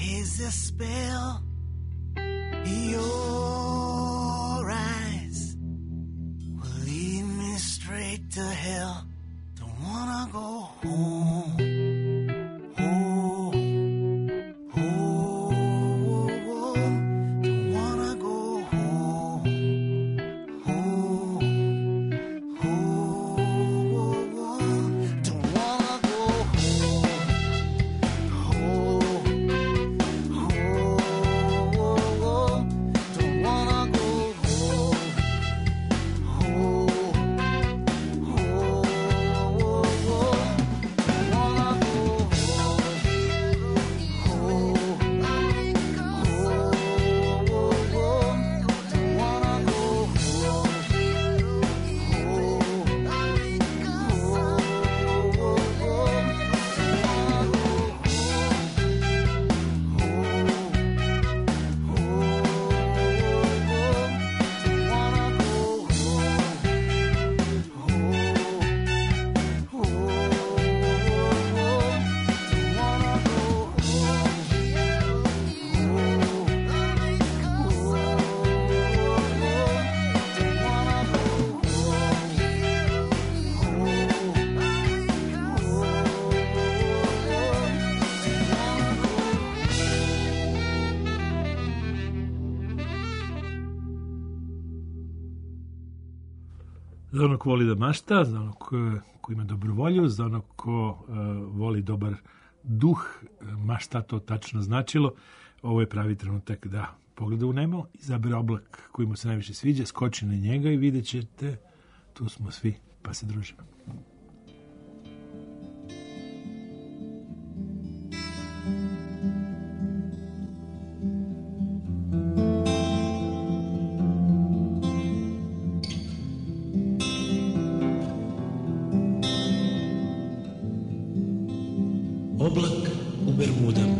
is the spell. Your eyes will lead me straight to hell. Don't wanna go home. Za onog ko voli da mašta, za onog ko ima dobru volju, za onog ko voli dobar duh, ma šta to tačno značilo, ovo je pravi trenutak da pogleda u nebo, izabere oblak koji mu se najviše sviđa, skoči na njega i vidjet ćete, tu smo svi, pa se družimo. Oblak u Bermudama.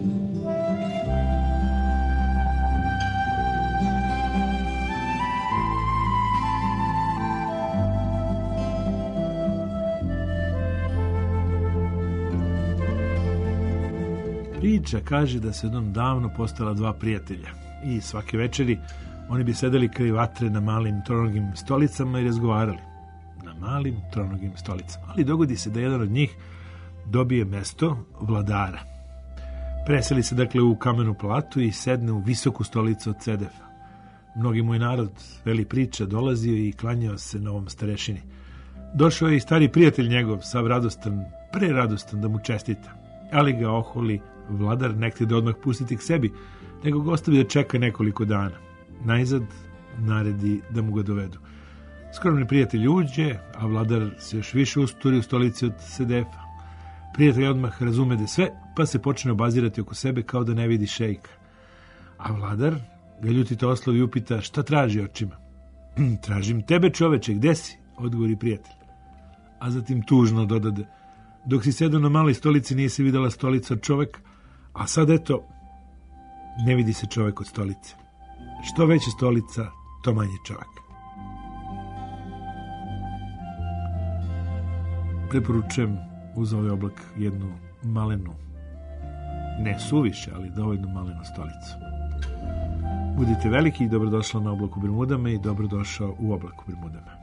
Priča kaže da se jednom davno postala dva prijatelja i svake večeri oni bi sedeli kraj vatre na malim tronogim stolicama i razgovarali. Na malim tronogim stolicama. Ali dogodi se da jedan od njih dobije mesto vladara. Preseli se dakle u kamenu platu i sedne u visoku stolicu od cedefa. Mnogi moj narod, veli priča, dolazio i klanjao se novom starešini. Došao je i stari prijatelj njegov, sav radostan, preradostan da mu čestita. Ali ga oholi vladar ne htje da odmah pustiti k sebi, nego ga ostavi da čeka nekoliko dana. Najzad naredi da mu ga dovedu. Skromni prijatelj uđe, a vladar se još više usturi u stolici od sedefa. Prijatelj odmah razumede sve, pa se počne obazirati oko sebe kao da ne vidi šejka. A vladar ga ljutito oslovi i upita šta traži očima. Tražim tebe, čoveče, gde si? Odgovori prijatelj. A zatim tužno dodade, dok si sedao na maloj stolici nisi videla stolica od čoveka, a sad eto, ne vidi se čovek od stolice. Što veća stolica, to manje čovek. Preporučujem uz ovaj oblak jednu malenu, ne suviše, ali dovoljno malenu stolicu. Budite veliki i dobrodošla na Oblak u Bermudama i dobrodošao u Oblak u Bermudama.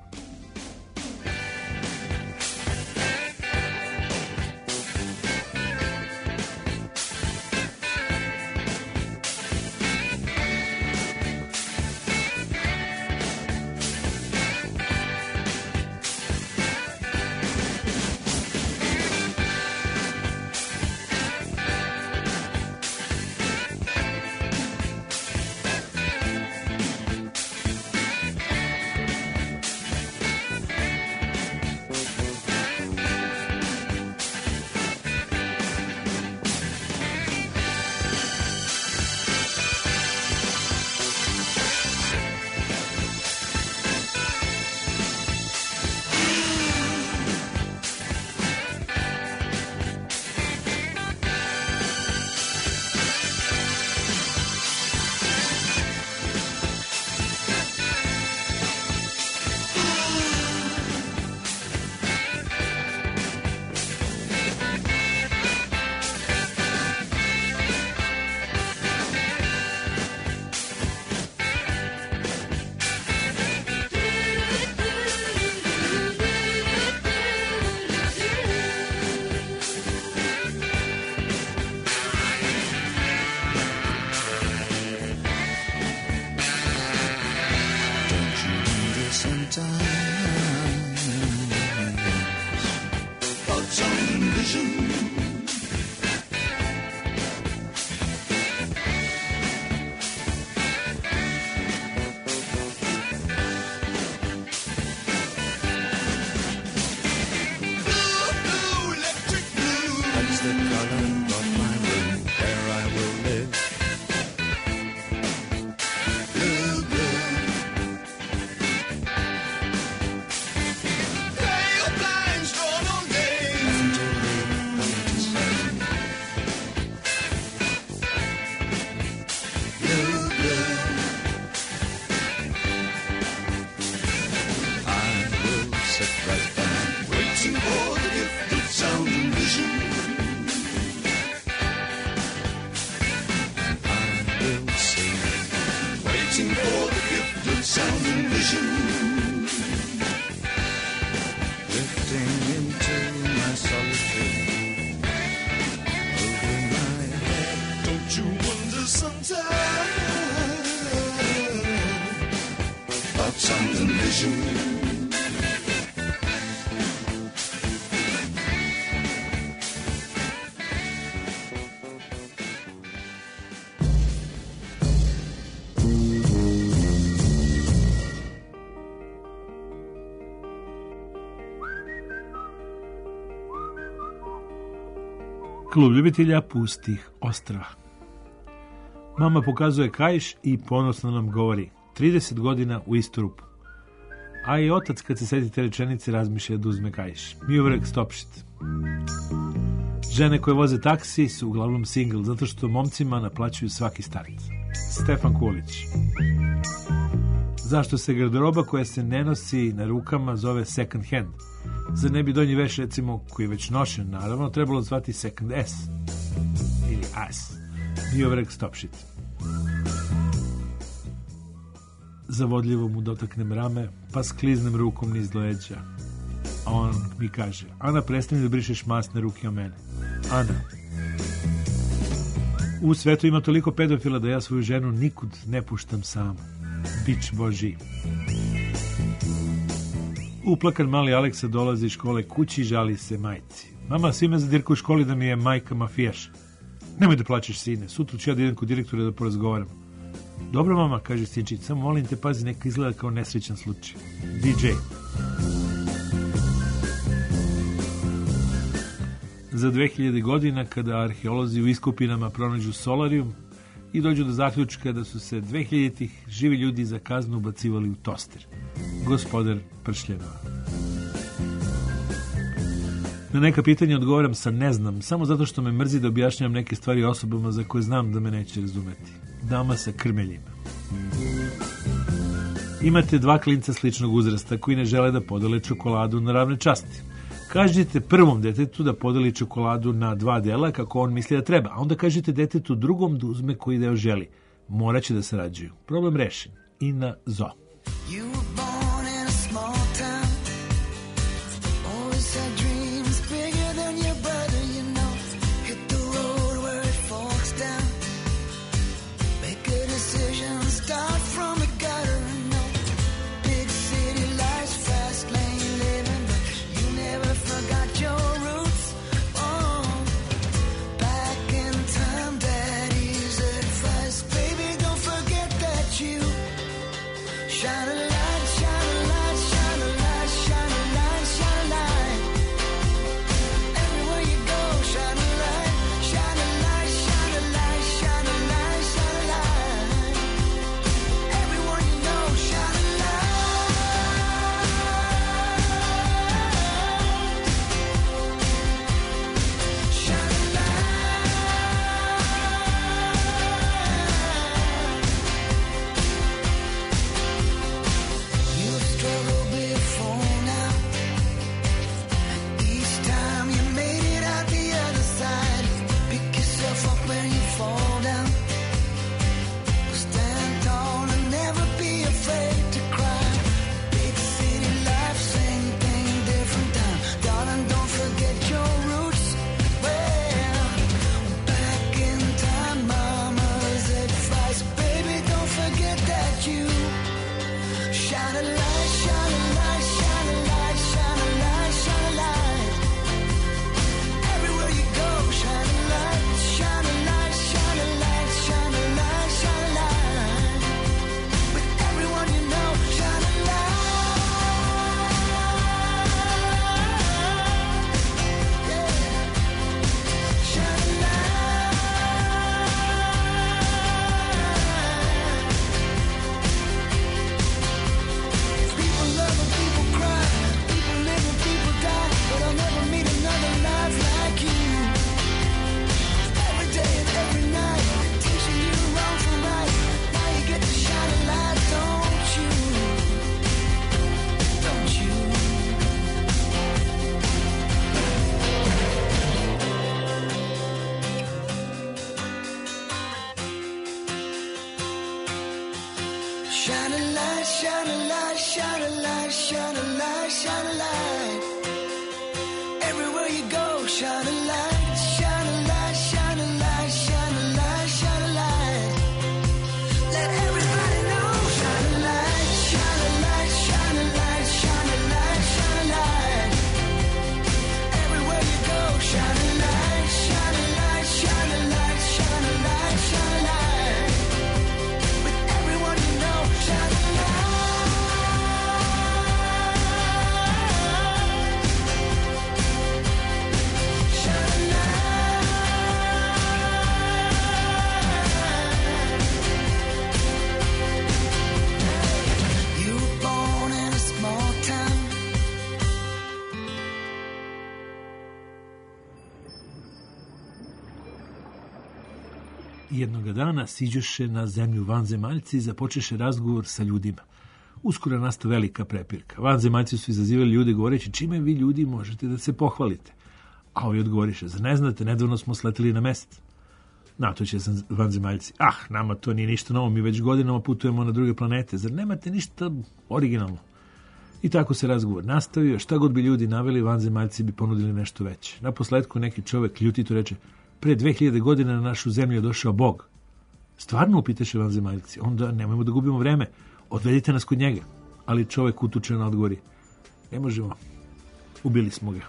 waiting for the gift of sound and vision. Drifting into my solitude, over my head. Don't you wonder sometimes about sound and vision? Klub ljubitelja pustih ostrva. Mama pokazuje kaiš i ponosno nam govori 30 godina u istu rupu. A i otac kad se seti te rečenice razmišlja da uzme kaiš. Mi uvek stopšit. Žene koje voze taksi su uglavnom single zato što momcima naplaćuju svaki start. Stefan Kulić. Zašto se garderoba koja se ne nosi na rukama zove second hand? Zar ne bi donji veš, recimo, koji je već nošen, naravno, trebalo zvati second S ili as. Nije vrek stop shit. Zavodljivo mu dotaknem rame, pa skliznem rukom niz leđa. A on mi kaže, Ana, prestani da brišeš masne ruke o mene. Ana. U svetu ima toliko pedofila da ja svoju ženu nikud ne puštam samu. Bić Boži. Uplakan mali Aleksa dolazi iz škole kući i žali se majci. Mama, svi me zadirka u školi da mi je majka mafijaš. Nemoj da plačeš, sine, sutra ću ja da idem kod direktora da porazgovaram. Dobro, mama, kaže sinčić, samo molim te, pazi, neka izgleda kao nesrećan slučaj. DJ. Za 2000 godina, kada arheolozi u iskopinama pronađu solarijum i dođu do zaključka da su se 2000-ih živi ljudi za kaznu ubacivali u toster. Gospodar pršljenova. Na neka pitanja odgovaram sa ne znam, samo zato što me mrzi da objašnjam neke stvari osobama za koje znam da me neće razumeti. Dama sa krmeljima. Imate dva klinca sličnog uzrasta koji ne žele da podele čokoladu na ravne časti. Kažete prvom detetu da podeli čokoladu na 2 dela kako on misli da treba, a onda kažete detetu drugom da uzme koji deo želi. Moraće da sarađuju. Problem rešen. I na zo. Shine a light light, shine a light, shine a light, shine a light, shine a light. Everywhere you go, shine a light, shine a light, shine a light, shine a light, shine a light. Let everybody know, shine a light, shine a light, shine a light, shine a light, shine a light. Everywhere you go, shine a light, shine a light, shine a light, shine a light, shine a light. With everyone you know, shine a light. Jednoga dana siđoše na zemlju vanzemaljci i započeše razgovor sa ljudima. Uskoro nastao velika prepirka. Vanzemaljci su izazivali ljude govoreći čime vi ljudi možete da se pohvalite. A ovi odgovoriše, zar ne znate, nedavno smo sleteli na mesec. Na to će vanzemaljci, nama to nije ništa novo, mi već godinama putujemo na druge planete, zar nemate ništa originalno? I tako se razgovor nastavio, šta god bi ljudi naveli, vanzemaljci bi ponudili nešto veće. Naposletku neki čovek ljutito reče, pre 2000 godina na našu zemlju je došao Bog. Stvarno, upitaše vanzemaljci, onda nemojmo da gubimo vreme, odvedite nas kod njega. Ali čovek utučeno odgovori, ne možemo, ubili smo ga.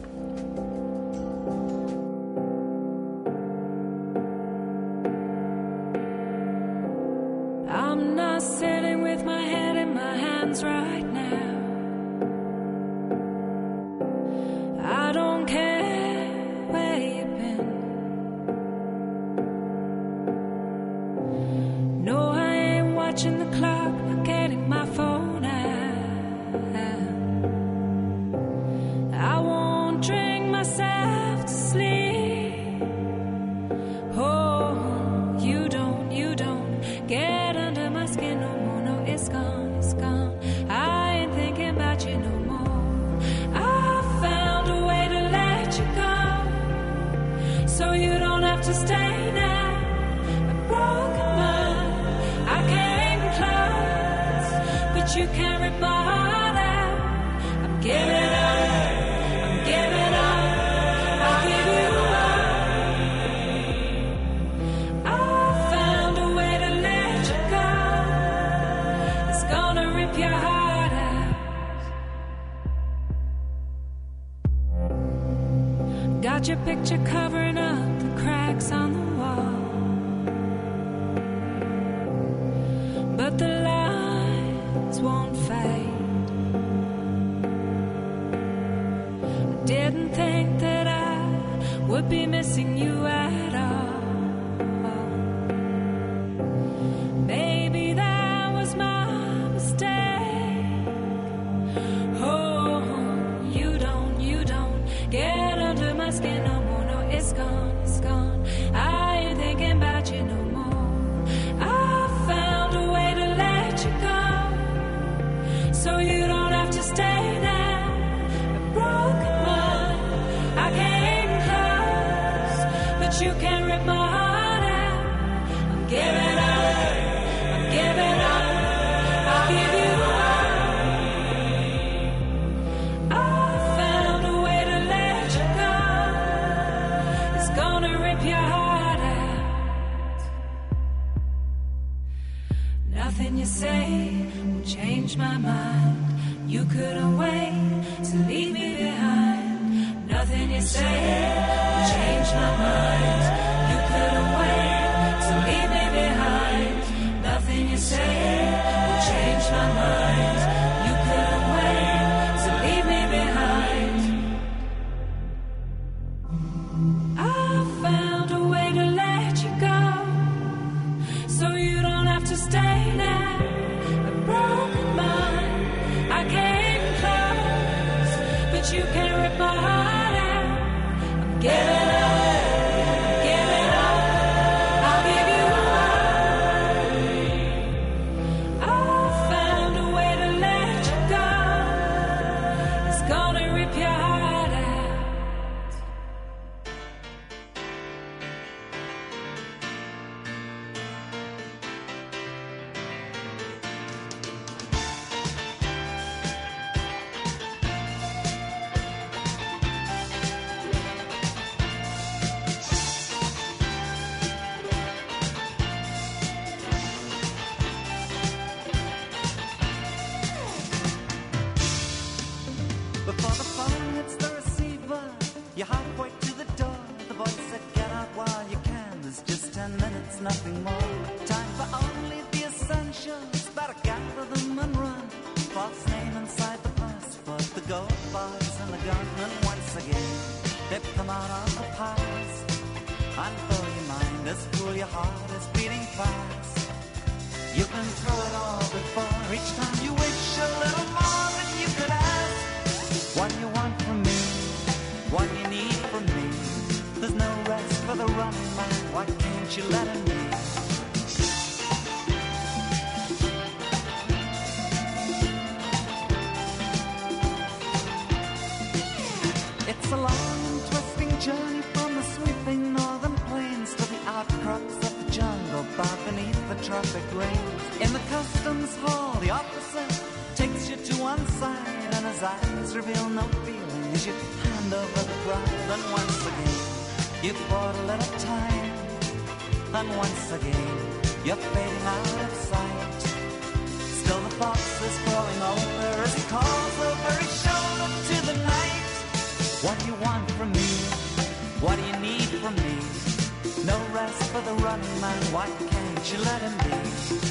I'm not sitting with my head in my hands right now. I don't care where you've been. No, I ain't watching the clock, not getting my phone out. I won't drink myself to sleep. Oh, you don't get under my skin no more. No, it's gone, it's gone. I ain't thinking about you no more. I found a way to let you go, so you don't have to stay now. A broken mind, I came close, but you can't rip my heart out. I'm giving up, I'm giving up, I'll give you up. I found a way to let you go, it's gonna rip your heart out. Got your picture covering up the cracks on the wall, but the lines won't fade. I didn't think that I would be missing you at all. Maybe that was my mistake. Oh, you don't get under my skin no more. No, it's gone, it's gone. I ain't thinking about you no more. I found a way to let you go, so you don't have to stay now. A broken mind, I came close, but you can't rip my heart out. I'm giving up, I'm giving up, I'll give you up. I found a way to let you go, it's gonna rip your heart out. Nothing you say will change my mind. You couldn't wait to leave me behind. Nothing you say will change my mind. You couldn't wait to leave me behind. Nothing you say will change my mind. You couldn't wait to leave me behind. I found a way to let you go, so you don't have to stay now. A broken mind, I came close, but you can't rip my heart out. I'm giving up, giving time's just 10 minutes, nothing more. Time for only the essentials. Better gather them and run. False name inside the passport, the gold bars and the gun. And once again, they've come out of the past. And though your mind is full, your heart is beating fast. You've been through it all before. Each time you wish a little more than you could ask. What you want from me, what you need from me. There's no rest for the running man. Why can't you let him be? It's a long and twisting journey from the sweeping northern plains to the outcrops of the jungle far beneath the tropic rains. In the customs hall, the officer takes you to one side, and his eyes reveal no feeling as you hand over the prize. And once again, you've bought a little time, and once again, you're fading out of sight. Still the fox is growing older as he calls over his shoulder to the night. What do you want from me? What do you need from me? No rest for the running man. Why can't you let him be?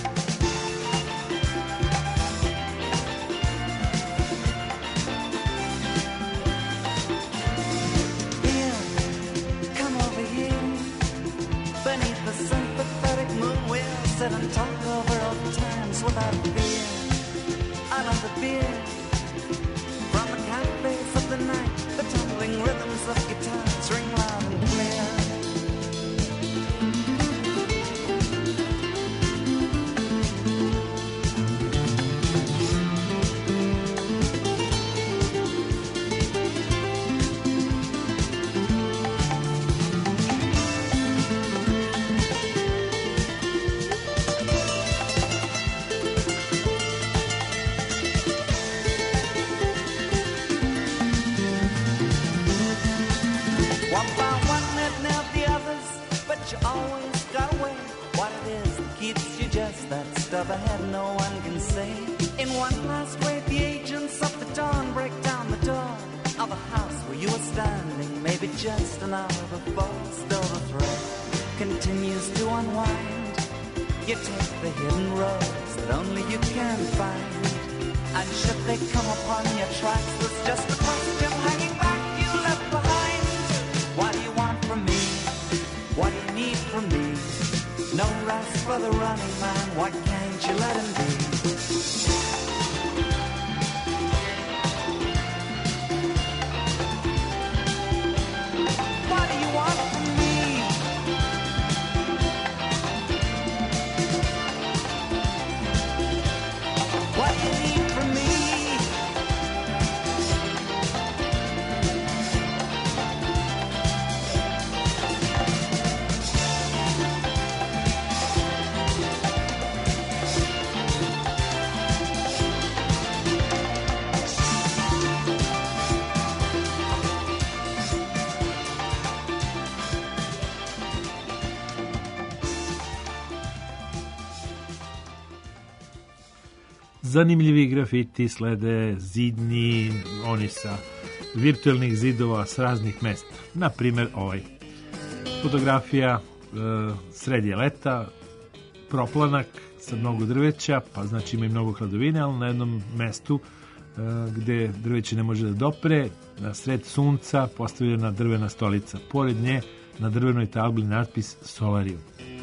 Here, come over here. Beneath the sympathetic moon, we'll sit and talk over old times without fear. I love the beer from the cafes of the night. The tumbling rhythms of guitars ring loud and clear. Of ahead, no one can say. In one last wave, the agents of the dawn break down the door of a house where you were standing, maybe just an hour before. Still the thread continues to unwind. You take the hidden roads that only you can find, and should they come upon your tracks, there's just a question hanging back you left behind. What do you want from me? What do you need from me? No rest for the running man. Why can't you let him be? What do you want from me? What do you need from me? Zanimljivi grafiti slede zidni, oni sa virtualnih zidova s raznih mesta. Na primjer ovaj. Fotografija sred je leta, proplanak sa mnogo drveća, pa znači ima i mnogo hladovine, ali na jednom mestu gde drveće ne može da dopre, na sred sunca postavljena drvena stolica. Pored nje na drvenoj tabli natpis Solarium.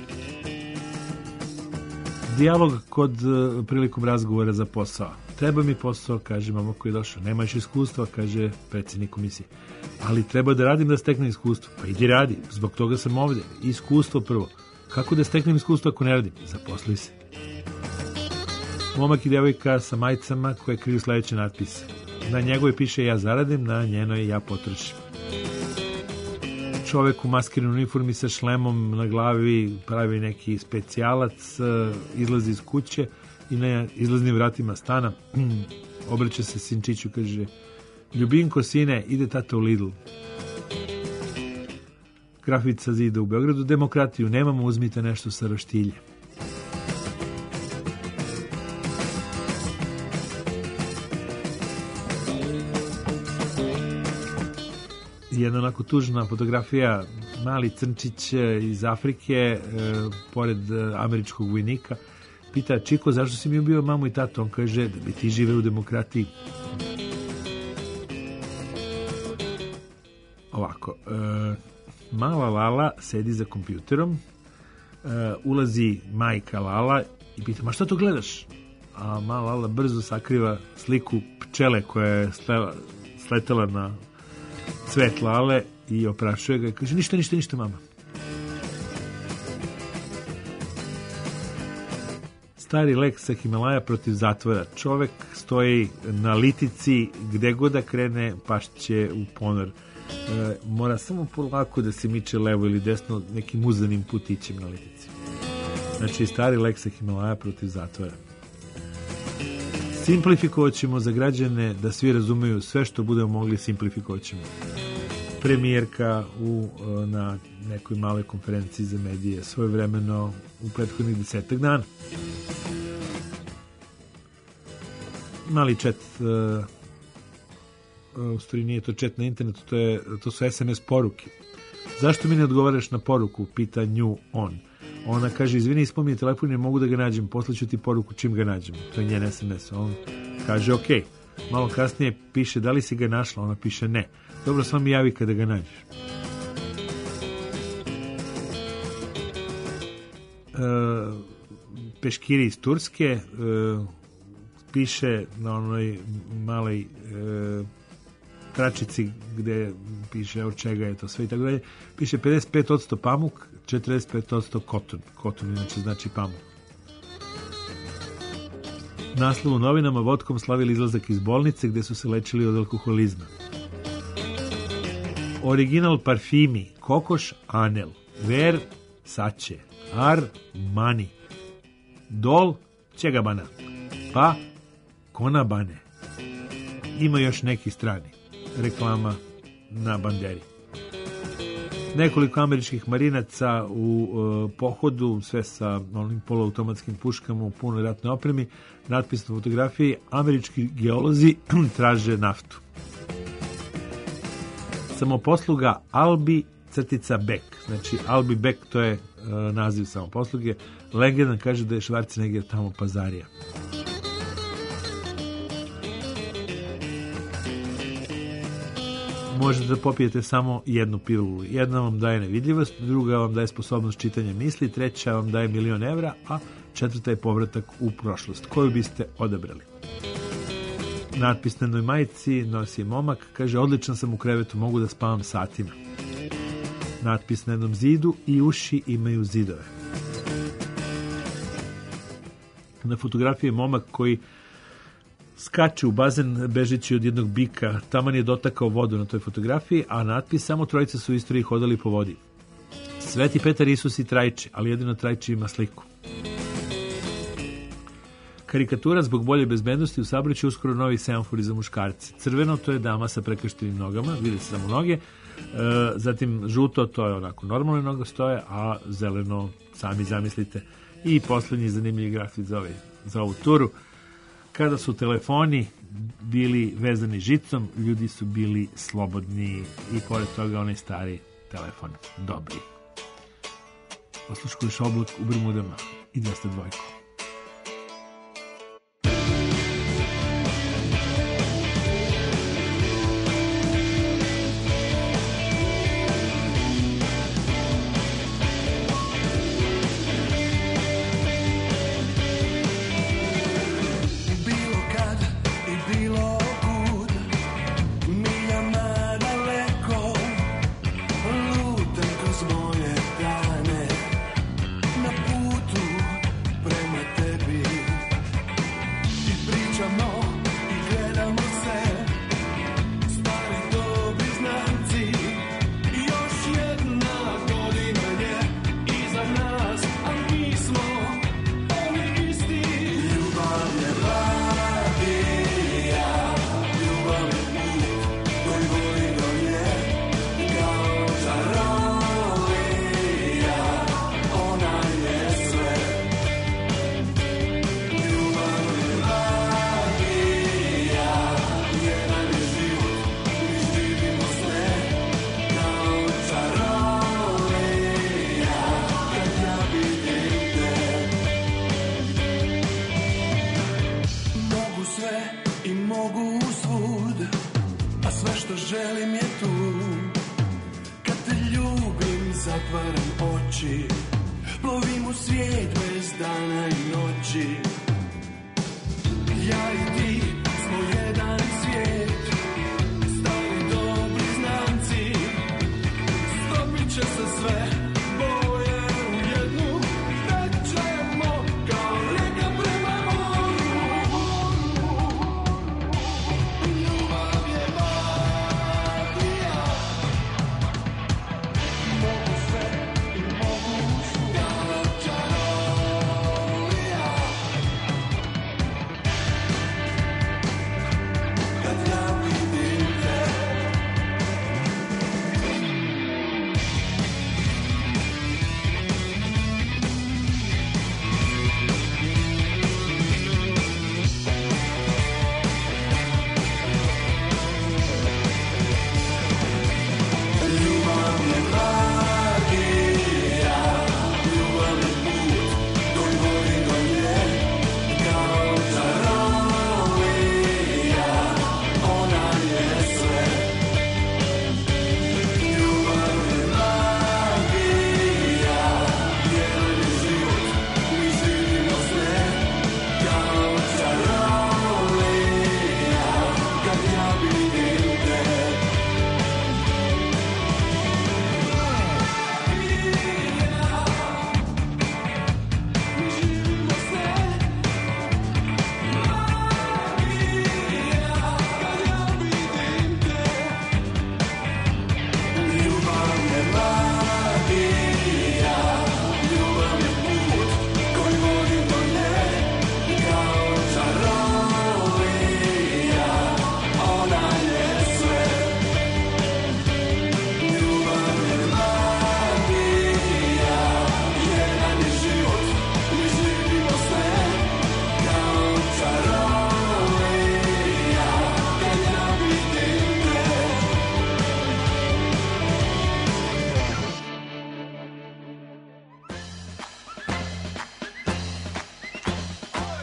Dijalog prilikom razgovora za posao. Treba mi posao, kaže mama koji je došao. Nemaš iskustva, kaže predsjednik komisije. Ali treba da radim da steknem iskustvo. Pa idi radi, zbog toga sam ovdje. Iskustvo prvo. Kako da steknem iskustvo ako ne radim? Zaposluj se. Momak i devojka sa majicama koje kriju sledeće natpise. Na njegovoj piše ja zaradim, na njenoj ja potrošim. Čovek u maskiranoj uniformi sa šlemom na glavi pravi neki specijalac, izlazi iz kuće i na izlaznim vratima stana obraća se sinčiću, kaže Ljubinko, sine, ide tata u Lidl. Grafit sa zida u Beogradu, demokratiju nemamo, uzmite nešto sa roštilje. Jedna onako tužna fotografija mali crnčić iz Afrike, pored američkog vojnika, pita: Čiko, zašto si mi ubio mamu i tatu? On kaže: da bi ti žive u demokratiji. Ovako, mala Lala sedi za kompjuterom, ulazi majka Lala i pita: ma što to gledaš? A mala Lala brzo sakriva sliku pčele koja je sletela na cvet Lale i oprašuje ga i kaže: ništa, mama. Stari lek sa Himalaja protiv zatvora. Čovek stoji na litici, gde god da krene pašće u ponor. Mora samo polako da se miče levo ili desno nekim uzanim putićem na litici. Znači, stari lek sa Himalaja protiv zatvora. Simplifikovat ćemo za građane da svi razumeju sve što budemo mogli, simplifikovat ćemo. Premijerka na nekoj maloj konferenciji za medije svojevremeno u prethodnih 10 dana. Mali chat, u stvari nije to chat na internetu, to su SMS poruke. Zašto mi ne odgovaraš na poruku? Pita nju on. Ona kaže: izvini, ispao mi je telefon, ne mogu da ga nađem, poslaću ti poruku čim ga nađem. To je njen SMS. On kaže: ok. Malo kasnije piše: da li si ga našla? Ona piše: ne. Dobro, samo mi javi kada ga nađeš. Peškiri iz Turske piše na onoj maloj tračici gde piše od čega je to sve i tako dalje. Piše 55% pamuk, 45% koton. Koton inače znači pamuk. Naslov u novinama: vodkom slavili izlazak iz bolnice gde su se lečili od alkoholizma. Original parfimi: kokoš, Anel, Ver, Sače, Armani, Dol, Čegabana, pa Konabane. Ima još neki strani. Reklama na banderi. Nekoliko američkih marinaca u pohodu, sve sa onim poluautomatskim puškama u punoj ratnoj opremi. Natpis na fotografiji: američki geolozi traže naftu. Samoposluga Albi _Beck. Znači, Albi Beck, to je naziv samoposluge. Legenda kaže da je Schwarzenegger tamo pazarija. Možete da popijete samo jednu pilulu. Jedna vam daje nevidljivost, druga vam daje sposobnost čitanja misli, treća vam daje 1.000.000 evra, a četvrta je povratak u prošlost. Koju biste odabrali? Natpis na jednoj majici nosi momak, kaže: odličan sam u krevetu, mogu da spavam satima. Natpis na jednom zidu: i uši imaju zidove. Na fotografiji je momak koji skače u bazen bežeći od jednog bika. Taman je dotakao vodu na toj fotografiji, a natpis: samo trojica su u istoriji hodali po vodi. Sveti Petar, Isus i Trajči, ali jedino Trajči ima sliku. Karikatura: zbog bolje bezbednosti u saobraćaju uskoro novi semafori za muškarce. Crveno, to je dama sa prekrštenim nogama, vide se samo noge. Zatim žuto, to je onako normalne noge stoje, a zeleno, sami zamislite. I poslednji zanimljiv grafit za ovu turu: kada su telefoni bili vezani žicom, ljudi su bili slobodni, i pored toga onaj stari telefon dobri. Osluškuješ Oblak u Bermudama i 202. Prema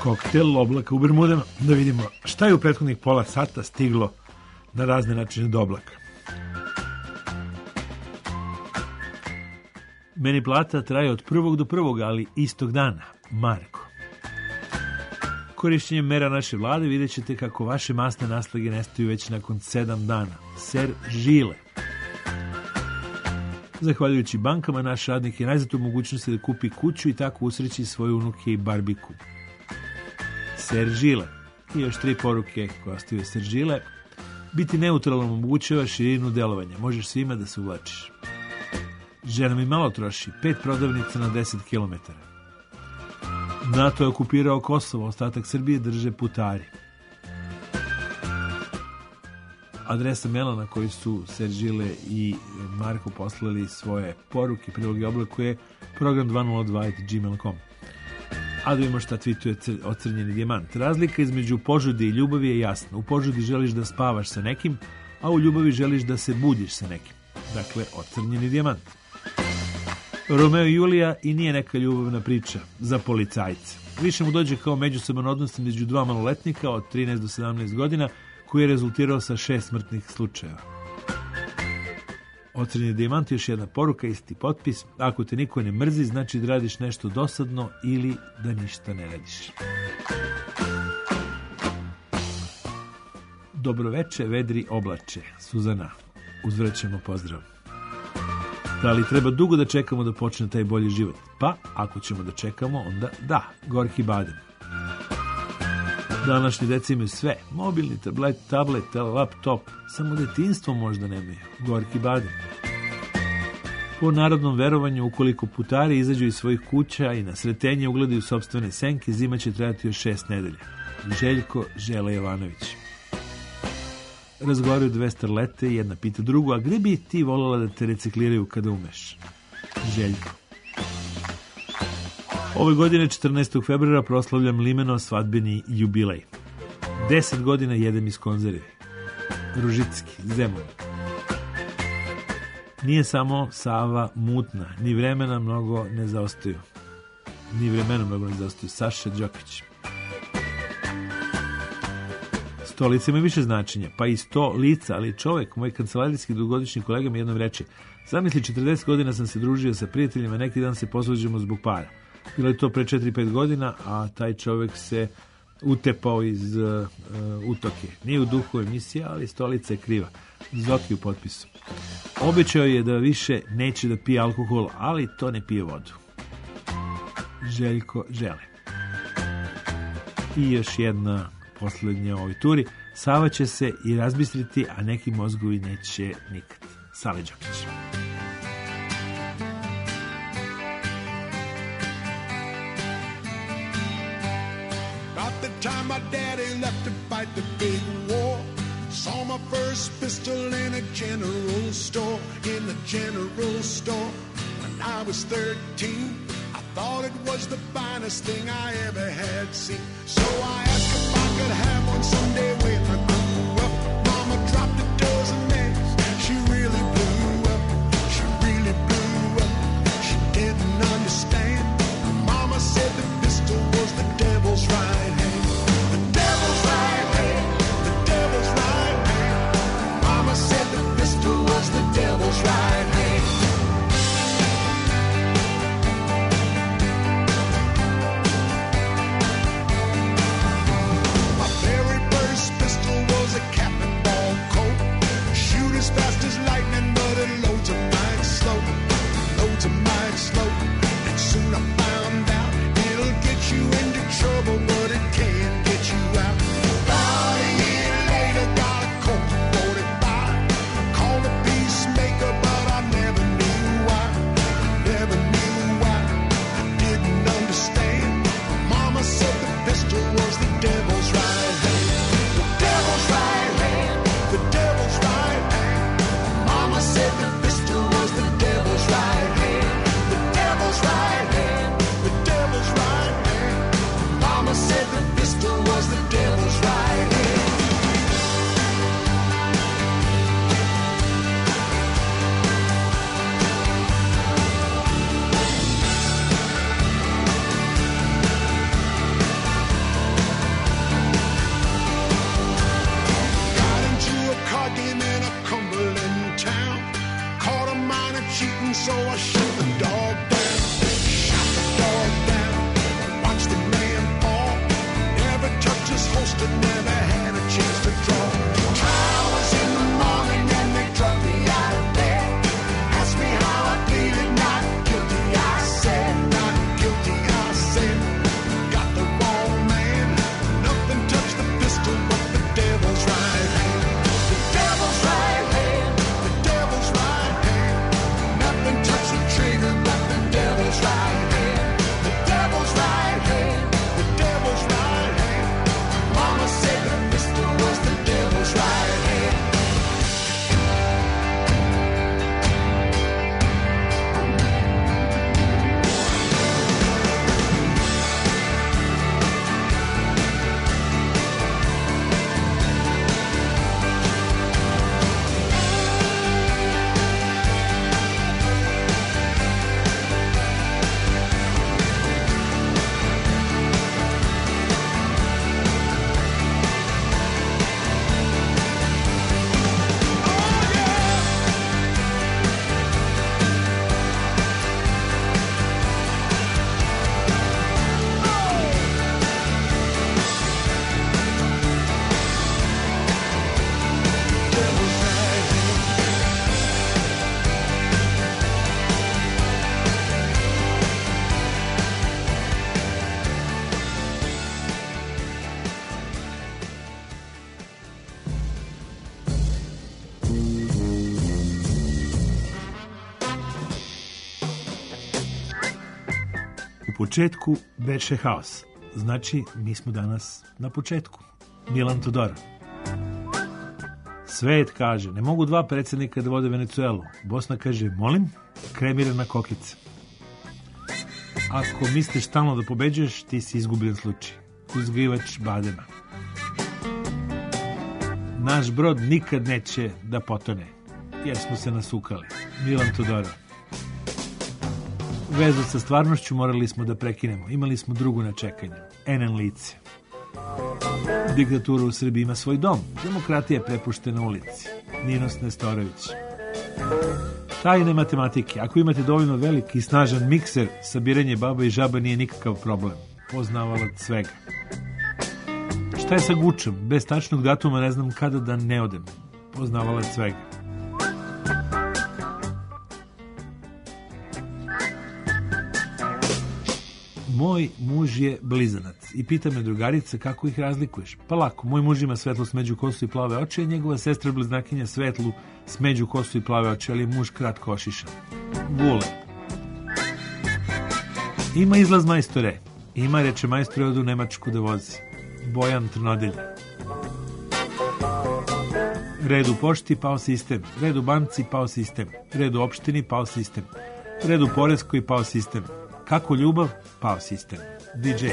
Koktel oblaka u Bermudama. Da vidimo šta je u prethodnih pola sata stiglo na razne načine do oblaka. Meni plata traje od 1. do 1. ali istog dana. Marko. Korišćenjem mera naše vlade vidjet ćete kako vaše masne naslage nestaju već nakon 7 dana. Ser Žile. Zahvaljujući bankama, naš radnik je najzad u mogućnosti da kupi kuću i tako usreći svoje unuke i barbiku. Ser Žile. I još 3 poruke koje ostavio Ser Žile. Biti neutralan omogućava širinu delovanja. Možeš svima da se uvlačiš. Žena mi malo troši. 5 prodavnica na 10 km. NATO je okupirao Kosovo, ostatak Srbije drže putari. Adresa maila na koji su Seržile i Marko poslali svoje poruke, priloge oblaku je program202@gmail.com. A da vidimo šta tweetuje Ocrnjeni dijamant. Razlika između požudi i ljubavi je jasna. U požudi želiš da spavaš sa nekim, a u ljubavi želiš da se budiš sa nekim. Dakle, Ocrnjeni dijamant. Romeo i Julija i nije neka ljubavna priča za policajce. Više mu dođe kao međusoban odnos među 2 maloletnika od 13 do 17 godina koji je rezultirao sa 6 smrtnih slučajeva. Ocrnjeni dijamant, još jedna poruka, isti potpis. Ako te niko ne mrzi, znači da radiš nešto dosadno ili da ništa ne radiš. Dobroveče, vedri oblače. Suzana, uzvraćamo pozdrav. Da li treba dugo da čekamo da počne taj bolji život? Pa, ako ćemo da čekamo, onda da, gorki badem. Današnji deca imaju sve. Mobilni, tablet, laptop. Samo detinjstvo možda nemaju. Gorki badem. Po narodnom verovanju, ukoliko putari izađu iz svojih kuća i na sretenje ugledaju sopstvene senke, zima će trajati još 6 nedelja. Željko Žele Jovanović. Razgovaraju 2 starlete i jedna pita drugu, a gde bi ti voljela da te recikliraju kada umreš? Željko. Ove godine 14. februara proslavljam Limeno svadbeni jubilej. 10 godina jedem iz konzerve. Ružicki, Zemun. Nije samo Sava mutna, ni vremena mnogo ne zaostaju. Saša Đokić. Stolica ima više značenja, pa i 100 lica, ali čovjek, moj kancelarijski dugogodišnji kolega mi jednom reče: zamisli, 40 godina sam se družio sa prijateljima, neki dan se posvađamo zbog para. Bilo je to pre 4-5 godina, a taj čovjek se utepao iz utoke. Nije u duhu emisija, ali stolica je kriva. Zoki u potpisu. Obećao je da više neće da pije alkohol, ali to ne pije vodu. Željko Žele. I još jedna poslednja u ovoj turi. Sava će se i razbistriti, a neki mozgovi neće nikad. Sale Đokić. About the time my daddy left to fight the big war, saw my first pistol in a general store. When I was 13, I thought it was the finest thing I ever had seen. So I asked if I could have one someday when I grew up. Mama dropped a dozen eggs. She really blew up. She didn't understand. Mama said the pistol was the devil's right hand. The devil's right hand. The devil's right hand. Mama said the pistol was the devil's right hand. U početku beše haos. Znači, mi smo danas na početku. Milan Todor. Svet kaže, ne mogu dva predsjednika da vode Venecuelu. Bosna kaže, molim, kremirana kokica. Ako misliš stalno da pobeđuješ, ti si izgubljen slučaj. Uzgajivač badema. Naš brod nikad neće da potone, jer smo se nasukali. Milan Todor. Vezu sa stvarnošću morali smo da prekinemo. Imali smo drugu na čekanju. NN lice. Diktatura u Srbiji ima svoj dom. Demokratija je prepuštena ulici. Ninos Nestorović. Tajne matematike. Ako imate dovoljno veliki i snažan mikser, sabiranje baba i žaba nije nikakav problem. Poznavalac svega. Šta je sa Gučom? Bez tačnog datuma ne znam kada da ne odem. Poznavalac svega. Moj muž je blizanac i pita me drugarica kako ih razlikuješ. Pa lako, moj muž ima svetlo smeđu kosu i plave oči, a njegova sestra bliznakinja svetlu smeđu kosu i plave oči, ali je muž kratko ošišan. Vule. Ima izlaz majstore. Ima, reče majstore, odu u Nemačku da vozi. Bojan Trnodelja. Red u pošti, pao sistem. Red u banci, pao sistem. Red u opštini, pao sistem. Red u poreskoj, pao sistem. Kako ljubav, pao sistem. DJ.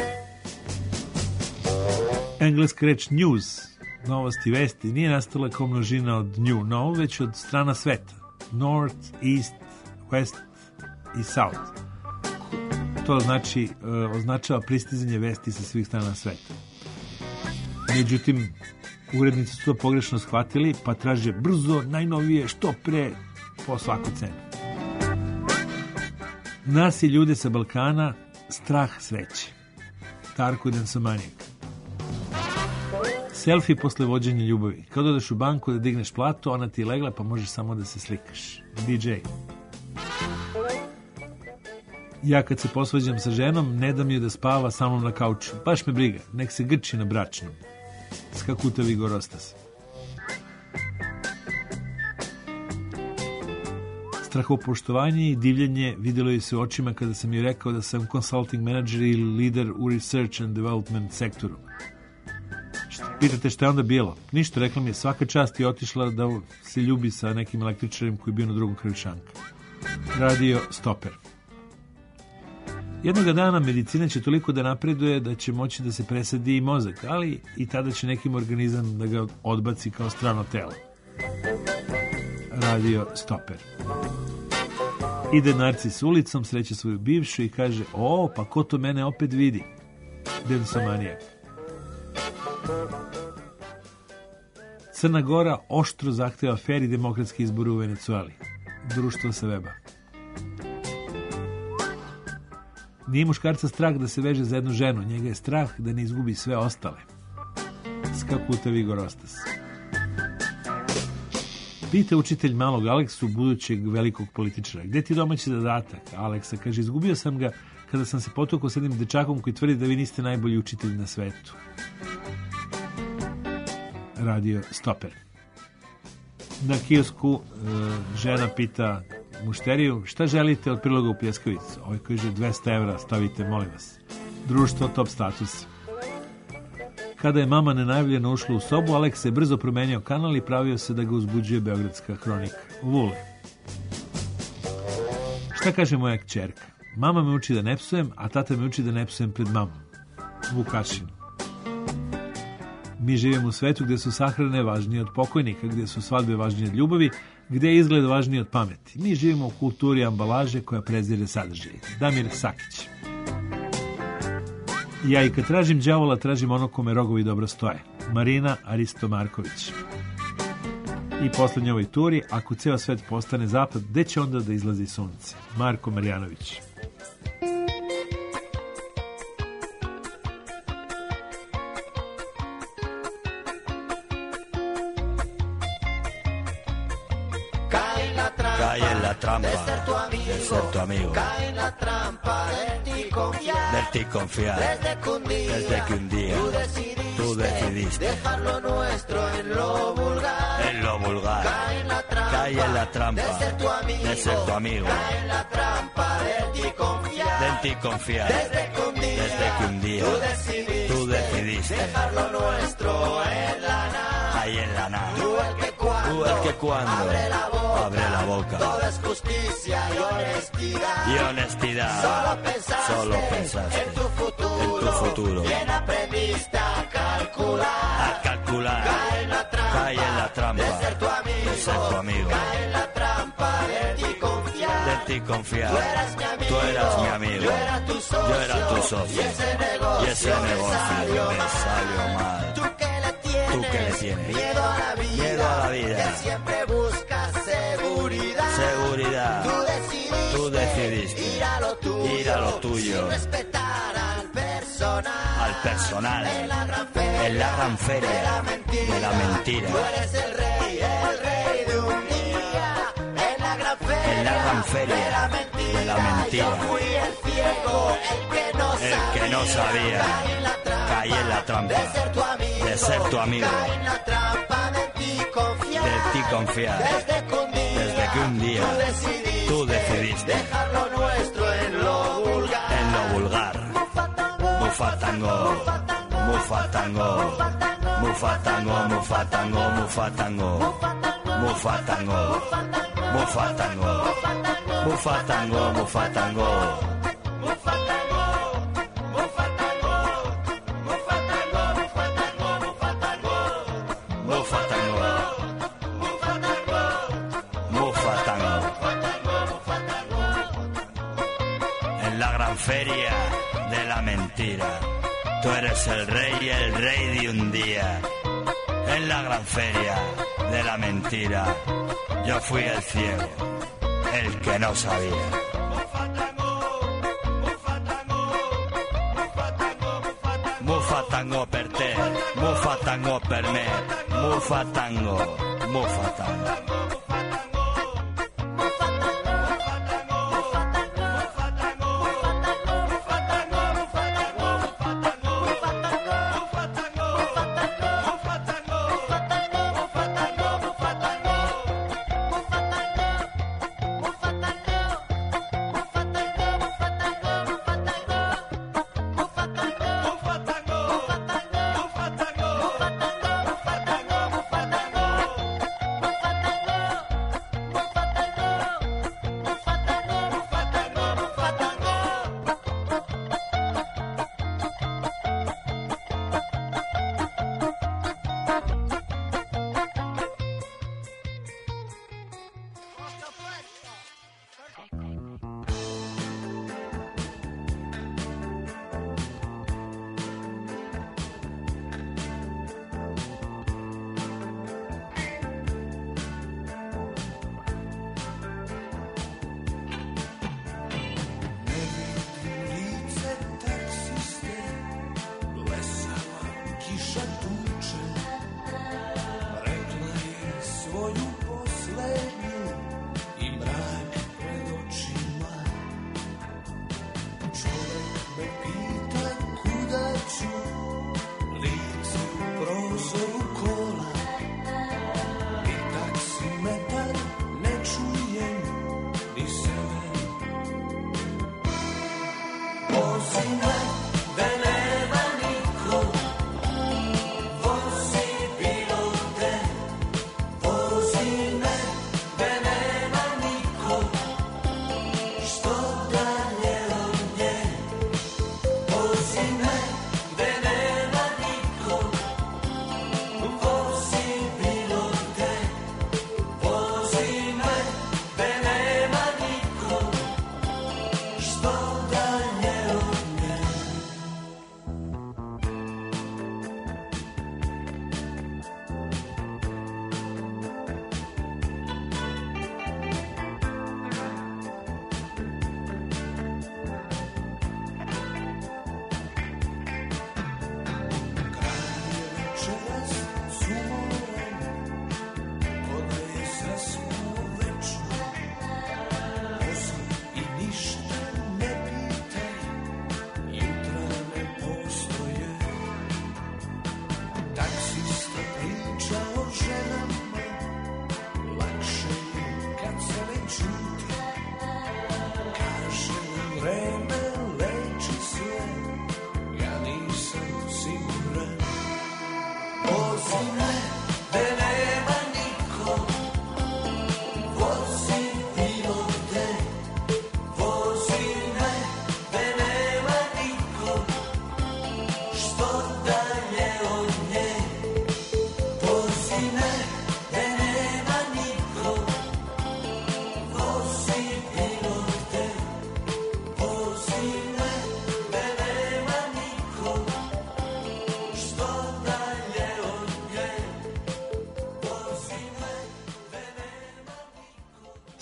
Engleska reč news, novosti, vesti, nije nastala kao množina od new, no, već od strana sveta. North, east, west i south. To znači, označava pristizanje vesti sa svih strana sveta. Međutim, urednici su to pogrešno shvatili, pa traže brzo, najnovije, što pre, po svaku cenu. Nas i ljude sa Balkana strah sveće. Tarko Densomanijak. Selfie posle vođenja ljubavi. Kao da odeš u banku da digneš platu, ona ti je legla pa možeš samo da se slikaš. DJ. Ja kad se posvađam sa ženom, ne dam joj da spava sa mnom na kauču. Baš me briga, nek se grči na bračnom. Skakutavi Gorostas. Strahopoštovanje i divljenje vidjelo je se u očima kada sam joj rekao da sam consulting manager ili lider u research and development sektoru. Pitate šta je onda bilo? Ništa, rekla mi je, svaka čast je otišla da se ljubi sa nekim električarem koji je bio na drugom kraju šanka. Radio Stoper. Jednoga dana medicina će toliko da napreduje da će moći da se presadi i mozak, ali i tada će nekim organizam da ga odbaci kao strano telo. Radio Stoper. Ide Narcis ulicom, sreće svoju bivšu i kaže, o, pa ko to mene opet vidi? Densomanijak. Crna Gora oštro zahteva fer i demokratski izbor u Venecueli. Društvo sa weba. Nije muškarca strah da se veže za jednu ženu, njega je strah da ne izgubi sve ostale. Skakutavi Gorostas. Pita učitelj malog Aleksu, budućeg velikog političara, gde ti domaći zadatak? Aleksa kaže, izgubio sam ga kada sam se potukao s jednim dečakom koji tvrdi da vi niste najbolji učitelj na svetu. Radio Stoper. Na kiosku žena pita mušteriju, šta želite od priloga u pljeskavicu? Ovaj kaže, 200 evra, stavite, molim vas. Društvo top status. Kada je mama nenajavljeno ušla u sobu, Aleks je brzo promenio kanal i pravio se da ga uzbuđuje Beogradska hronika. Vule. Šta kaže moja kćerka? Mama me uči da ne psujem, a tata me uči da ne psujem pred mamom. Vukašin. Mi živimo u svetu gdje su sahrane važnije od pokojnika, gdje su svadbe važnije od ljubavi, gdje je izgled važniji od pameti. Mi živimo u kulturi ambalaže koja prezire sadržaj. Damir Sakić. Ja i kad tražim đavola, tražim ono kome rogovi dobro stoje. Marina Aristo Marković. I posljednje ovoj turi, ako ceo svet postane zapad, gde će onda da izlazi sunce? Marko Marjanović. Cae la trampa de ser tu amigo. Cae la trampa de ti confiar. Desde que un día tú decidiste dejar lo nuestro en lo vulgar. En lo vulgar. Cae en la trampa de ser tu amigo. Cae en la trampa de ti confiar. en ti confiar. Desde que un día tú decidiste dejar lo nuestro en la nada. ahí en la nada. Tú el que cuando abre la boca, todo es justicia y honestidad. Solo pensaste en tu futuro. Bien aprendiste a calcular. Cae en la trampa de ser tu amigo. Cae en la trampa de ti confiar. Tú eras mi amigo. Yo era tu socio. Y ese negocio me salió mal. Tú que le tienes miedo a la vida. Que siempre buscas seguridad. Tú decidiste ir a lo tuyo. Sin respetar al personal. En la gran feria de la mentira. Tú eres el rey de un día. En la gran feria de la mentira. Yo fui el ciego, el que no sabía. Caí en la trampa de ser tu amigo. Caí en la trampa de ti confiar. Desde que un día tú decidiste dejar lo nuestro en lo vulgar. Mufatango. Mufatango. Mufatango. Mufatango. Mufatango. Mufatango. Mufatango. Mufatango. Mufatango. Feria de la mentira. Tú eres el rey de un día. En la gran feria de la mentira. Yo fui el ciego, el que no sabía. Mufatango per te, mufatango per me, mufatango, mufatango.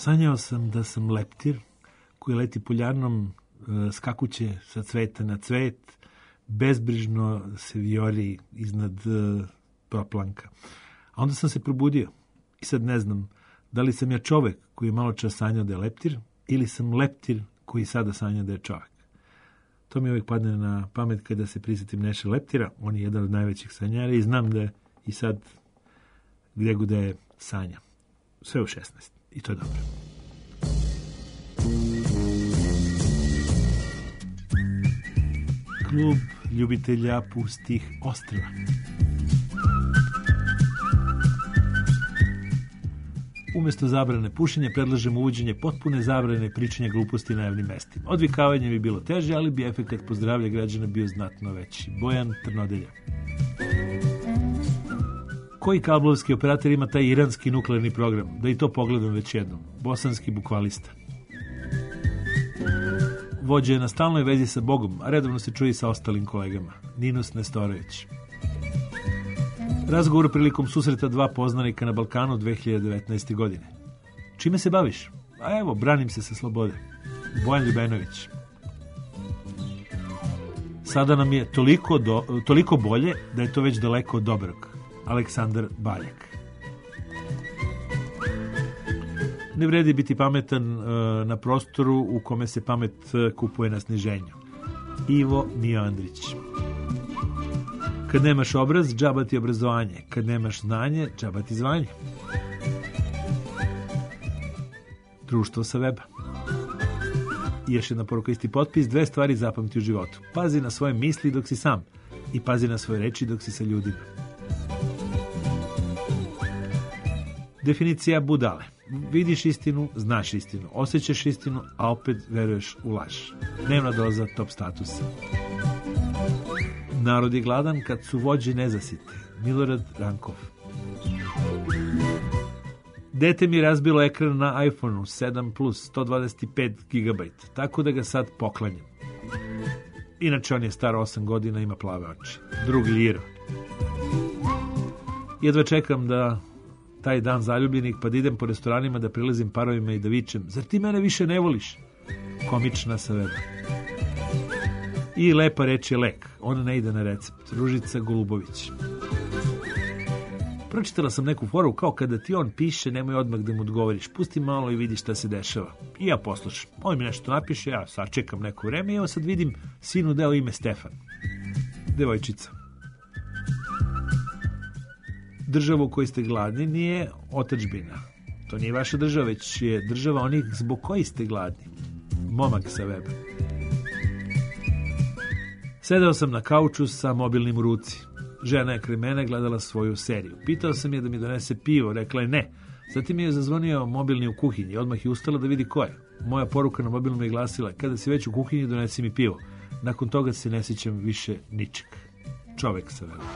Sanjao sam da sam leptir koji leti poljarnom skakuće sa cveta na cvet, bezbrižno se vijori iznad proplanka. A onda sam se probudio i sad ne znam da li sam ja čovek koji je malo čas sanjao da je leptir ili sam leptir koji sada sanja da je čovek. To mi uvijek padne na pamet kada se prisjetim Neše Leptira, on je jedan od najvećih sanjara i znam da je i sad gdje god je sanja. Sve u 16 i to je dobro. Klub ljubitelja pustih ostrva. Umjesto zabrane pušenja predlažem uvođenje potpune zabrane pričanja gluposti na javnim mestima. Odvikavanje bi bilo teže, ali bi efekat po zdravlje građana bio znatno veći. Bojan Trnodelja. Koji kablovski operator ima taj iranski nuklearni program? Da i to pogledam već jednom. Bosanski bukvalista. Vođa je na stalnoj vezi sa Bogom, a redovno se čuje sa ostalim kolegama. Ninus Nestorović. Razgovor prilikom susreta dva poznanika na Balkanu 2019. godine. Čime se baviš? A evo, branim se sa slobode. Bojan Ljubenović. Sada nam je toliko bolje da je to već daleko od dobrog. Aleksandar Baljak. Ne vredi biti pametan na prostoru u kome se pamet kupuje na sniženju. Ivo Mijandrić. Kad nemaš obraz, džaba ti obrazovanje. Kad nemaš znanje, džaba ti zvanje. Društvo sa weba. I još jedna poruka, isti potpis, 2 stvari zapamti u životu. Pazi na svoje misli dok si sam i pazi na svoje reči dok si sa ljudima. Definicija budale. Vidiš istinu, znaš istinu, osjećaš istinu, a opet veruješ u laž. Dnevna doza top statusa. Narod je gladan kad su vođe nezasite. Milorad Rankov. Dete mi je razbilo ekran na iPhone-u 7 Plus 125 GB, tako da ga sad poklanjam. Inače on je star 8 godina, ima plave oči. Drugi Ljiro. Jedva čekam da taj dan zaljubljenih pa da idem po restoranima da prilazim parovima i da vičem: zar ti mene više ne voliš? Komična sa weba. I lepa reč je lek. Ona ne ide na recept. Ružica Golubović. Pročitala sam neku foru kao kada ti on piše, nemoj odmah da mu odgovoriš. Pusti malo i vidi šta se dešava. I ja poslušam. On mi nešto napiše, ja sačekam neko vreme i evo sad vidim sinu deo ime Stefan. Devojčica. Država u kojoj ste gladni nije otadžbina. To nije vaša država, već je država onih zbog koji ste gladni. Momak sa weba. Sedeo sam na kauču sa mobilnim u ruci. Žena je kraj mene gledala svoju seriju. Pitao sam je da mi donese pivo, rekla je ne. Zatim je zazvonio mobilni u kuhinji. Odmah je ustala da vidi ko je. Moja poruka na mobilnom je glasila: kada si već u kuhinji, donesi mi pivo. Nakon toga se ne sjećam više ničeg. Čovek sa weba.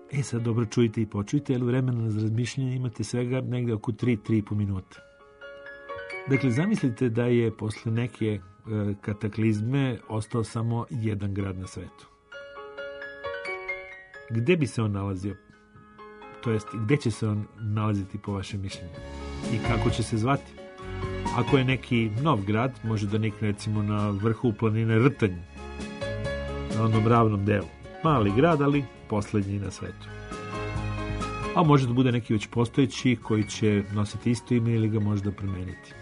Sad dobro čujte i počujte, jer vremena za razmišljanje imate svega negde oko 3,5 minuta. Dakle, zamislite da je posle neke kataklizme ostao samo jedan grad na svetu. Gde bi se on nalazio? To jest, gde će se on nalaziti po vašem mišljenju? I kako će se zvati? Ako je neki nov grad, može da nikne recimo na vrhu planine Rtanj, na onom ravnom delu. Mali grad, ali poslednji na svetu. A može da bude neki već postojeći koji će nositi isto ime ili ga možda promeniti.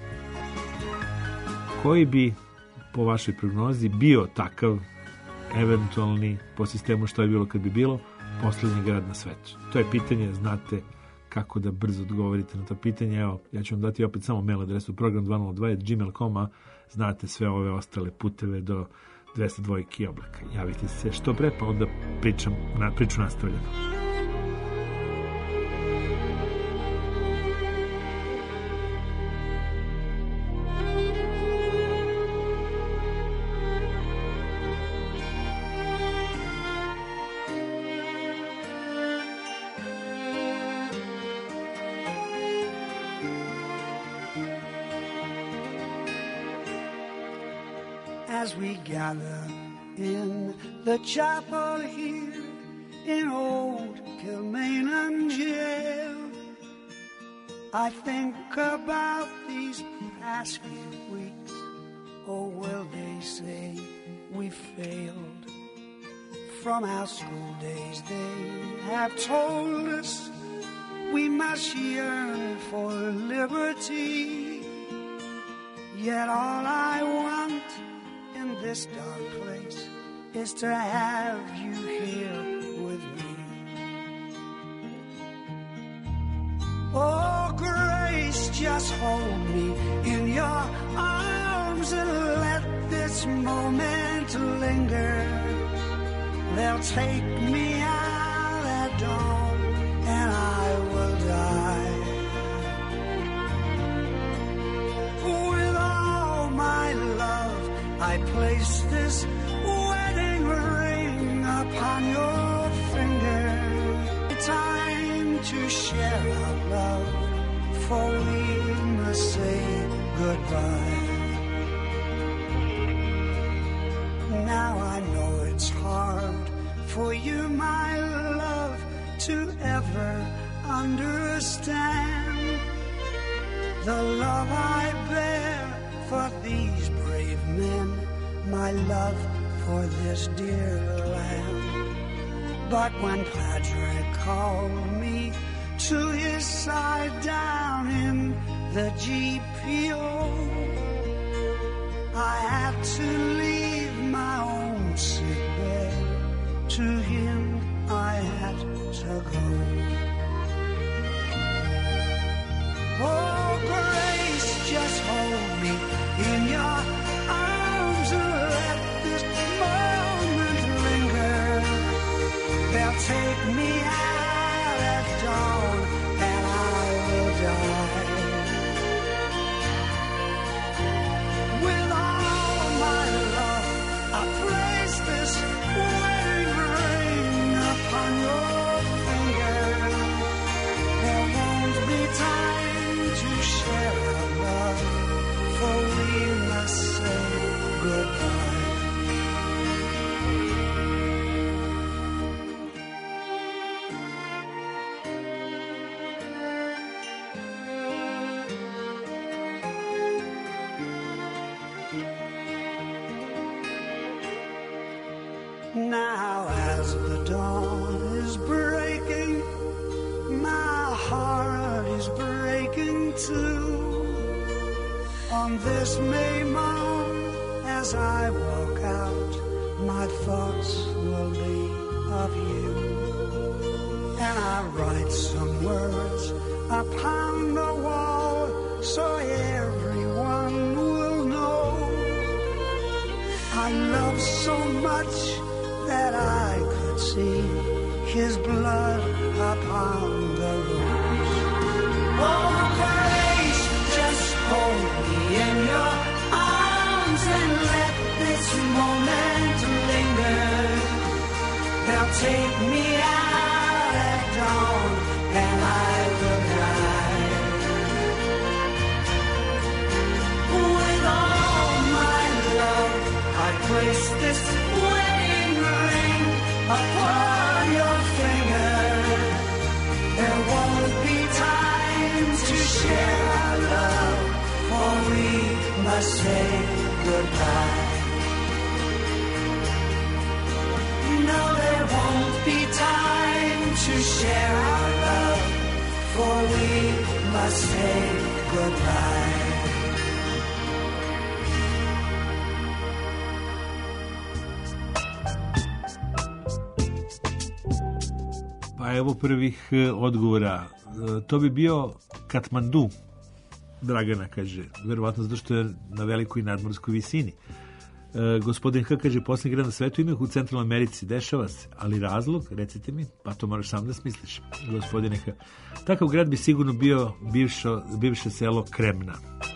Koji bi, po vašoj prognozi, bio takav eventualni, po sistemu što je bilo kad bi bilo, poslednji grad na svetu? To je pitanje, znate kako da brzo odgovorite na to pitanje. Evo, ja ću vam dati opet samo mail adresu program202@gmail.com, a znate sve ove ostale puteve do 202 oblaka. Javite se što pre, pa onda priču nastavljamo. As we gather in the chapel here in old Kilmainham jail, I think about these past few weeks. Oh, will they say we failed? From our school days they have told us we must yearn for liberty. Yet all I want in this dark place is to have you here with me. Oh, grace, just hold me in your arms and let this moment linger. They'll take me out at dawn and I will die. With all my love I place this wedding ring upon your finger. Time to share our love, for we must say goodbye. Now I know it's hard for you, my love, to ever understand the love I bear for these brave men, my love for this dear land. But when Patrick called me to his side down in the GPO, I had to leave my own sick bed. To him I had to go. Oh, grace, just hold me in your arms and let this moment linger. They'll take me out at dawn and I will die. With all my love I place this wedding ring upon your finger. There won't be time to share our love, for we must say goodbye. Now as the dawn is breaking, my heart is breaking too. On this May morn, as I walk out, my thoughts will be of you. And I write some words upon the wall so everyone will know I love so much that I could see his blood upon the rose. Oh, grace, just hold me in your arms and let this moment linger. They'll take me out share our love, for we must say goodbye. No, there won't be time to share our love, for we must say goodbye. Pa evo prvih odgovora. To bi bio Katmandu, Dragana kaže, verovatno zato što je na velikoj nadmorskoj visini. Gospodin H kaže, posljednji grad na svetu ima u Centralnoj Americi, dešava se, ali razlog, recite mi, pa to moraš sam da smisliš, gospodine H. Takav grad bi sigurno bio bivše selo Kremna.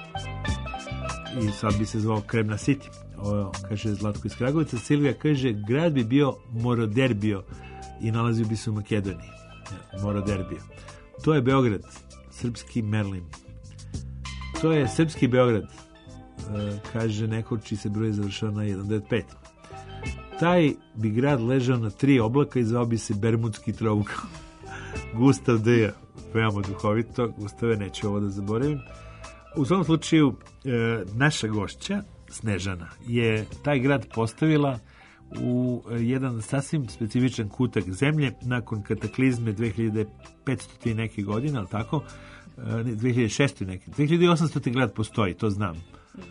I sad bi se zvao Kremna City. Ovo kaže Zlatko iz Kragovica. Silvija kaže, grad bi bio Moroderbio i nalazio bi se u Makedoniji. Moroderbio. To je Beograd, srpski Merlin. To je srpski Beograd, kaže neko čiji se broj završava na 195. Taj bi grad ležao na 3 oblaka i zvao bi se Bermudski trougao. Gustav D. Veoma duhovito. Gustave, neću ovo da zaboravim. U svom slučaju, naša gošća, Snežana, je taj grad postavila u jedan sasvim specifičan kutak zemlje nakon kataklizme 2500 i neke godine, ali tako? 2600 neke. 2800 grad postoji, to znam.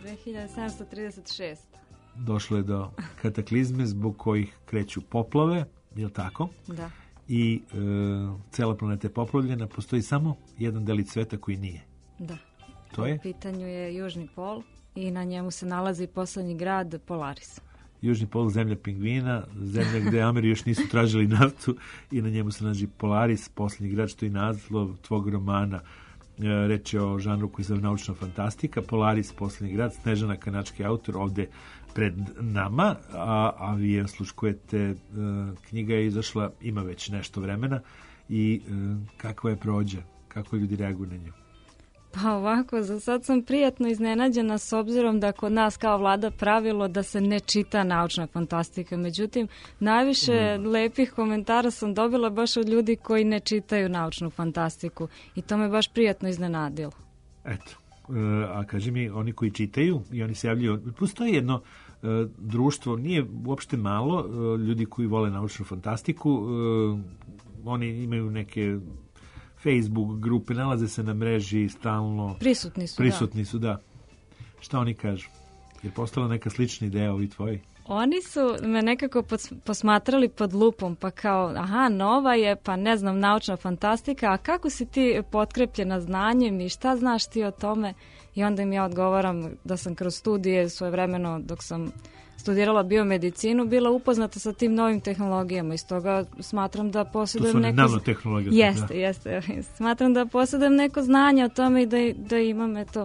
2736. Došlo je do kataklizme zbog kojih kreću poplave, je li tako? Da. I cela planeta je poplavljena, postoji samo jedan delić sveta koji nije. Da. To je? U pitanju je Južni pol i na njemu se nalazi poslednji grad Polaris. Južni pol, zemlja pingvina, zemlja gde Ameri još nisu tražili naftu i na njemu se nalazi Polaris, poslednji grad, što je naslov tvog romana. Reč je o žanru koji se zove naučna fantastika. Polaris, poslednji grad, Snežana, kanački autor, ovde pred nama, a vi je osluškujete, knjiga je izašla, ima već nešto vremena i kakva je prođa, kako ljudi reaguju na nju? Pa ovako, za sad sam prijatno iznenađena s obzirom da kod nas kao vlada pravilo da se ne čita naučna fantastika. Međutim, najviše lepih komentara sam dobila baš od ljudi koji ne čitaju naučnu fantastiku i to me baš prijatno iznenadilo. Eto, a kaži mi, oni koji čitaju i oni se javljaju, postoji jedno društvo, nije uopšte malo, ljudi koji vole naučnu fantastiku, oni imaju neke Facebook grupe, nalaze se na mreži stalno. Prisutni su, da. Šta oni kažu? Je postala neka slična ideja ovi tvoji? Oni su me nekako posmatrali pod lupom, pa kao, aha, nova je, pa ne znam, naučna fantastika, a kako si ti potkrepljena znanjem i šta znaš ti o tome? I onda im ja odgovaram da sam kroz studije svojevremeno, dok sam studirala biomedicinu, bila upoznata sa tim novim tehnologijama i stoga smatram da posjedujem neko... To su nanotehnologije. Jeste. Smatram da posjedujem neko znanje o tome i da imam, eto,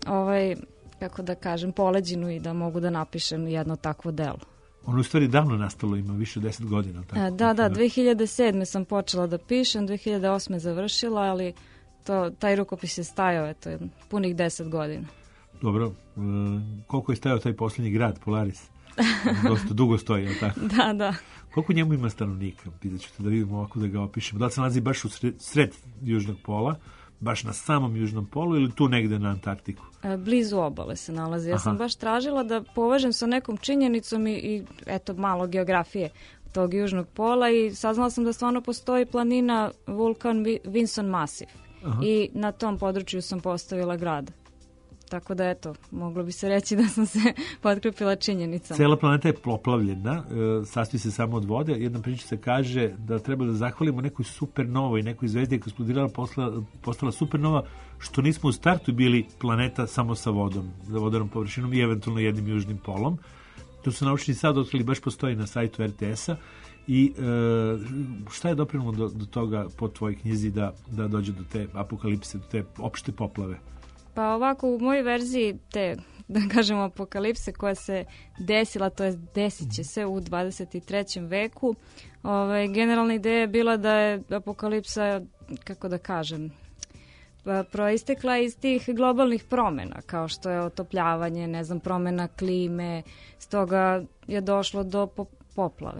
kako da kažem, poleđinu i da mogu da napišem jedno takvo delo. Ono u stvari davno nastalo, ima više od 10 godina. Tako? Da, 2007. sam počela da pišem, 2008. završila, ali taj rukopis je stajao, eto, punih 10 godina. Dobro, koliko je stajao taj posljednji grad, Polaris? Dosta dugo stoji, je li tako? Da. Koliko njemu ima stanovnika? Pitat ću te da vidimo ovako da ga opišemo. Da li se nalazi baš u sred južnog pola, baš na samom južnom polu ili tu negde na Antarktiku? Blizu obale se nalazi. Ja sam baš tražila da povežem sa nekom činjenicom i eto, malo geografije tog južnog pola i saznala sam da stvarno postoji planina vulkan Vinson Massif. I na tom području sam postavila grad. Tako da, eto, moglo bi se reći da sam se potkrepila činjenicama. Cela planeta je poplavljena, sastoji se samo od vode. Jedna priča se kaže da treba da zahvalimo nekoj supernovoj, nekoj zvezdi koja je eksplodirala, postala supernova, što nismo u startu bili planeta samo sa vodom, za vodenom površinom i eventualno jednim južnim polom. To su naučni sad otkrili, baš postoji na sajtu RTS-a. I šta je doprinalo do toga po tvojoj knjizi da dođe do te apokalipse, do te opšte poplave? Pa ovako, u mojoj verziji te, da kažemo, apokalipse koja se desila, to je desit će se u 23. veku, generalna ideja je bila da je apokalipsa, kako da kažem, proistekla iz tih globalnih promjena, kao što je otopljavanje, promjena klime, stoga je došlo do poplave.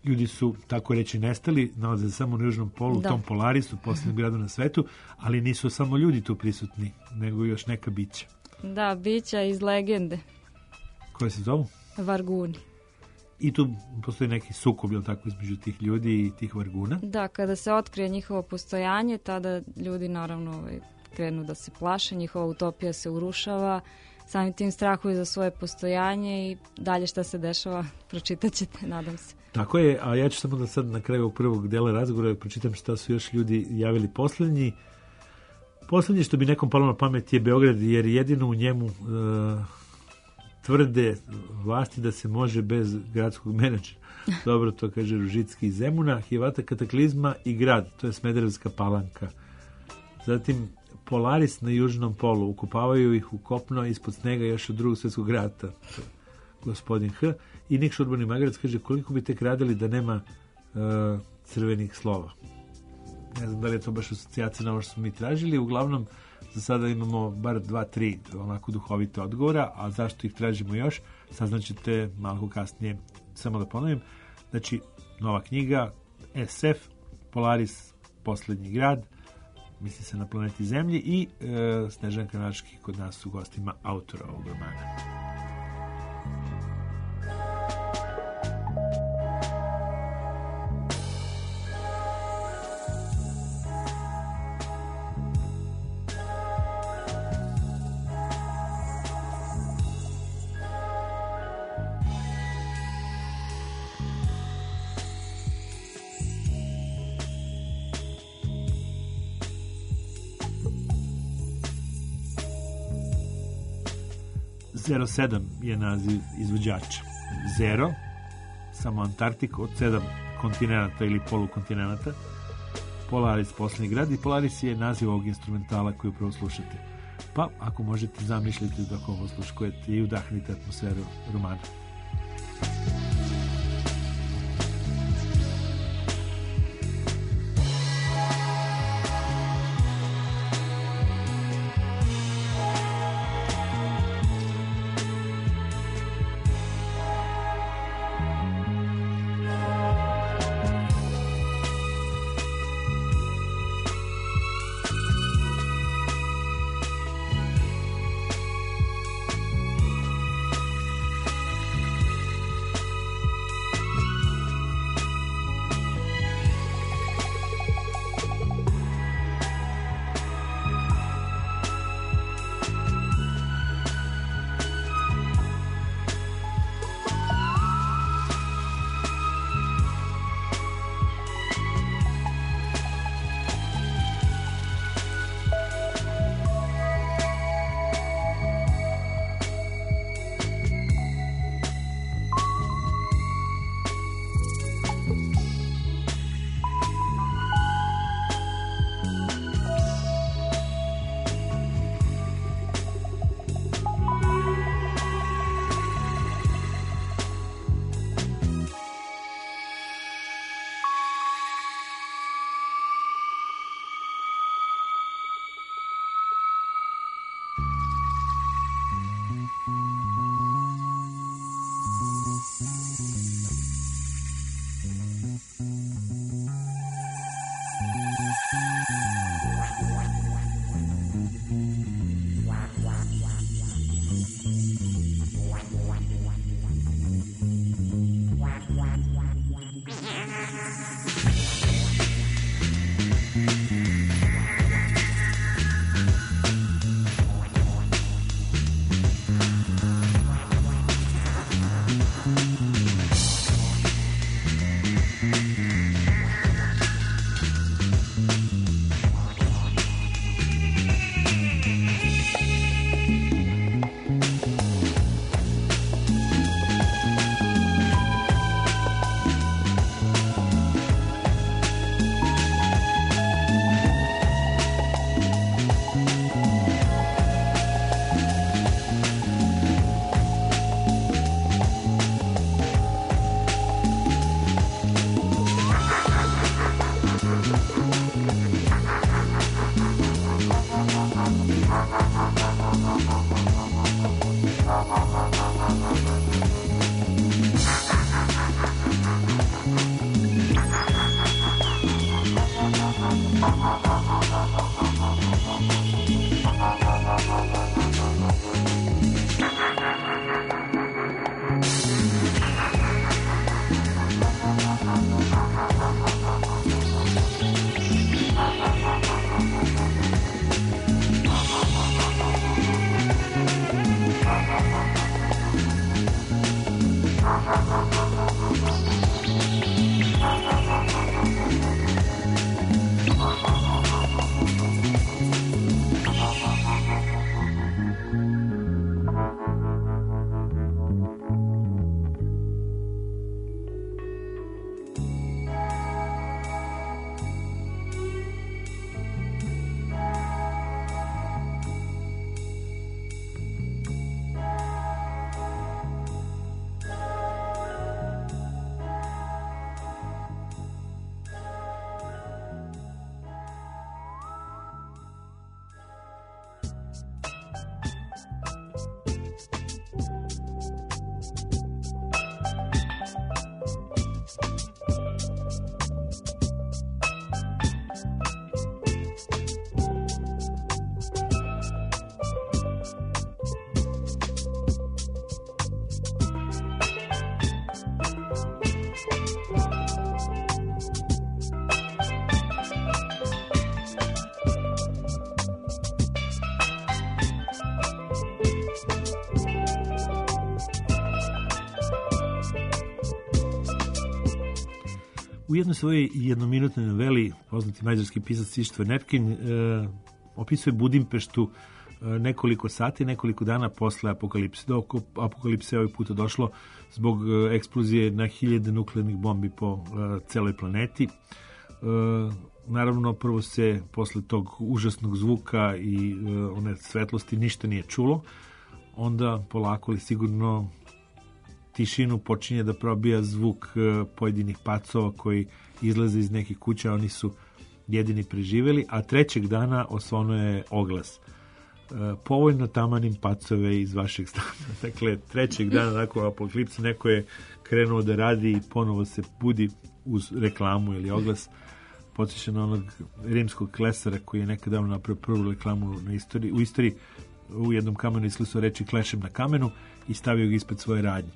ljudi su, tako reći, nestali, nalaze se samo na južnom polu, u tom Polarisu, posljednjem gradu na svetu, ali nisu samo ljudi tu prisutni, nego još neka bića. Da, bića iz legende. Koje se zovu? Varguni. I tu postoji neki sukob, jel tako, između tih ljudi i tih varguna? Da, kada se otkrije njihovo postojanje, tada ljudi naravno krenu da se plaše, njihova utopija se urušava, samim tim strahuju za svoje postojanje i dalje šta se dešava pročitat ćete, nadam se. Tako je, a ja ću samo da sad na kraju ovog prvog dela razgovora pročitam šta su još ljudi javili poslednji. Poslednje što bi nekom palo na pamet je Beograd, jer jedino u njemu tvrde vlasti da se može bez gradskog menadžera. Dobro, to kaže Ružicki iz Zemuna, Hivata kataklizma i grad, to je Smederevska Palanka. Zatim Polaris na južnom polu, ukopavaju ih u kopno ispod snega još od Drugog svjetskog rata, gospodin H. I Nikša Urbani Magarac kaže koliko bi tek radili da nema crvenih slova. Ne znam da li je to baš asocijacija na ovo što smo mi tražili, uglavnom za sada imamo bar 2-3 onako duhovite odgovora, a zašto ih tražimo još, saznaćete malo kasnije. Samo da ponovim, znači nova knjiga, SF, Polaris, posljednji grad, misli se na planeti Zemlji i Snežanka Naški kod nas u gostima autora ovog romana. Zero 7 je naziv izvođača. Zero, samo Antarktik od 7 kontinenta ili polukontinenta. Polaris, posljednji grad, i Polaris je naziv ovog instrumentala koji upravo slušate. Pa, ako možete, zamišljati dok ovo sluškujete i udahnite atmosferu romana. U jednoj svojoj jednominutnoj noveli poznati mađarski pisac István Erkin opisuje Budimpeštu nekoliko sati, nekoliko dana posle apokalipse. Do apokalipse je ovaj puta došlo zbog eksplozije na 1000 nuklearnih bombi po celoj planeti. Naravno, prvo se posle tog užasnog zvuka i one svetlosti ništa nije čulo. Onda polako ali sigurno tišinu počinje da probija zvuk pojedinih pacova koji izlaze iz nekih kuća, oni su jedini preživeli, a trećeg dana osvonuo je oglas. Povoljno tamanim pacove iz vašeg stana. Dakle, trećeg dana nakon apokalipse neko je krenuo da radi i ponovo se budi uz reklamu ili oglas. Podsjeća na onog rimskog klesara koji je nekad davno napravio prvu reklamu u istoriji. U jednom kamenu islisao reči klešem na kamenu i stavio ga ispred svoje radnje.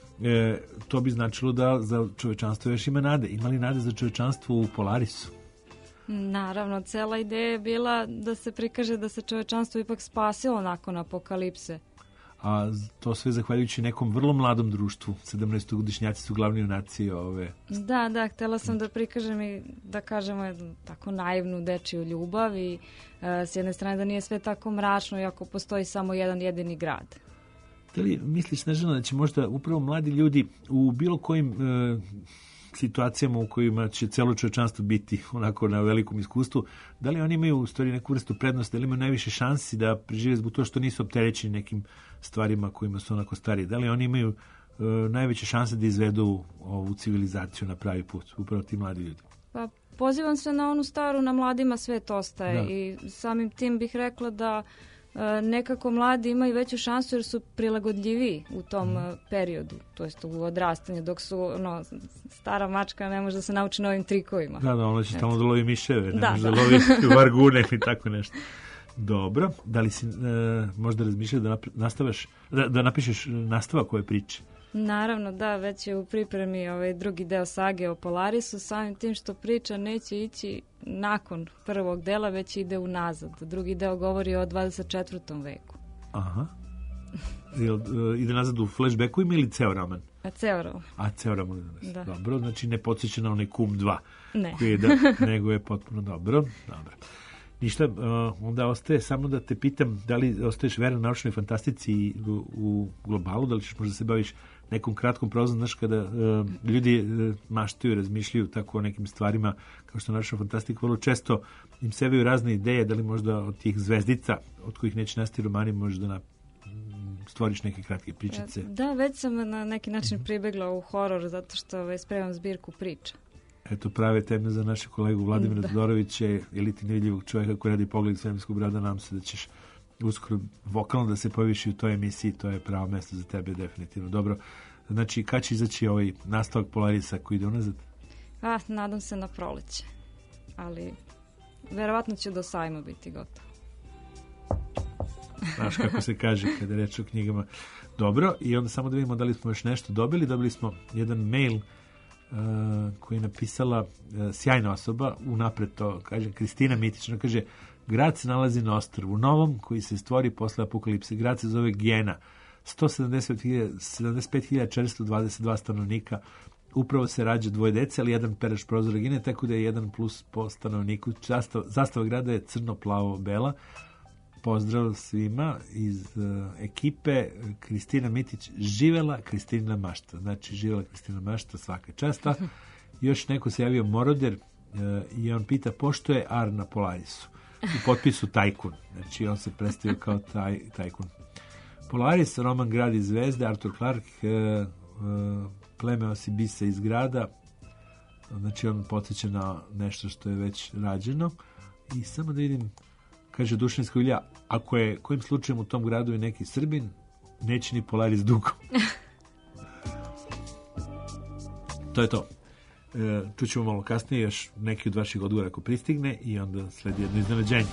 To bi značilo da za čovečanstvo još ima nade. Ima li nade za čovečanstvo u Polarisu? Naravno, cela ideja je bila da se prikaže da se čovečanstvo ipak spasilo nakon apokalipse. A to sve zahvaljujući nekom vrlo mladom društvu. 17-godišnjaci su glavni junaci ove... Da, htjela sam da prikažem i da kažemo jednu tako naivnu dečiju ljubav i s jedne strane da nije sve tako mračno iako postoji samo jedan jedini grad. Da li misliš, Snežana, da će možda upravo mladi ljudi u bilo kojim situacijama u kojima će celo čovečanstvo biti onako na velikom iskustvu, da li oni imaju u stvari neku vrstu prednosti, da li imaju najviše šansi da prežive zbog toga što nisu opterećeni nekim stvarima kojima su onako stari, da li oni imaju najveće šanse da izvedu ovu civilizaciju na pravi put, upravo ti mladi ljudi? Pa pozivam se na onu staru, na mladima svet ostaje i samim tim bih rekla da nekako mladi imaju veću šansu jer su prilagodljiviji u tom periodu, to jest u odrastanju, dok su stara mačka ne može da se nauči novim trikovima. Da, ona će stalno da lovi miševe, ne može da lovi vargune ili tako nešto. Dobro, da li si možda razmišljao da napišeš nastavak ove priče? Naravno, da, već je u pripremi drugi deo sage o Polarisu, samim tim što priča neće ići nakon prvog dela, već ide unazad. Drugi deo govori o 24. veku. Aha. Ide nazad u flashbacku ili ceo roman? Ceo roman. Ceo roman. Da. Dobro, znači ne podsjeća na onaj Kum 2. Ne. Koji je nego je potpuno dobro. Ništa, onda ostaje samo da te pitam da li ostaješ veran naučnoj fantastici u globalu, da li ćeš možda se baviš nekom kratkom prozom, znaš, kada ljudi maštaju, razmišljaju tako o nekim stvarima kao što naučna fantastika, vrlo često im sevaju razne ideje, da li možda od tih zvezdica od kojih neće nastati romani možda da stvoriš neke kratke pričice. Da, već sam na neki način pribegla u horor zato što spremam zbirku priča. Eto prave teme za naše kolegu Vladimira Todorovića, eliti nevidljivog čovjeka koji radi Pogled svemirskog brada. Nam se da ćeš uskoro vokalno da se pojaviš u toj emisiji, to je pravo mjesto za tebe definitivno. Dobro, znači kad će izaći ovaj nastavak Polarisa koji ide unazad? Nadam se na proleće, ali Verovatno će do sajma biti gotovo. Znaš kako se kaže kada je reč o knjigama. Dobro, i onda samo da vidimo da li smo još nešto dobili. Dobili smo jedan mail koji je napisala sjajna osoba, unapred to kaže, Kristina Mitić. Kaže, grad se nalazi na ostrvu novom koji se stvori posle apokalipse. Grad se zove Gijena. 175.422 stanovnika. Upravo se rađa 2 dece, ali jedan perač prozora gine, tako da je 1+ po stanovniku. Zastava grada je crno-plavo-bela. Pozdrav svima iz ekipe. Kristina Mitić, živela Kristina Mašta. Znači, živela Kristina Mašta, svaka časta. Još neko se javio, Moroder, i on pita, pošto je Ar na Polarisu? U potpisu Tajkun. Znači, on se predstavio kao Tajkun. Polaris, roman Grad i zvezde, Arthur Clarke, pleme Osibisa iz grada. Znači, on podsjeća na nešto što je već rađeno. I samo da vidim, kaže Dušanska Ilja, ako je kojim slučajem u tom gradu je neki Srbin, neće ni Polaris dugo. To je to. Čućemo malo kasnije još neki od vaših odgovora ako pristigne i onda sledi jedno iznenađenje.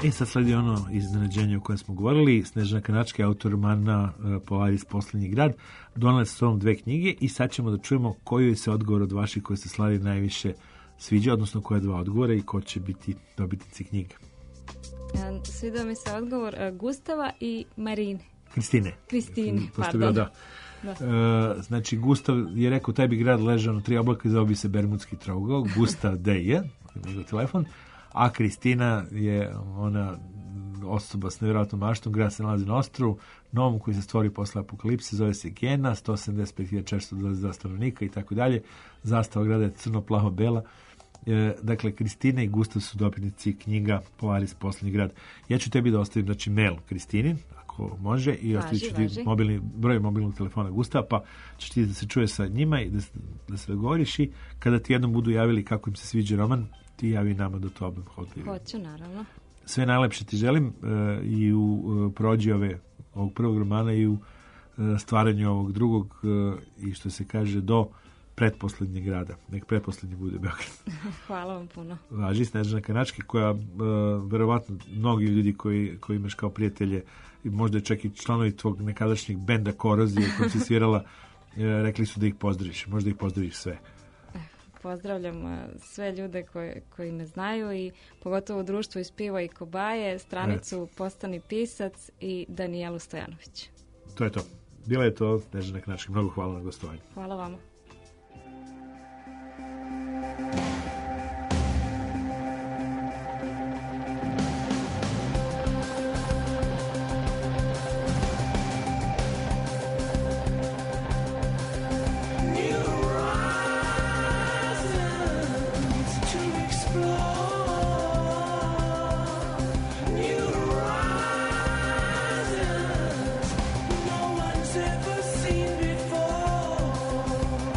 Sad sledi ono iznenađenje o kojem smo govorili. Snežana Kanačka, autor romana Polaris, Poslednji grad, donela sa sobom 2 knjige i sad ćemo da čujemo koji se odgovor od vaših koji ste slali najviše sviđa, odnosno koje 2 odgovora i ko će biti dobitnici knjiga. Svidio mi se odgovor Gustava i Marine. Kristine, pardon. Da. Znači, Gustav je rekao taj bi grad ležao na 3 oblaka i zove bi se Bermudski trougao. Gustav D.J. njegov telefon. A Kristina je ona osoba s nevjerojatnom maštom. Grad se nalazi na ostrvu novom koji se stvori posle apokalipse, zove se Gena, 175.422 stanovnika i tako dalje. Zastava grada je crno-plavo-bela. Dakle, Kristina i Gustav su dobitnici knjiga Polaris, Poslednji grad. Ja ću tebi da ostavim, znači, mail Kristini, ako može, i ostavit ću ti broj mobilnog telefona Gustava, pa ćeš ti da se čuje sa njima i da se dogovoriš, i kada ti jednom budu javili kako im se sviđa roman, ti javi nama da to obim hodili. Hoću, naravno. Sve najlepše ti želim i u prođi ovog prvog romana i u stvaranju ovog drugog, i što se kaže do pretposlednjeg grada. Nek pretposlednji bude Beograd. Hvala vam puno. Važi Snežana Kanački, koja verovatno mnogi ljudi koji imaš kao prijatelje, i možda čak i članovi tvog nekadašnjeg benda Korozije kojim si svirala, rekli su da ih pozdraviš. Možda ih pozdraviš sve. Pozdravljam sve ljude koji me znaju, i pogotovo u društvu iz Piva i Kobaje, stranicu Postani pisac i Danijelu Stojanović. To je to. Bila je to Snežana Kanački. Mnogo hvala na gostovanju. Hvala vama. Ever seen before.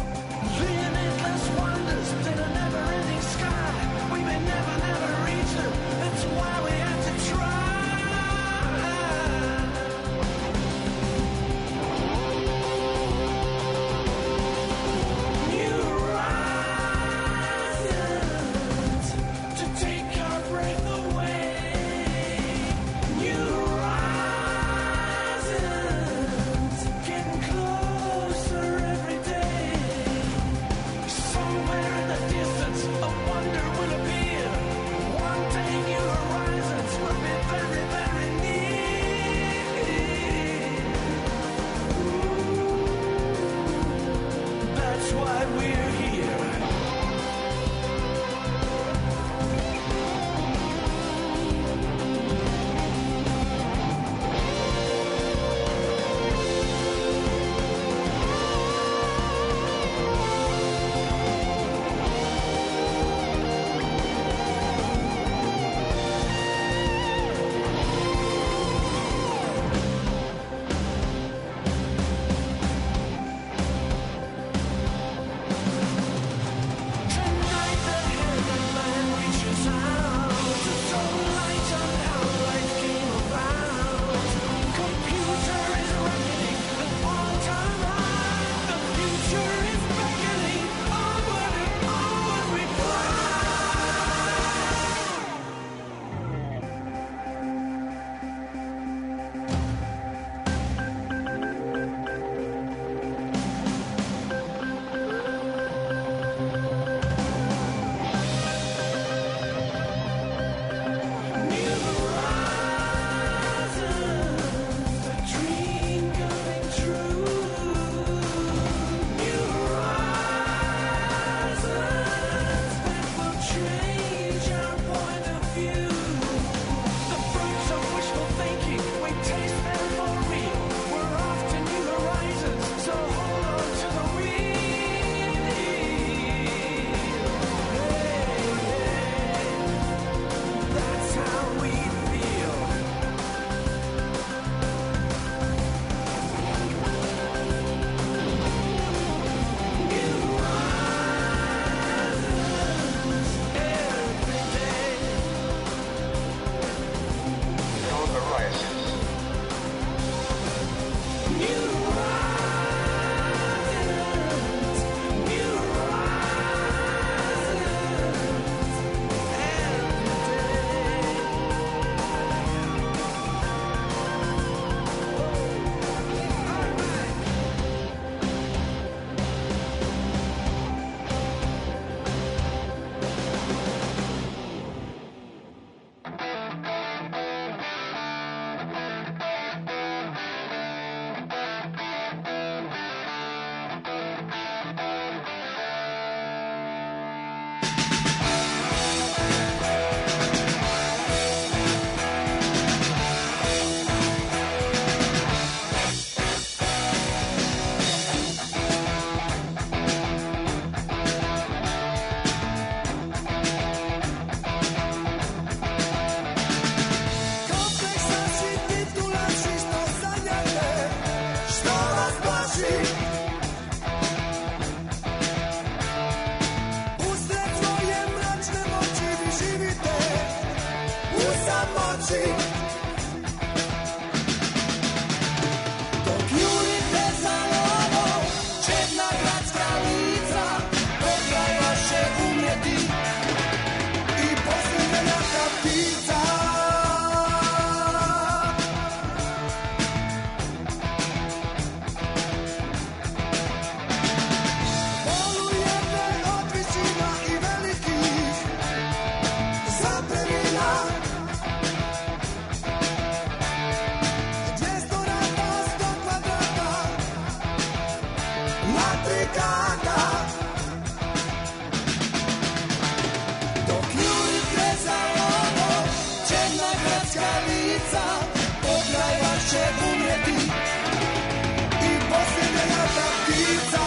noći. Dok jurite za lovom, čedna gradska lica, pokraj vaše umjeti i posljednja jaka ptica. Volujete od visina i velikih zapremina, 200 rata, 100 kvadrata, na 3 kata. Dok jurite za lovom, čedna gradska lica, pokraj vaše umjeti i posljednja jaka ptica.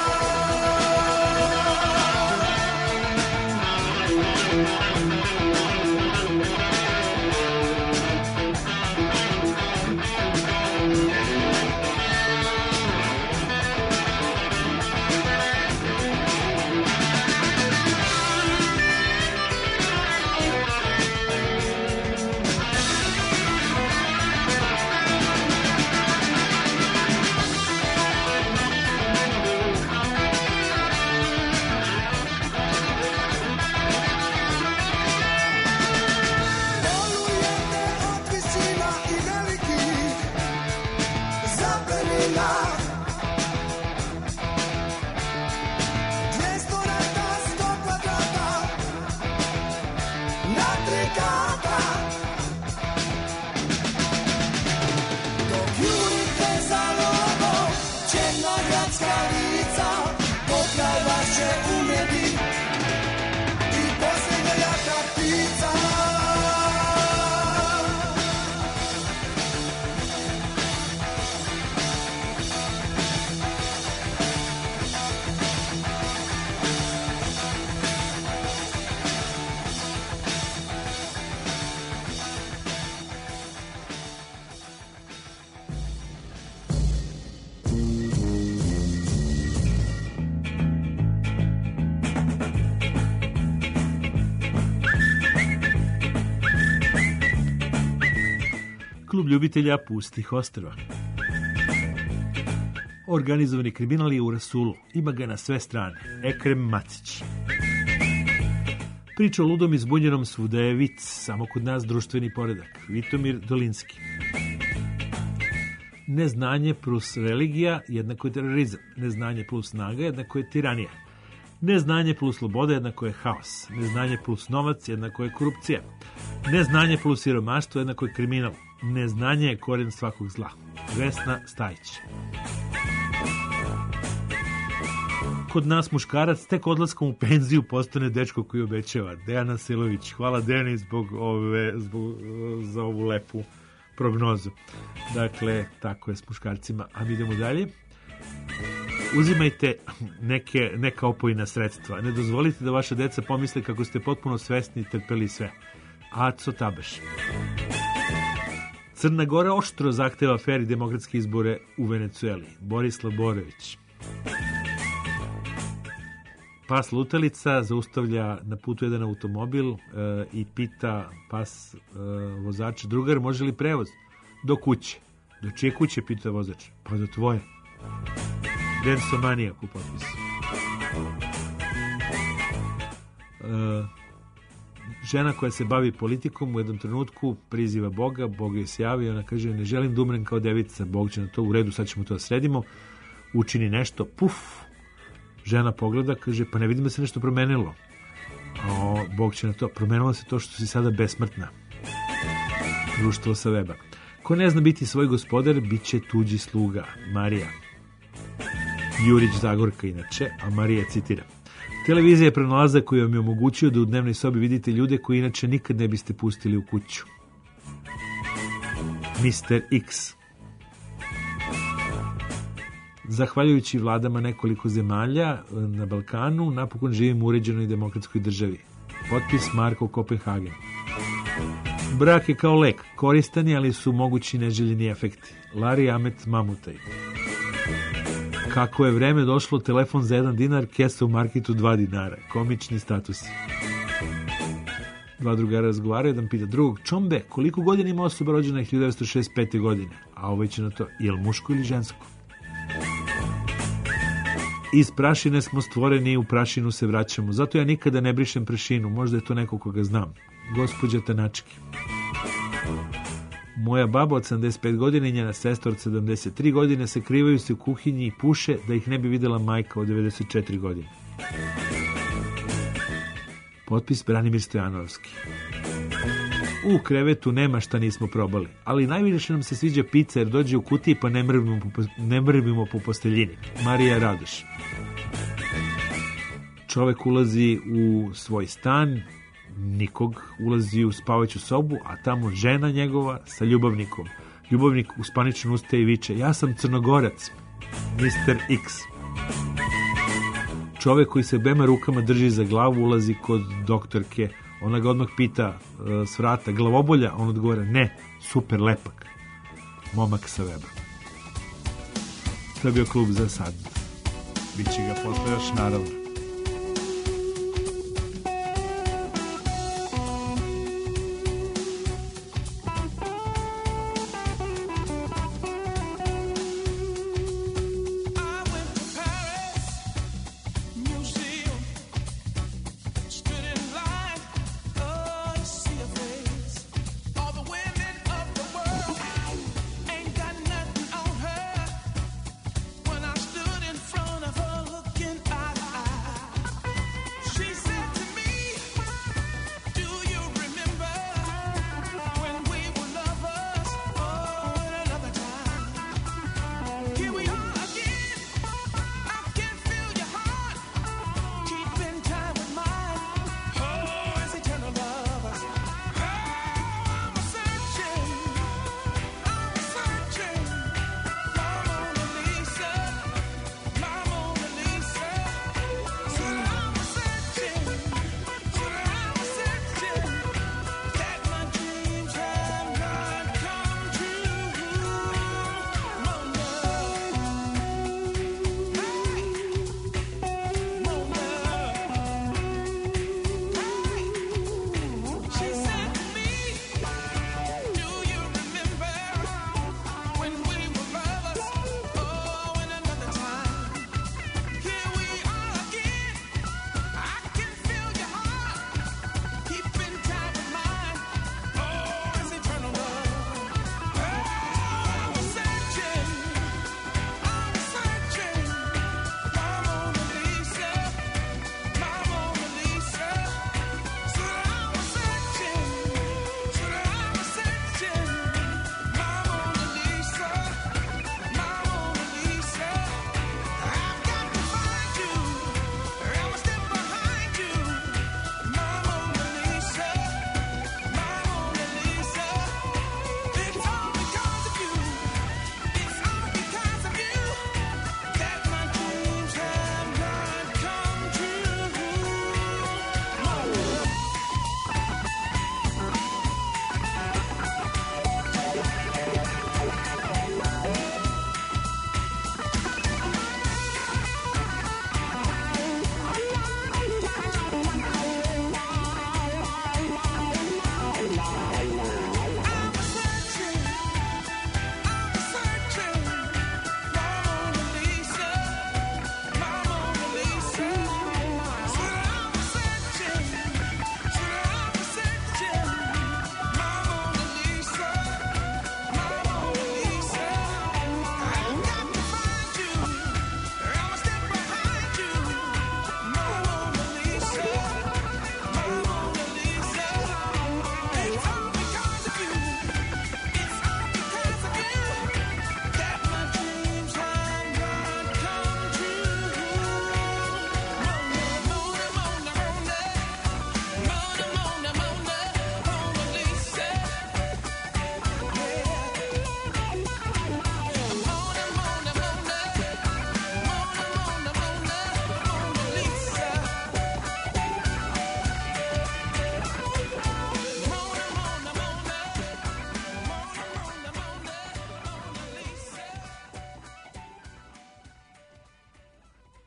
Volujete od visina i velikih zapremina, 200 rata, 100 kvadrata, na 3 kata. Dok jurite za lovom, čedna gradska lica, pokraj vaše umjeti i posljednja jaka ptica. Klub ljubitelja pustih ostrva. Organizovani kriminal je u rasulu. Ima ga na sve strane. Ekrem Macić. Priča o ludom i zbunjenom svuda je vic, samo kod nas društveni poredak. Vitomir Dolinski. Neznanje plus religija jednako je terorizam. Neznanje plus snaga jednako je tiranija. Neznanje plus sloboda jednako je haos. Neznanje plus novac jednako je korupcija. Neznanje plus siromaštvo jednako je kriminal. Neznanje je korijen svakog zla. Vesna Stajić. Kod nas muškarac tek odlaskom u penziju postane dečko koji obećava. Dejana Silović. Hvala Dejani za ovu lepu prognozu. Dakle, tako je s muškarcima. A mi idemo dalje. Uzimajte neka opojna sredstva. Ne dozvolite da vaša deca pomisle kako ste potpuno svesni i trpeli sve. Aco Tabaš. Crna Gora oštro zahteva fer i demokratske izbore u Venecueli. Borislav Borović. Pas lutalica zaustavlja na putu jedan automobil i pita pas vozača: drugar, može li prevoz? Do kuće. Do čije kuće, pita vozač? Pa do tvoje. Denso Manijak u potpisu. Žena koja se bavi politikom u jednom trenutku priziva Boga, Bog je se javio, ona kaže: ne želim da umrem kao devica, Bog će na to, u redu, sad ćemo to da sredimo. Učini nešto, puf, žena pogleda, kaže: pa ne vidim da se nešto promenilo. Bog će na to, promenilo se to što si sada besmrtna. Društvo sa weba. Ko ne zna biti svoj gospodar, bit će tuđi sluga. Marija. Jurić Zagorka inače, a Marija citira: televizija je pronalazak koji vam je omogućio da u dnevnoj sobi vidite ljude koji inače nikad ne biste pustili u kuću. Mr. X. Zahvaljujući vladama nekoliko zemalja na Balkanu, napokon živim u uređenoj demokratskoj državi. Potpis Marko Kopenhagen. Brak je kao lek, koristan je, ali su mogući neželjeni efekti. Lari Amet Mamutaj. Kako je vreme došlo, telefon za 1 dinar, kesa u marketu 2 dinara. Komični statusi. Dva drugara razgovaraju, jedan pita drugog, Čombe, koliko godina ima osoba rođena 1965. godine? A ovaj će na to, je li muško ili žensko? Iz prašine smo stvoreni, u prašinu se vraćamo. Zato ja nikada ne brišem prašinu. Možda je to neko koga znam. Gospođa Tanački. Moja baba od 75 godina i njena sestra od 73 godine sakrivaju se u kuhinji i puše da ih ne bi videla majka od 94 godine. Potpis Branimir Stojanovski. U krevetu nema šta nismo probali, ali najviše nam se sviđa pizza jer dođe u kutiji pa ne mrvimo po posteljini. Marija Radoš. Čovek ulazi u svoj stan, nikog, ulazi u spavaću sobu, a tamo žena njegova sa ljubavnikom. Ljubavnik uspanično ustaje i viče, ja sam Crnogorac, Mr. X. Čovek koji se obema rukama drži za glavu ulazi kod doktorke. Ona ga odmah pita s vrata, glavobolja? On odgovara, ne, super lepak. Momak sa weba. To je bio klub za sad. Biće ga posle još, naravno.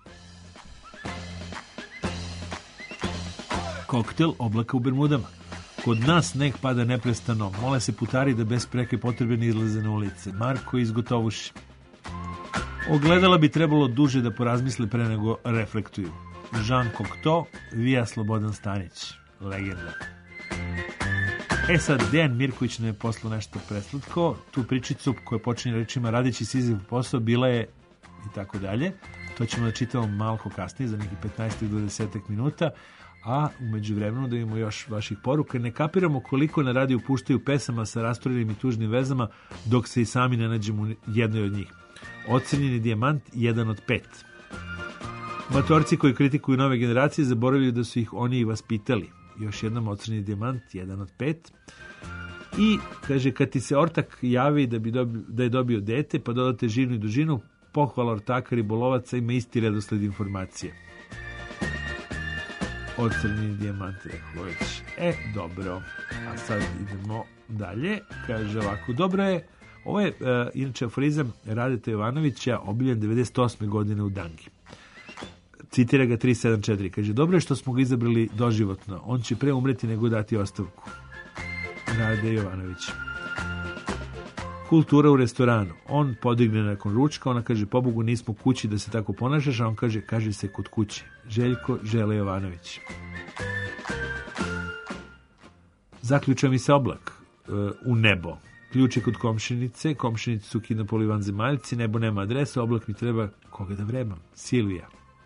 Koktel oblaka u Bermudama. Kod nas sneg pada neprestano. Mole se putari da bez preke potrebe ne izlaze na ulice. Marko iz Gotovuši. Ogledala bi trebalo duže da porazmisle pre nego reflektuju. Jean Cocteau, Vija Slobodan Stanić. Legenda. Sad, Dejan Mirković nam je poslao nešto preslatko. Tu pričicu koja počinje rečima radeći Sizif posao bila je i tako dalje. To ćemo da čitamo malo kasnije, za nekih 15-20 minuta. A umeđu vremenu da imamo još vaših poruka. Ne kapiramo koliko na radiju puštaju pesama sa rastorenim i tužnim vezama dok se i sami ne nađemo u jednoj od njih. Ocenjeni dijamant 1 od 5. Matorci koji kritikuju nove generacije zaboravljaju da su ih oni i vaspitali. Još jednom ocenjeni dijamant 1 od 5. I kaže, kad ti se ortak javi da je dobio dete, pa dodate živnu i dužinu, pohvala ortaka ribolovaca ima isti redosled informacije. Ocrnjeni dijamant, rekao već. Dobro. A sad idemo dalje. Kaže ovako, dobro je. Ovo je, inače, aforizam Radeta Jovanovića, obiljen 98. godine u Dangi. Citira ga 374. Kaže, dobro je što smo ga izabrali doživotno. On će pre umreti nego dati ostavku. Rade Jovanović. Kultura u restoranu. On podigne nakon ručka, ona kaže, pobogu nismo kući da se tako ponašaš, a on kaže se kod kuće. Željko Žele Jovanović. Zaključa mi se oblak u nebo. Ključ je kod komšinice, komšinice su kidnapoli vanzemaljci, nebo nema adresa, oblak mi treba koga da vrebam. Silvija.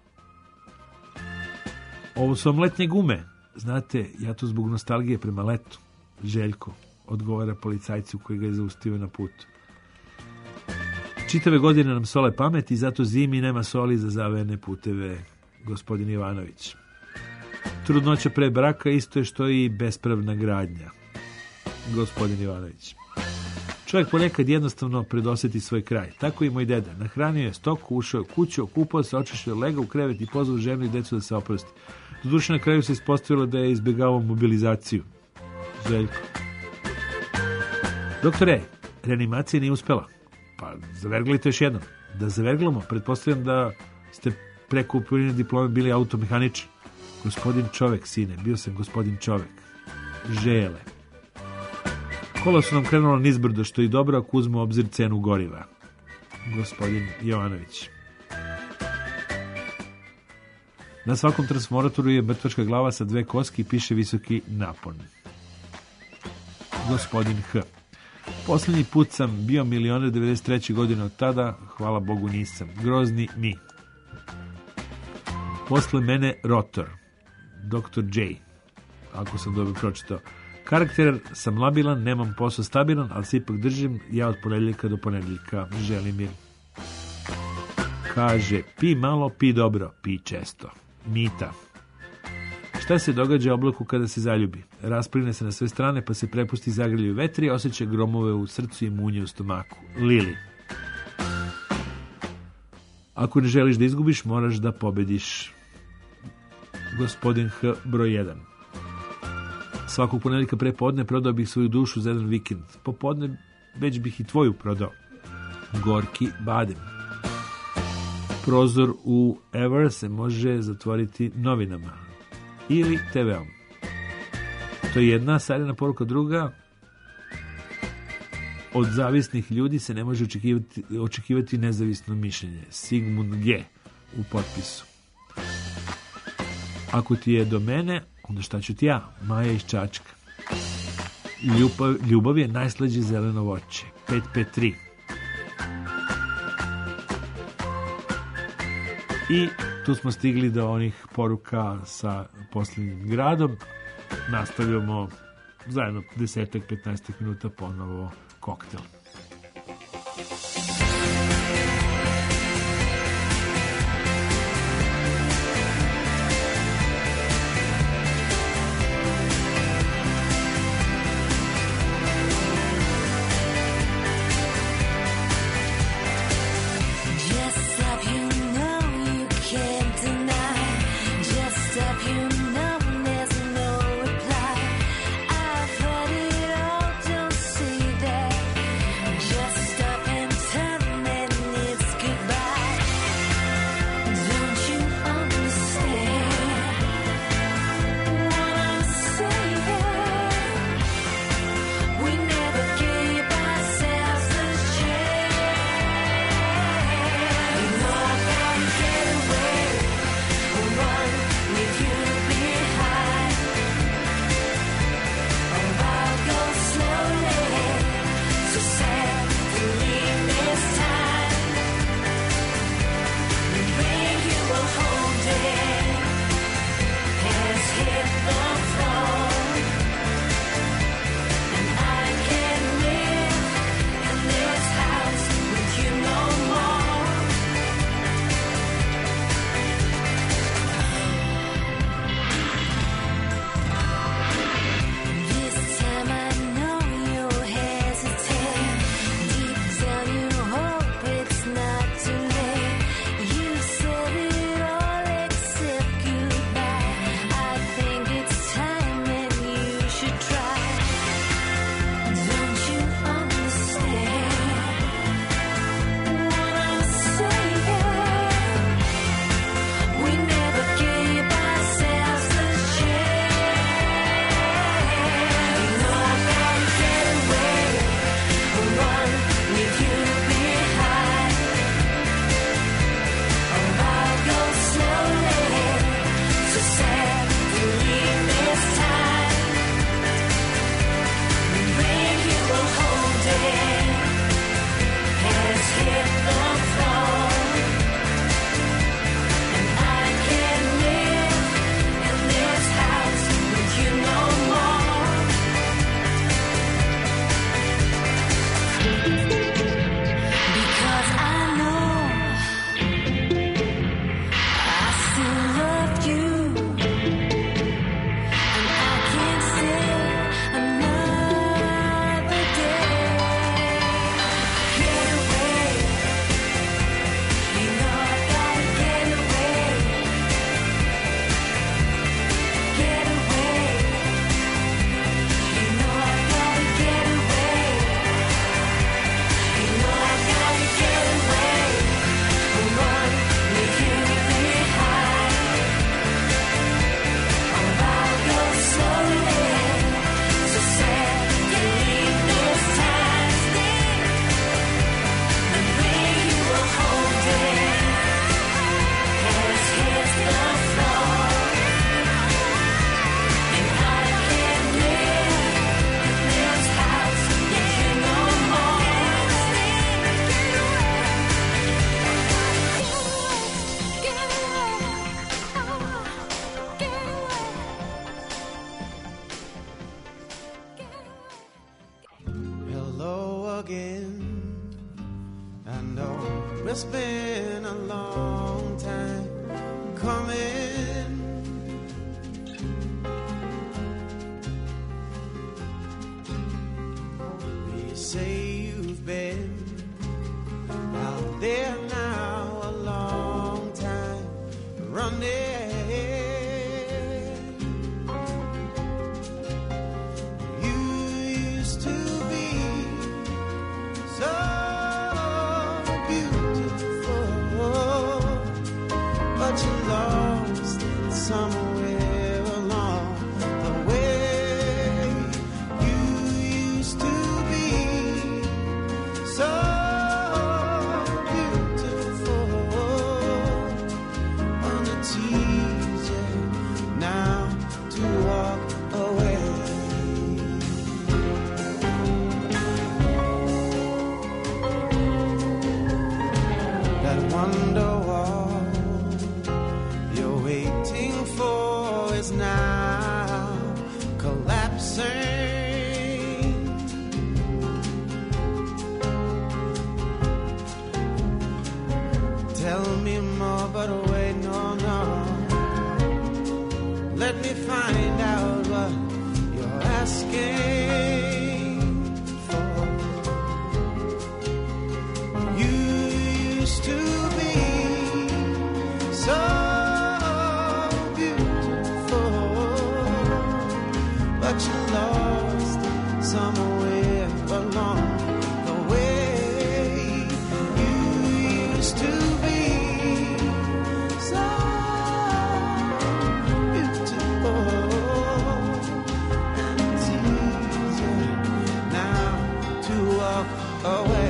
Ovo su vam letnje gume. Znate, ja to zbog nostalgije prema letu. Željko, odgovara policajcu koji ga je zaustavio na putu. Čitave godine nam sole pamet i zato zimi nema soli za zavejane puteve. Gospodin Ivanović. Trudnoća pre braka isto je što i bespravna gradnja. Gospodin Ivanović. Čovjek ponekad jednostavno predosjeti svoj kraj. Tako i moj deda. Nahranio je stoku, ušao u kuću, okupao se, očešio, legao u krevet i pozvao ženu i decu da se oprosti. Doduše na kraju se ispostavilo da je izbjegavao mobilizaciju. Željko. Doktore, reanimacija nije uspela. Pa zaverglite još jednom. Da zaverglamo, pretpostavljam da ste preko upirine diplome bili automehaničar. Gospodin čovek, sine, bio sam gospodin čovek. Žele. Kola su nam krenula nizbrdo, što je dobro ako uzmu obzir cenu goriva. Gospodin Jovanović. Na svakom transformatoru je mrtvačka glava sa 2 koske i piše visoki napon. Gospodin H. Poslednji put sam bio milioner 93. godine, od tada, hvala Bogu, nisam. Grozni mi. Posle mene Rotor. Dr. J. Ako sam dobro pročitao. Karakter sam labilan, nemam posao stabilan, ali se ipak držim, ja od ponedeljka do ponedeljka. Želimir. Kaže, pi malo, pi dobro, pi često. Mita. Šta se događa oblaku kada se zaljubi? Raspline se na sve strane, pa se prepusti zagrljaju vetri, osjeća gromove u srcu i munje u stomaku. Lili. Ako ne želiš da izgubiš, moraš da pobediš. Gospodin H. broj 1. Svakog ponedeljka pre podne prodao bih svoju dušu za jedan vikend. Popodne već bih i tvoju prodao. Gorki badem. Prozor u Ever se može zatvoriti novinama ili TV-om. To je jedna saljena poruka. Druga, od zavisnih ljudi se ne može očekivati nezavisno mišljenje. Sigmund G. u potpisu. Ako ti je do mene, onda šta ću ti ja? Maja iz Čačka. Ljubav je najslađe zeleno voće. 553. I tu smo stigli do onih poruka sa posljednjim gradom. Nastavljamo zajedno 10-15 minuta ponovo koktel. I've heard it all, don't say that. again. I know it's been a long time coming. You say you've been out there now a long time running. Somewhere along the way, you used to be so beautiful, and it's easy now to walk away. That Wonderwall you're waiting for is now collapsing. Tell me more, but wait, no. Let me find out what you're asking for. You used to be so but you lost somewhere along the way. You used to be so beautiful, and it's easy now to walk away.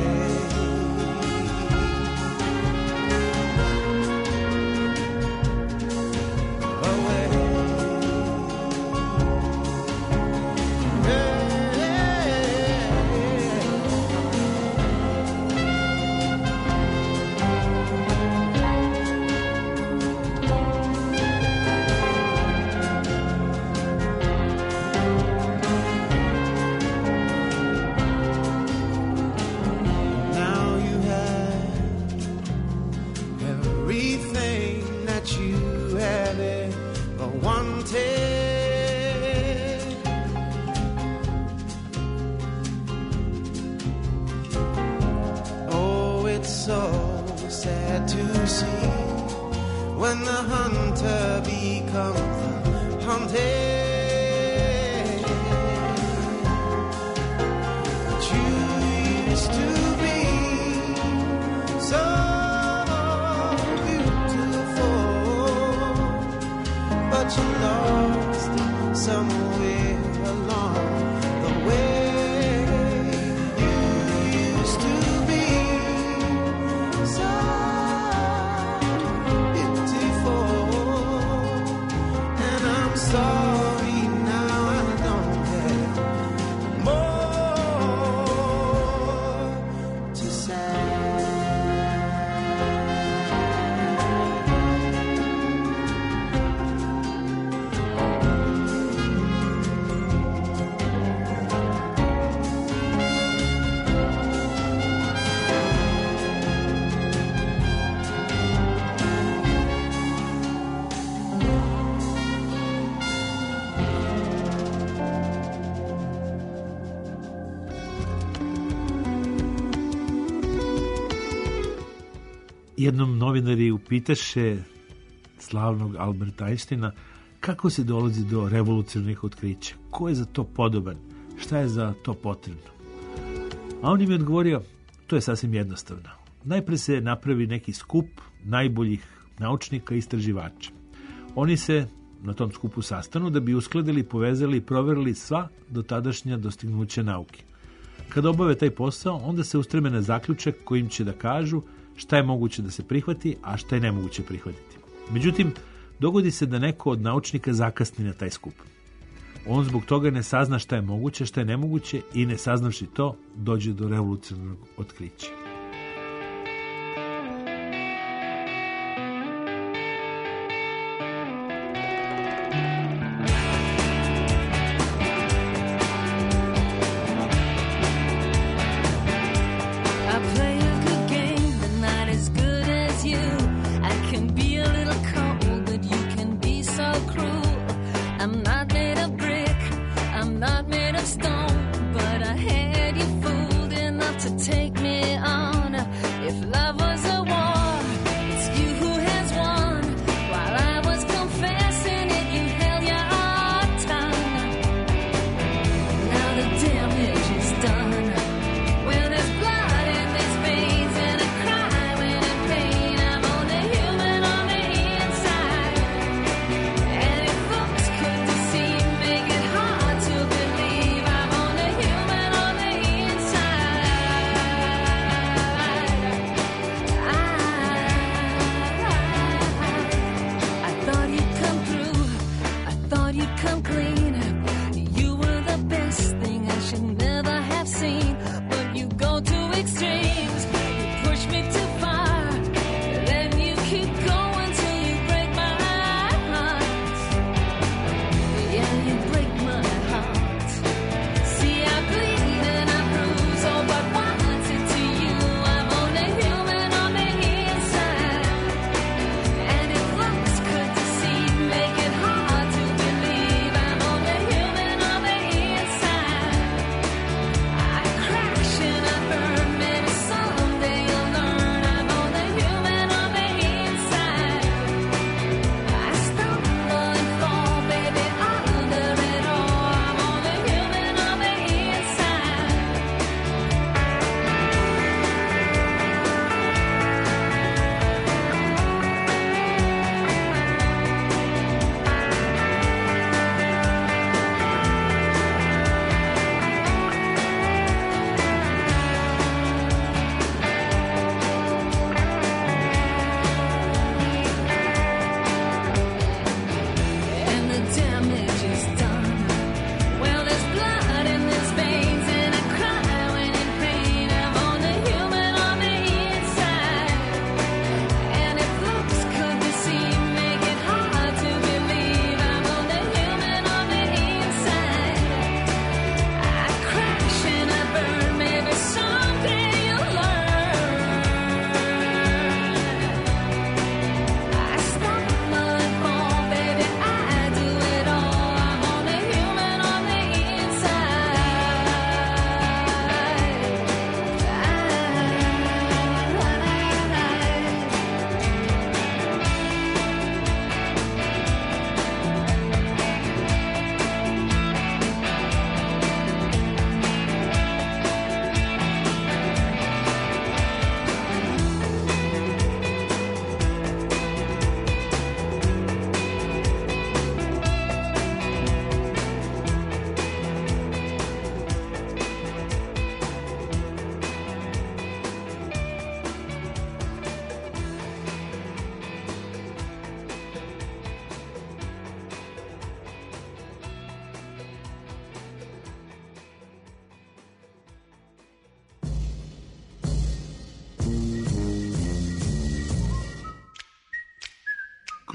When the hunter becomes the hunted, but you used to be so beautiful, but you lost somewhere along the way. You used to be so sorry, now I don't have more to say. Jednom novinari upitaše slavnog Alberta Einsteina kako se dolazi do revolucionarnih otkrića, ko je za to podoban, šta je za to potrebno. A on im je odgovorio, to je sasvim jednostavno. Najpre se napravi neki skup najboljih naučnika i istraživača. Oni se na tom skupu sastanu da bi uskladili, povezali i proverili sva dotadašnja dostignuća nauke. Kada obave taj posao, onda se ustreme na zaključak kojim će da kažu šta je moguće da se prihvati, a šta je nemoguće prihvatiti. Međutim, dogodi se da neko od naučnika zakasni na taj skup. On zbog toga ne sazna šta je moguće, šta je nemoguće i ne saznavši to, dođe do revolucionarnog otkrića.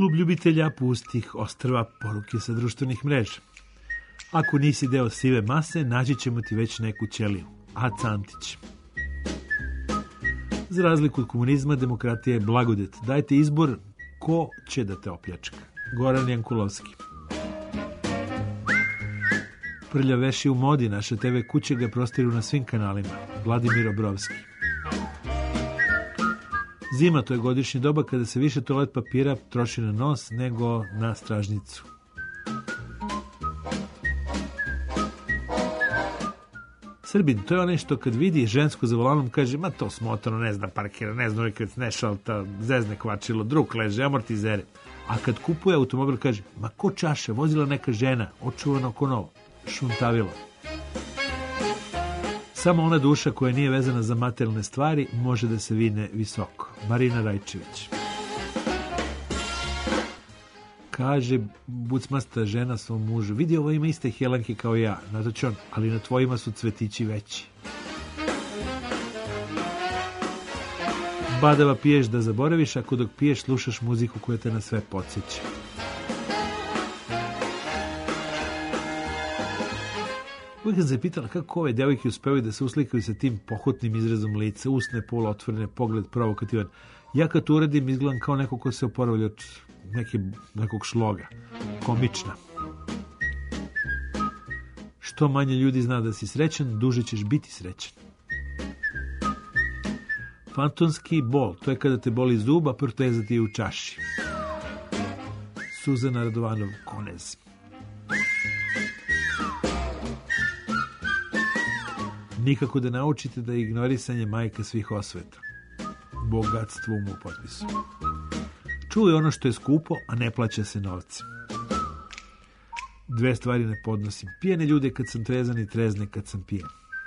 Klub ljubitelja pustih ostrva, poruke sa društvenih mreža. Ako nisi deo sive mase, naći ćemo ti već neku ćeliju. Aca Antić. Za razliku od komunizma, demokratija je blagodet. Dajte izbor ko će da te opljačka. Goran Jankulovski. Prljaveši u modi, naše TV kuće ga prostiru na svim kanalima. Vladimir Obrovski. Zima, to je godišnje doba kada se više toalet papira troši na nos nego na stražnicu. Srbin, to je onaj što kad vidi žensku za volanom kaže, ma to smotano, ne zna parkira, ne zna uvijek ne šalta, zezne kvačilo, drug leže, amortizere. A kad kupuje automobil kaže, ma ko čaše, vozila neka žena, očuvano ko novo, šuntavilo. Samo ona duša koja nije vezana za materijalne stvari može da se vine visoko. Marina Rajčević. Kaže bucmasta žena svom mužu, vidi, ovo ima iste helanke kao ja, na to će on, ali na tvojima su cvetići veći. Badava piješ da zaboraviš, ako dok piješ slušaš muziku koja te na sve podsjeća. Uvijek sam se pitala kako ove devojke uspevaju da se uslikaju sa tim pohotnim izrazom lica, usne pola otvorene, pogled provokativan. Ja kad to uradim izgledam kao neko ko se oporavlja od nekog šloga. Komična. Što manje ljudi zna da si srećan, duže ćeš biti srećan. Fantomski bol, to je kada te boli zub, a proteza ti je u čaši. Suzana Radovanov Konez. Nikako da naučite da je ignorisanje majka svih osveta. Bogatstvo u potpisu. Čuj ono što je skupo, a ne plaća se novce. Dve stvari ne podnosim. Pijene ljude kad sam trezan i trezne kad sam pijen.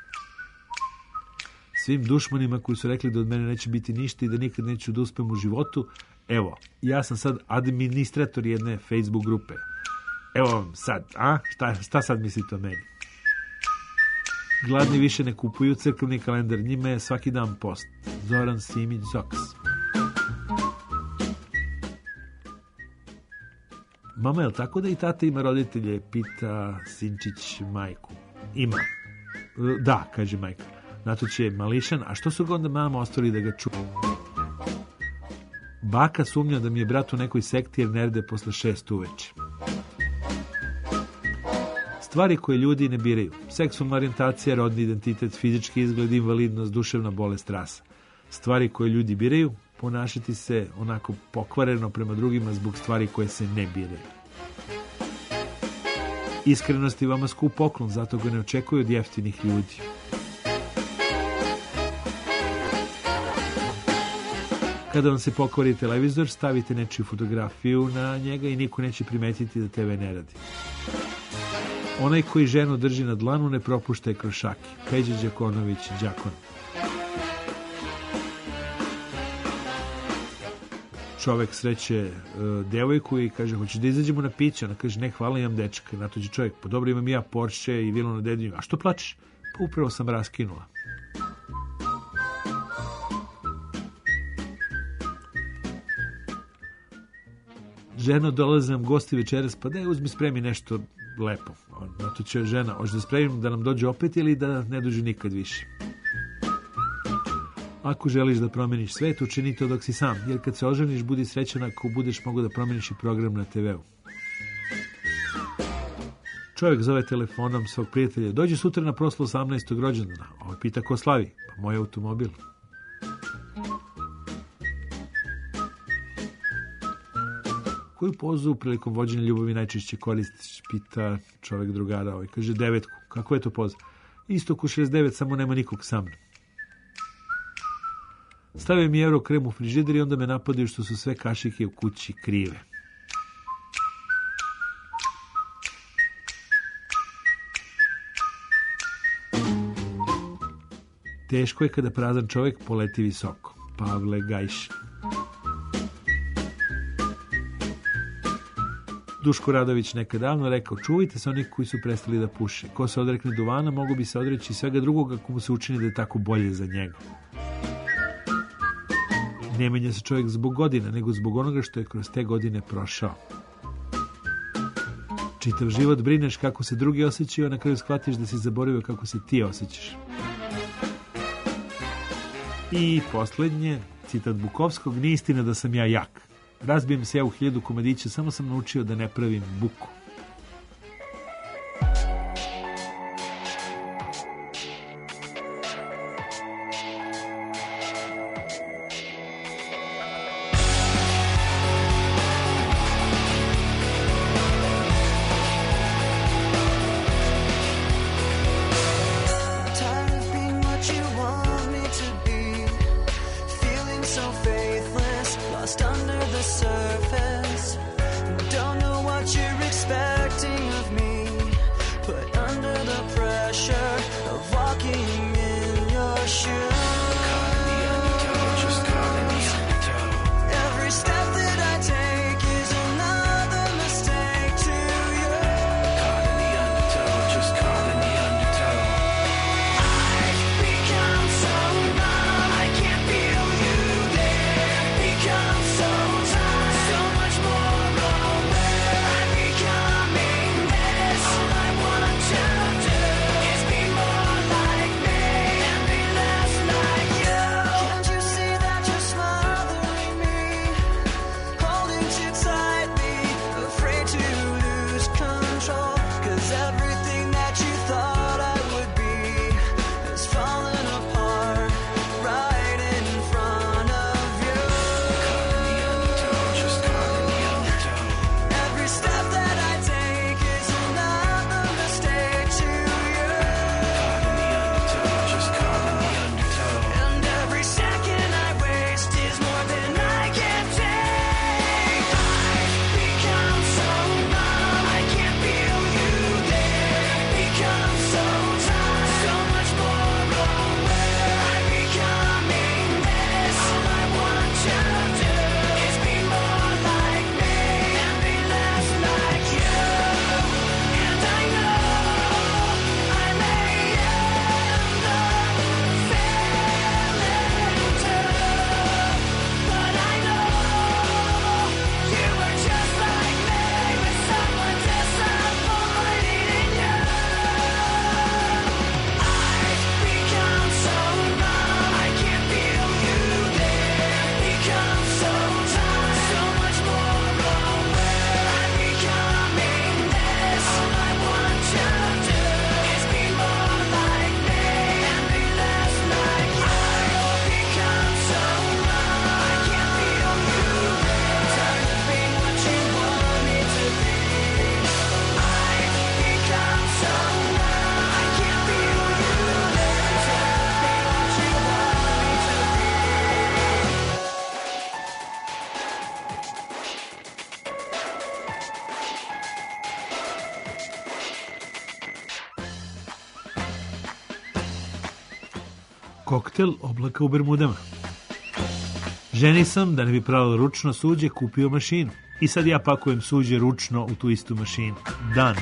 Svim dušmanima koji su rekli da od mene neće biti ništa i da nikad neću da uspem u životu, evo, ja sam sad administrator jedne Facebook grupe. Evo vam sad, a? Šta sad mislite o meni? Gladni više ne kupuju crkveni kalendar, njima je svaki dan post. Zoran Simić Zoks. Mama, je li tako da i tata ima roditelje? Pita Sinčić majku. Ima. Da, kaže majka. Nato će mališan, a što su ga onda mama ostali da ga čuju? Baka sumnja da mi je brat u nekoj sekti jer ne rade posle 6 uveče. Stvari koje ljudi ne biraju. Seksualna orijentacija, rodni identitet, fizički izgled, invalidnost, duševna bolest, rasa. Stvari koje ljudi biraju, ponašati se onako pokvareno prema drugima zbog stvari koje se ne biraju. Iskrenost je vama skup poklon, zato ga ne očekuju od jeftinih ljudi. Kada vam se pokvari televizor, stavite nečiju fotografiju na njega i niko neće primetiti da TV ne radi. Onaj koji ženu drži na dlanu ne propušta je krošaki. Peđa Đakonović, Đakon. Čovek sreće devojku i kaže, hoćeš da izađemo na piće? Ona kaže, ne, hvala, imam dečka. Na to će čovjek, pa dobro, imam ja Porsche i vilu na Dedinju. A što plačeš? Pa upravo sam raskinula. Ženo, dolaze nam gosti večeras, pa daj uzmi spremi nešto lepo. Na to će žena, hoće da spremim da nam dođe opet ili da ne dođu nikad više. Ako želiš da promeniš svet, učini to dok si sam, jer kad se oženiš, budi srećan ako budeš mogao da promeniš i program na TV-u. Čovjek zove telefonom svog prijatelja, dođi sutra na proslavu 18. rođendana. Ovo pita ko slavi, pa moj automobil. Koju pozu prilikom vođenja ljubavi najčešće koristiš, pita čovjek drugara. Kaže 9. Kako je to poza? Isto ko 69, samo nema nikog sa mnom. Stavio mi euro krem u frižider i onda me napadaju što su sve kašike u kući krive. Teško je kada prazan čovjek poleti visoko. Pavle Gajš. Duško Radović nekad davno rekao, čuvajte se onih koji su prestali da puše. Ko se odrekne duvana, mogu bi se odreći svega drugoga ako mu se učini da je tako bolje za njega. Ne menja se čovjek zbog godina, nego zbog onoga što je kroz te godine prošao. Čitav život brineš kako se drugi osjećaju, a na kraju shvatiš da si zaboravio kako se ti osjećaš. I posljednje, citat Bukovskog, nije istina da sam ja jak. Razbijem se ja u 1000 komadića, samo sam naučio da ne pravim buku. Koktel oblaka u Bermudama. Ženi sam, da ne bi pravila ručno suđe, kupio mašinu. I sad ja pakujem suđe ručno u tu istu mašinu. Dan.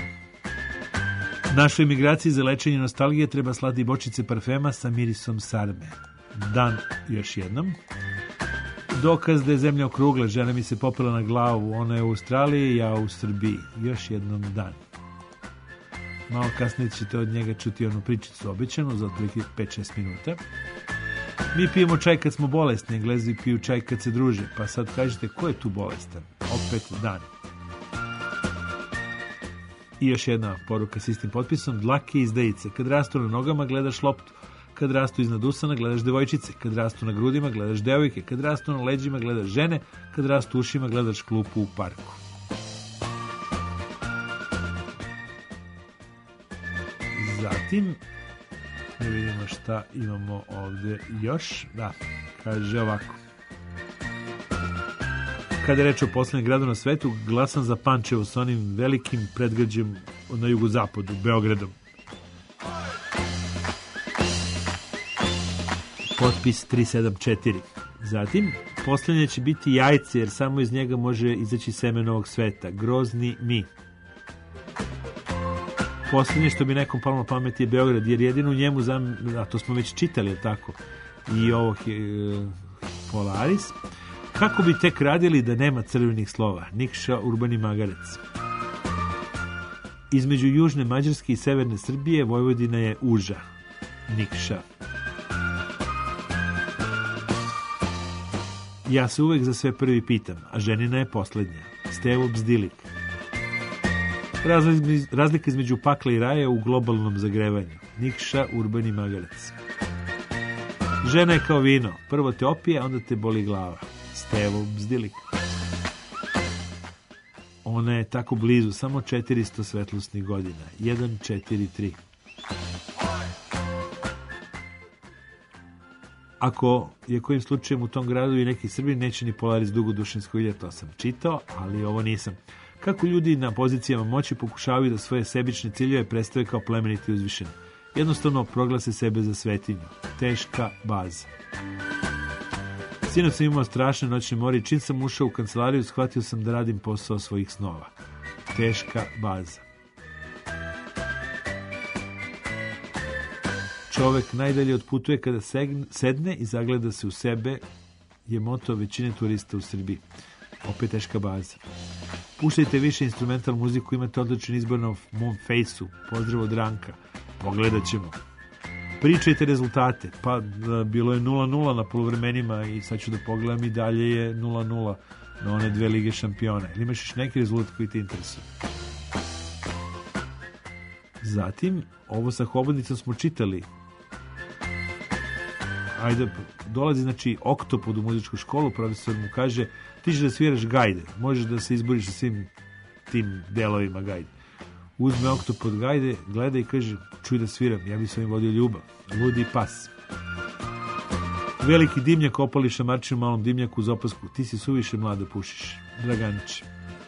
Našoj imigraciji za lečenje nostalgije treba slati bočice parfema sa mirisom sarme. Dan još jednom. Dokaz da je zemlja okrugla, žena mi se popela na glavu, ona je u Australiji, ja u Srbiji. Još jednom dan. Malo kasnije ćete od njega čuti onu pričicu običanu za otprilike 5-6 minuta. Mi pijemo čaj kad smo bolesni, Englezi piju čaj kad se druže, pa sad kažete ko je tu bolestan? Opet dan. I još jedna poruka s istim potpisom, dlake izdajice. Kad rastu na nogama gledaš loptu, kad rastu iznad usana gledaš devojčice, kad rastu na grudima gledaš devojke, kad rastu na leđima gledaš žene, kad rastu ušima gledaš klupu u parku. Zatim, da vidimo šta imamo ovdje još. Da, kaže ovako. Kada je reč o posljednjem gradu na svetu, glasam za Pančevo s onim velikim predgrađem na jugozapadu, Beogradom. Potpis 374. Zatim, posljednje će biti Jajce, jer samo iz njega može izaći seme novog sveta. Grozni mi. Posljednje što bi nekom palo na pamet je Beograd, jer jedino u njemu, a to smo već čitali, je tako, i ovo Polaris. Kako bi tek radili da nema crvenih slova? Nikša Urbani Magarec. Između južne Mađarske i severne Srbije Vojvodina je uža. Nikša. Ja se uvek za sve prvi pitam, a ženina je poslednja. Stevo Bzdilik. Razlika između pakla i raja u globalnom zagrevanju. Nikša Urbani Magarec. Žena je kao vino. Prvo te opije, onda te boli glava. Stevo Bzdilik. Ona je tako blizu, samo 400 svetlosnih godina. 143. Ako je kojim slučajem u tom gradu i neki Srbin, neće ni Polaris dugodušinsko vidjeti, to sam čitao, ali ovo nisam. Kako ljudi na pozicijama moći pokušavaju da svoje sebične ciljeve predstave kao plemeniti i uzvišeni. Jednostavno proglase sebe za svetinju. Teška baza. Sinoć sam imao strašne noćne more i čim sam ušao u kancelariju, shvatio sam da radim posao svojih snova. Teška baza. Čovek najdalje odputuje kada sedne i zagleda se u sebe, je moto većine turista u Srbiji. Opet teška baza. Puštajte više instrumental muziku, imate odličan izbor na mom fejsu. Pozdrav od Ranka. Pogledat ćemo. Pričajte rezultate. Pa bilo je 0-0 na poluvremenima i sad ću da pogledam i dalje je 0-0 na one 2 lige šampiona. Ili imaš još neki rezultat koji te interesuje? Zatim, ovo sa hobotnicom smo čitali. Ajde, dolazi znači Oktopod u muzičku školu, profesor mu kaže ti ćeš da sviraš gajde, možeš da se izboriš sa svim tim delovima gajde. Uzme Oktopod gajde, gleda i kaže čuj da sviram, ja bi s ovim vodio ljubav. Ludi pas. Veliki dimnjak opali šamarčinu malom dimnjaku uz opasku, ti si suviše mlada pušiš. Draganić.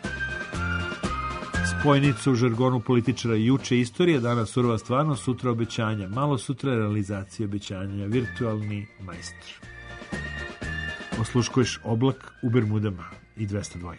Spojnica u žargonu političara, juče istorija, danas surova stvarnost, sutra obećanja, malo sutra realizacija obećanja, virtualni majstor. Osluškuješ Oblak u Bermudama i 202.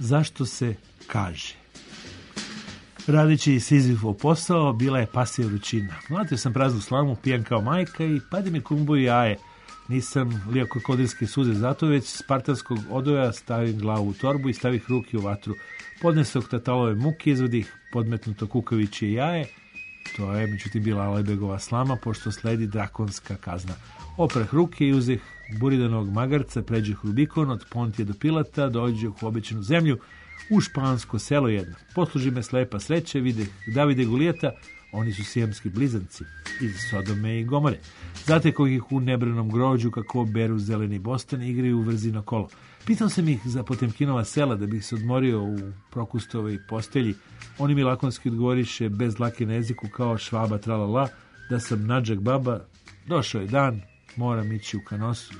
Zašto se kaže? Radići Sizifov posao, bila je pasija vrućina. Mlatio sam praznu slamu, pijan kao majka i pade mi kumbu i jaje. Nisam lijao krokodilske suze, zato već spartanskog odoja stavim glavu u torbu i stavih ruke u vatru. Podnesog tatalove muke, izvodih podmetnuto kukavičje jaje. To je, međutim, bila Alajbegova slama, pošto sledi drakonska kazna. Oprah ruke i uzeh buridanog magarca, pređeh Rubikon, od Pontije do Pilata, dođeh u obećanu zemlju, u špansko selo jedno. Posluži me slepa sreće, videh Davide i Golijata, oni su sijemski blizanci iz Sodome i Gomore. Zatekao ih u nebranom grođu, kako beru zeleni bostan i igraju u vrzino kolo. Pitao sam ih za Potemkinova sela, da bih se odmorio u Prokustovoj postelji. Oni mi lakonski odgovoriše bez dlake na jeziku, kao Švaba tralala, da sam nadžak baba. Došao je dan, moram ići u kanosu.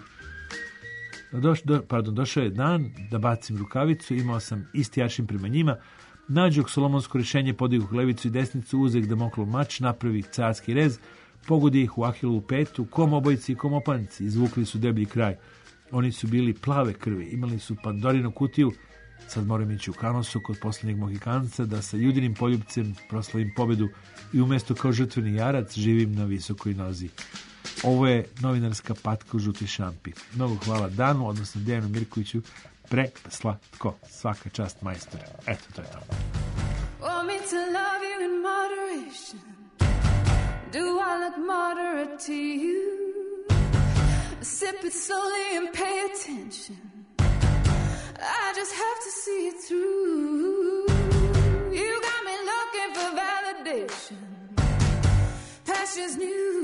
Došao je dan da bacim rukavicu, imao sam isti aršin prema njima. Nađog solomonsko rješenje, podigu levicu i desnicu, uzeh Damoklov mač, napravi carski rez, pogodi ih u Ahilovu petu, kom obojci i kom opanci, izvukli su deblji kraj. Oni su bili plave krvi, imali su Pandorinu kutiju. Sad moram ići u kanosu kod posljednjeg Mohikanca da sa judinim poljubcem proslavim pobedu i umjesto kao žrtveni jarac živim na visokoj nozi. Ovo je novinarska patka u žuti šampi. Mnogo hvala Danu, odnosno Dejanu Mirkoviću, preslatko. Svaka čast, majstor. Eto, to je to. Want me to love you in moderation? Do I look moderate to you? Sip it slowly and pay attention. I just have to see it through. You got me looking for validation. Passion's new.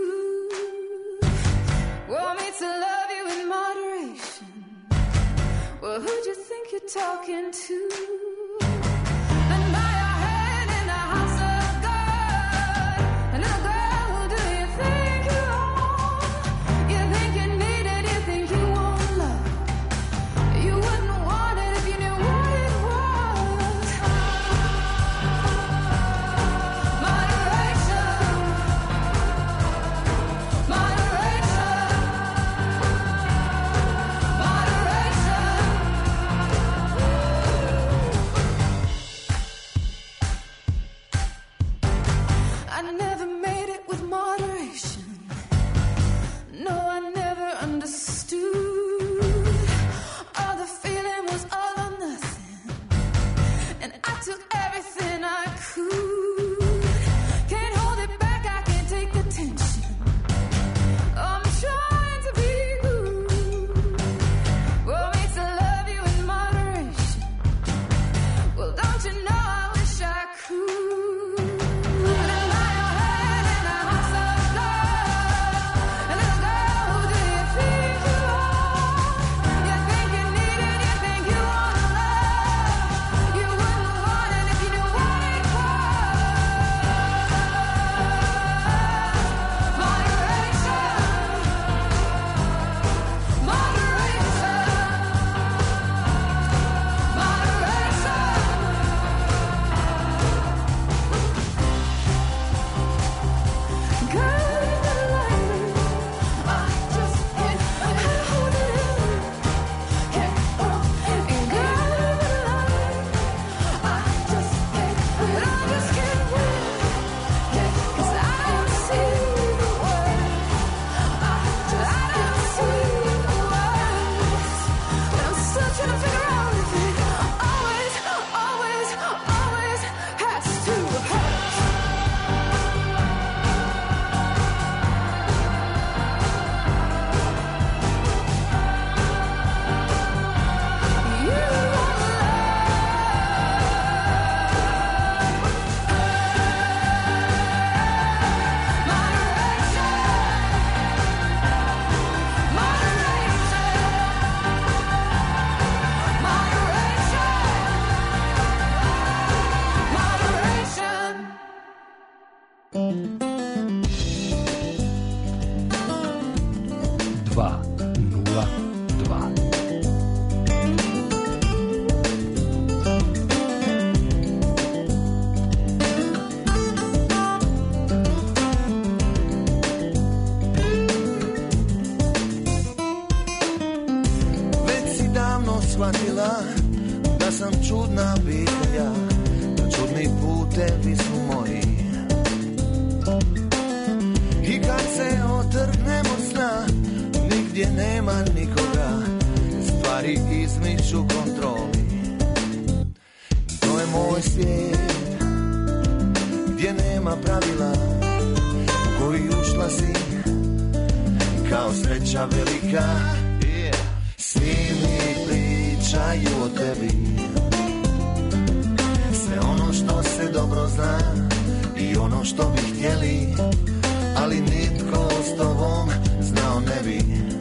Want me to love you in moderation? Well, who'd you think you're talking to? And by your head in the house of God. And little girl, who do you think you are? You think you need it, you think you want love. You wouldn't want it if you knew what it was. Moderation. Moderation. I never made it with moderation. No, I never understood. All the feeling was all or nothing, and I took everything I could. Can't hold it back, I can't take the tension. I'm trying to be good. Want me to love you in moderation? Well, don't you know I wish I could. shvatila da sam izmiču kontroli. To je moj svijet gdje nema pravila, u koji ušla si kao sreća velika. Svi mi pričaju o tebi, sve ono što se dobro zna i ono što bi htjeli, ali nitko s tobom znao ne bi.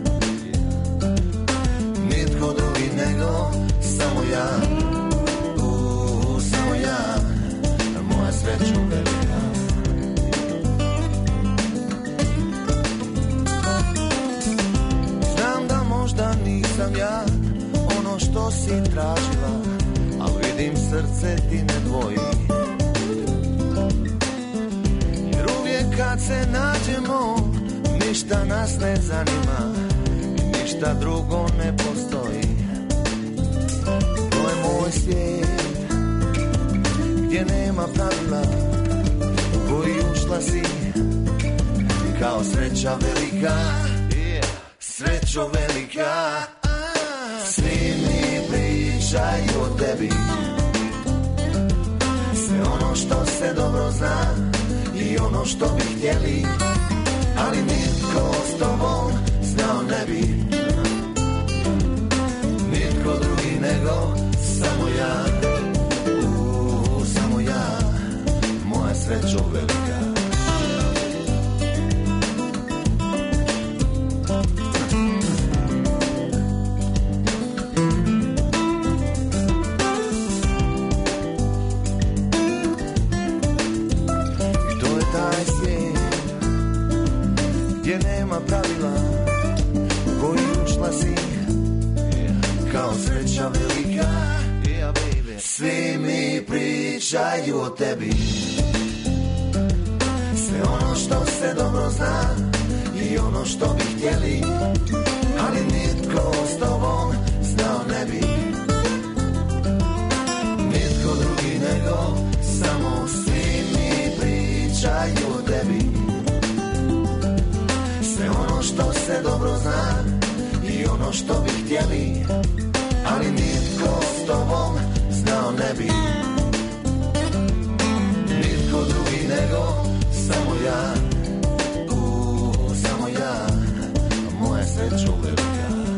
Nitko drugi nego samo ja, samo ja, moja sreću velika. Znam da možda nisam ja ono što si tražila, a vidim srce ti ne dvoji. Jer uvijek kad se nađemo, ništa nas ne zanima, ništa drugo ne postoji. To je moj svijet gdje nema pravila, u koji ušla si kao sreća velika. Srećo velika. Svi mi pričaju o tebi, sve ono što se dobro zna i ono što bi htjeli, ali nitko s tobom znao ne bi. Nitko drugi nego samo ja, samo ja, moja srećo velika. Pravila u koji ušla si kao sreća velika. Svi mi pričaju o tebi, sve ono što se dobro zna i ono što bi htjeli, ali nitko s tobom znao ne bi. Nitko drugi nego samo svi mi pričaju o tebi, sve ono što se dobro zna i ono što bi htjeli, ali nitko s tobom znao ne bi. Nitko drugi nego samo ja, samo ja, moja srećo velika.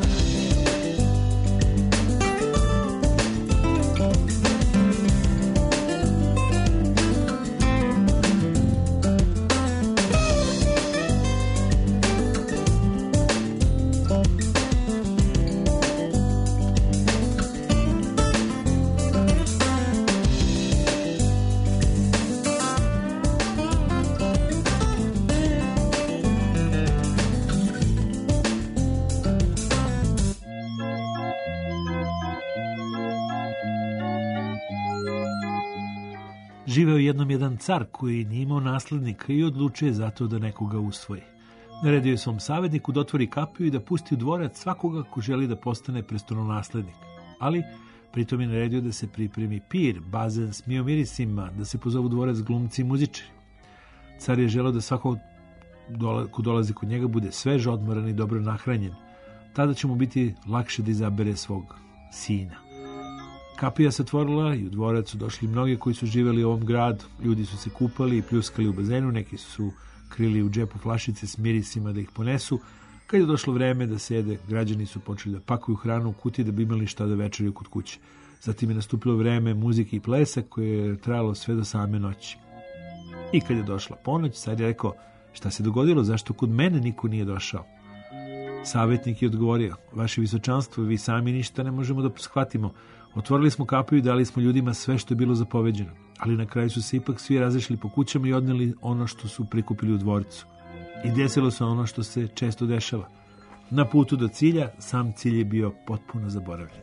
Živeo jednom jedan car koji nije imao naslednika i odlučuje zato da nekoga usvoji. Naredio je svom savjetniku da otvori kapiju i da pusti u dvorac svakoga ko želi da postane prestolonaslednik. Ali pritom je naredio da se pripremi pir, bazen s mirisima, da se pozovu dvorac glumci i muzičari. Car je želeo da svako ko dolazi kod njega bude svež, odmoran i dobro nahranjen. Tada će mu biti lakše da izabere svog sina. Kapija se otvorila i u dvorac su došli mnogi koji su živjeli u ovom gradu. Ljudi su se kupali i pljuskali u bazenu, neki su krili u džepu flašice s mirisima da ih ponesu. Kad je došlo vreme da se jede, građani su počeli da pakuju hranu u kutije da bi imali šta da večeraju kod kuće. Zatim je nastupilo vreme muzike i plesa koje je trajalo sve do same noći. I kad je došla ponoć, car je rekao: šta se dogodilo, zašto kod mene niko nije došao? Savjetnik je odgovorio: vaše visočanstvo, vi sami ništa ne možemo da shvatimo. Otvorili smo kapiju i dali smo ljudima sve što je bilo zapoveđeno, ali na kraju su se ipak svi razišli po kućama i odneli ono što su prikupili u dvorcu. I desilo se ono što se često dešava. Na putu do cilja, sam cilj je bio potpuno zaboravljen.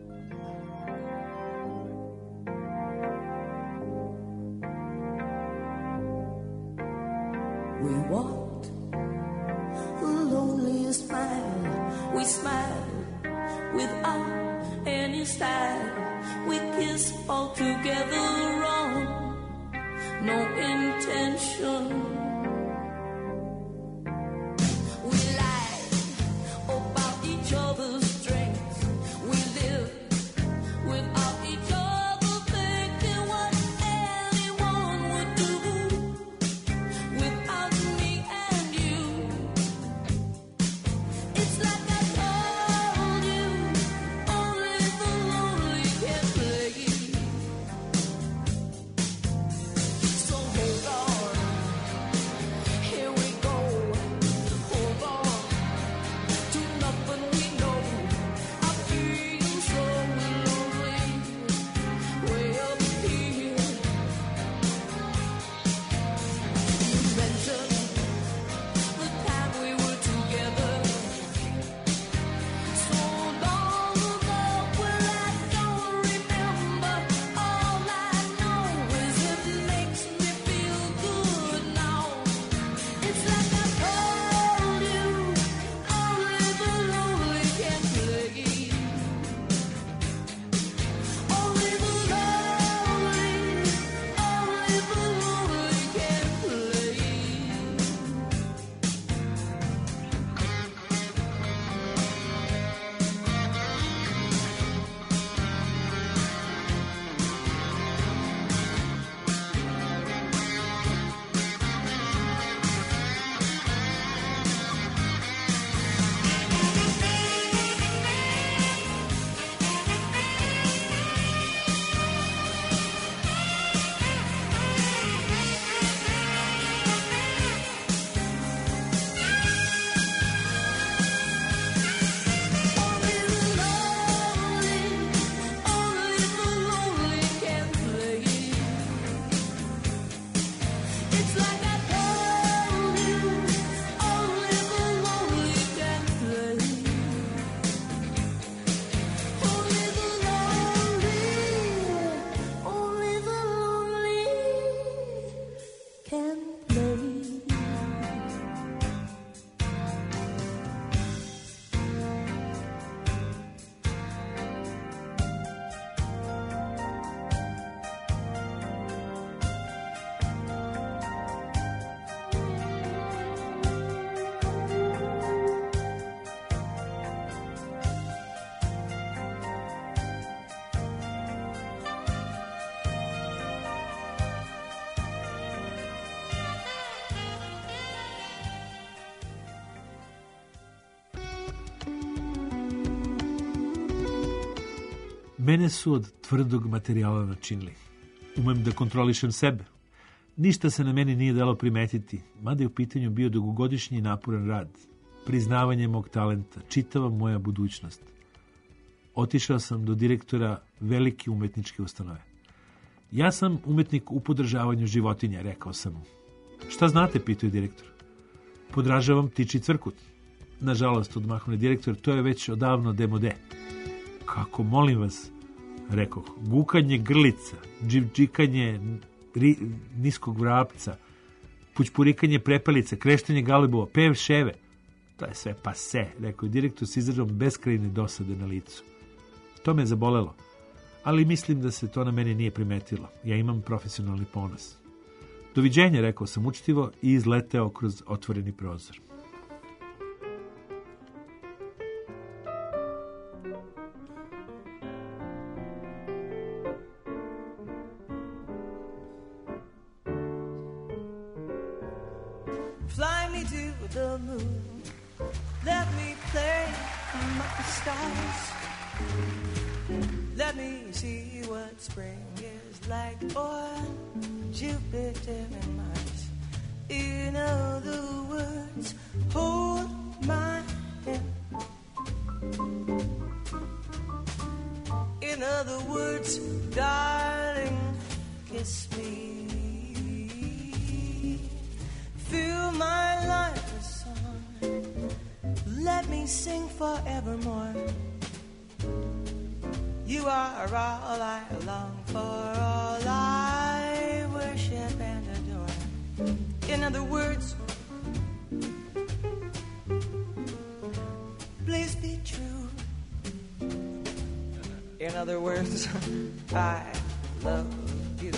We walked the loneliest mile. We smiled without any style. We kissed all together wrong. No intention. We lied about each other's strengths. We lived and play. Mene su od tvrdog materijala načinili. Umem da kontrolišem sebe. Ništa se na meni nije dalo primetiti, mada je u pitanju bio dugogodišnji naporan rad, priznavanje mog talenta, čitava moja budućnost. Otišao sam do direktora velike umetničke ustanove. Ja sam umetnik u podržavanju životinja, rekao sam mu. Šta znate, pitao je direktor. Podražavam ptičji cvrkut. Nažalost, odmahne direktor, to je već odavno demode. Kako, molim vas, rekoh, gukanje grlica, dživdžikanje niskog vrapca, pućpurikanje prepelice, kreštanje galebova, pev ševe. To je sve pase, rekao je direktor s izrazom beskrajne dosade na licu. To me je zabolelo, ali mislim da se to na mene nije primetilo. Ja imam profesionalni ponos. Doviđenja, rekao sam učtivo i izleteo kroz otvoreni prozor. Fly me to the moon, let me play among the stars. Let me see what spring is like on Jupiter and Mars. In other words, hold my hand. In other words, darling, kiss me. Fill my life with song. Let me sing forevermore. You are all I long for, all I worship and adore. In other words, please be true. In other words, I love you.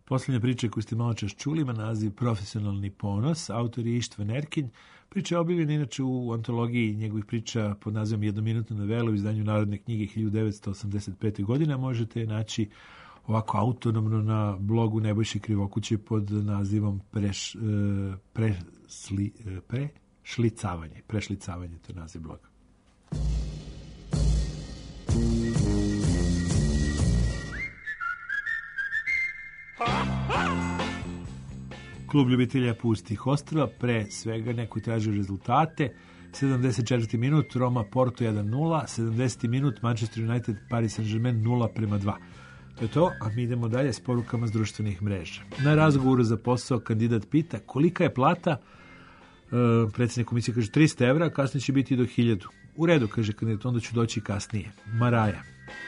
Posljednja priča koju ste malo čas čuli ima naziv Profesionalni ponos, autor je Ištvan Erkinj. Priča je objavljena inače u antologiji njegovih priča pod nazivom Jednominutna novela u izdanju Narodne knjige 1985. godine. Možete je naći ovako autonomno na blogu Nebojše Krivokuće pod nazivom Prešlicavanje. Prešlicavanje, to je naziv bloga. Klub ljubitelja pustih ostrva, pre svega neko traži rezultate. 74. minut, Roma Porto 1-0, 70. minut, Manchester United Paris Saint-Germain 0-2. To je to, a mi idemo dalje s porukama s društvenih mreža. Na razgovoru za posao kandidat pita kolika je plata, predsjednik komisije kaže 300 evra, kasnije će biti do 1000. U redu, kaže kandidat, onda ću doći kasnije. Maraja.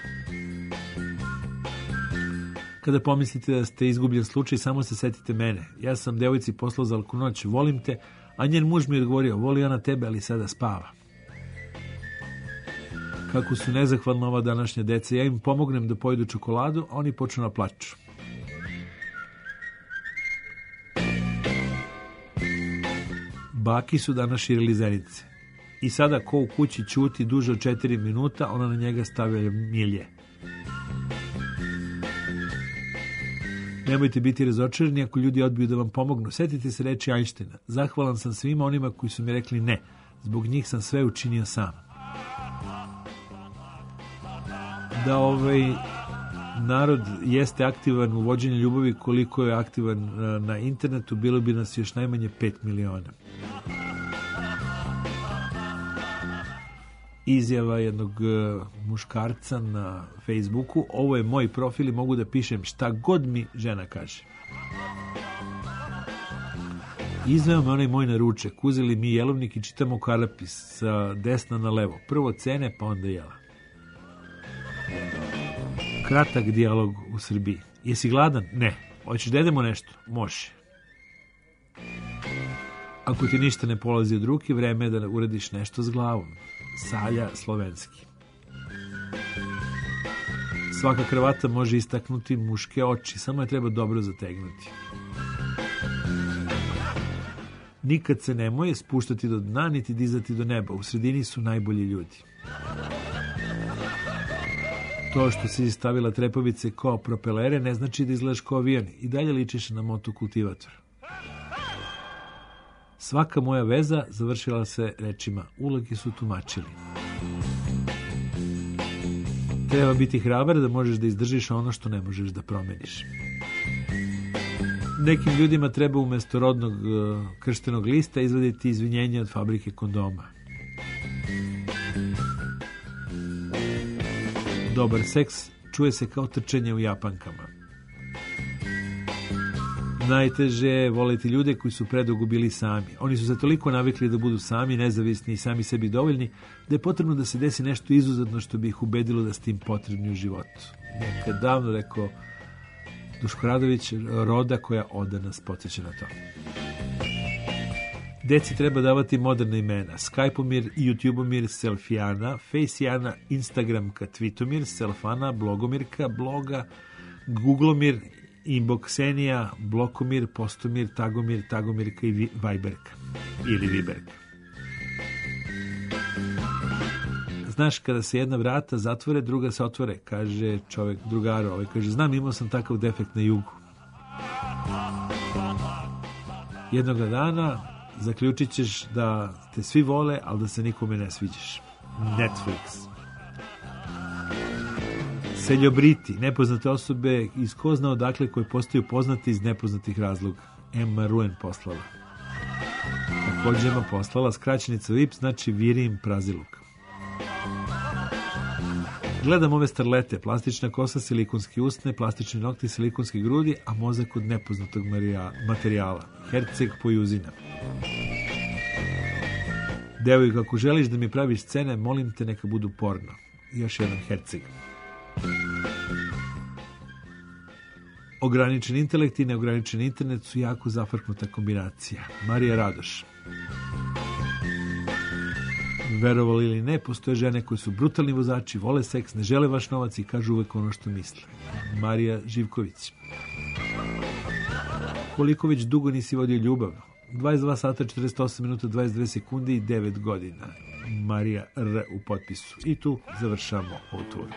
Kada pomislite da ste izgubljen slučaj, samo se setite mene. Ja sam devojci poslao za laku noć, volim te, a njen muž mi je odgovorio, voli ona tebe, ali sada spava. Kako su nezahvalna ova današnja deca, ja im pomognem da pojedu čokoladu, a oni počnu na plaču. Baki su danas širili zenice. I sada ko u kući ćuti duže od 4 minuta, ona na njega stavlja milje. Nemojte biti razočarani ako ljudi odbiju da vam pomognu. Setite se reči Einsteina. Zahvalan sam svima onima koji su mi rekli ne. Zbog njih sam sve učinio sam. Da narod jeste aktivan u vođenju ljubavi koliko je aktivan na internetu, bilo bi nas još najmanje 5 miliona. Izjava jednog muškarca na Facebooku, ovo je moj profil i mogu da pišem šta god mi žena kaže. Izveo me onaj moj naručak, uzeli mi jelovnik i čitamo kalapis sa desna na levo. Prvo cene, pa onda jela. Kratak dijalog u Srbiji. Jesi gladan? Ne. Hoćeš da jedemo nešto? Može. Ako ti ništa ne polazi od ruke, vreme je da uradiš nešto s glavom. Salja Slovenski. Svaka kravata može istaknuti muške oči, samo je treba dobro zategnuti. Nikad se nemoj spuštati do dna, niti dizati do neba. U sredini su najbolji ljudi. To što si stavila trepavice kao propelere ne znači da izgledaš kao avion. I dalje ličiš na motokultivator. Svaka moja veza završila se rečima ulogi su tumačili. Treba biti hrabar da možeš da izdržiš ono što ne možeš da promeniš. Nekim ljudima treba umjesto rodnog krštenog lista izvaditi izvinjenje od fabrike kondoma. Dobar seks čuje se kao trčanje u japankama. Najteže je voliti ljude koji su predugo bili sami. Oni su se toliko navikli da budu sami, nezavisni i sami sebi dovoljni, da je potrebno da se desi nešto izuzetno što bi ih ubedilo da s tim potrebni u životu. Nekad davno rekao Duško Radović, roda koja ode nas podsjeća na to. Deci treba davati moderna imena. Skype-omir, YouTube-omir, Selfijana, Fejsijana, Instagramka, Tweetomir, Selfana, Blogomirka, Bloga, Googleomir, Inboxenija, Blokomir, Postomir, Tagomirka i Viberka. Ili Viberka. Znaš, kada se jedna vrata zatvore, druga se otvore, kaže čovjek drugaru. Kaže, znam, imao sam takav defekt na jugu. Jednoga dana zaključit ćeš da te svi vole, ali da se nikome ne sviđaš. Netflix. Seljobriti, nepoznate osobe iz ko zna odakle koje postaju poznati iz nepoznatih razloga. Emma Ruen poslala. Također Emma poslala skraćenica VIP, znači Virim Praziluk. Gledam ove starlete, plastična kosa, silikonski usne, plastični nokti, silikonski grudi, a mozak od nepoznatog materijala. Herceg Pojuzina. Devojko, ako želiš da mi praviš scene, molim te neka budu porno. Još jedan Herceg. Ograničen intelekt i neograničen internet su jako zafrknuta kombinacija. Marija Radoš. Verovali ili ne, postoje žene koje su brutalni vozači, vole seks, ne žele vaš novac i kažu uvek ono što misle. Marija Živković. koliko već dugo nisi vodio ljubav? 22 sata, 48 minuta, 22 sekunde i 9 godina. Marija R. u potpisu. I tu završamo ovu turu.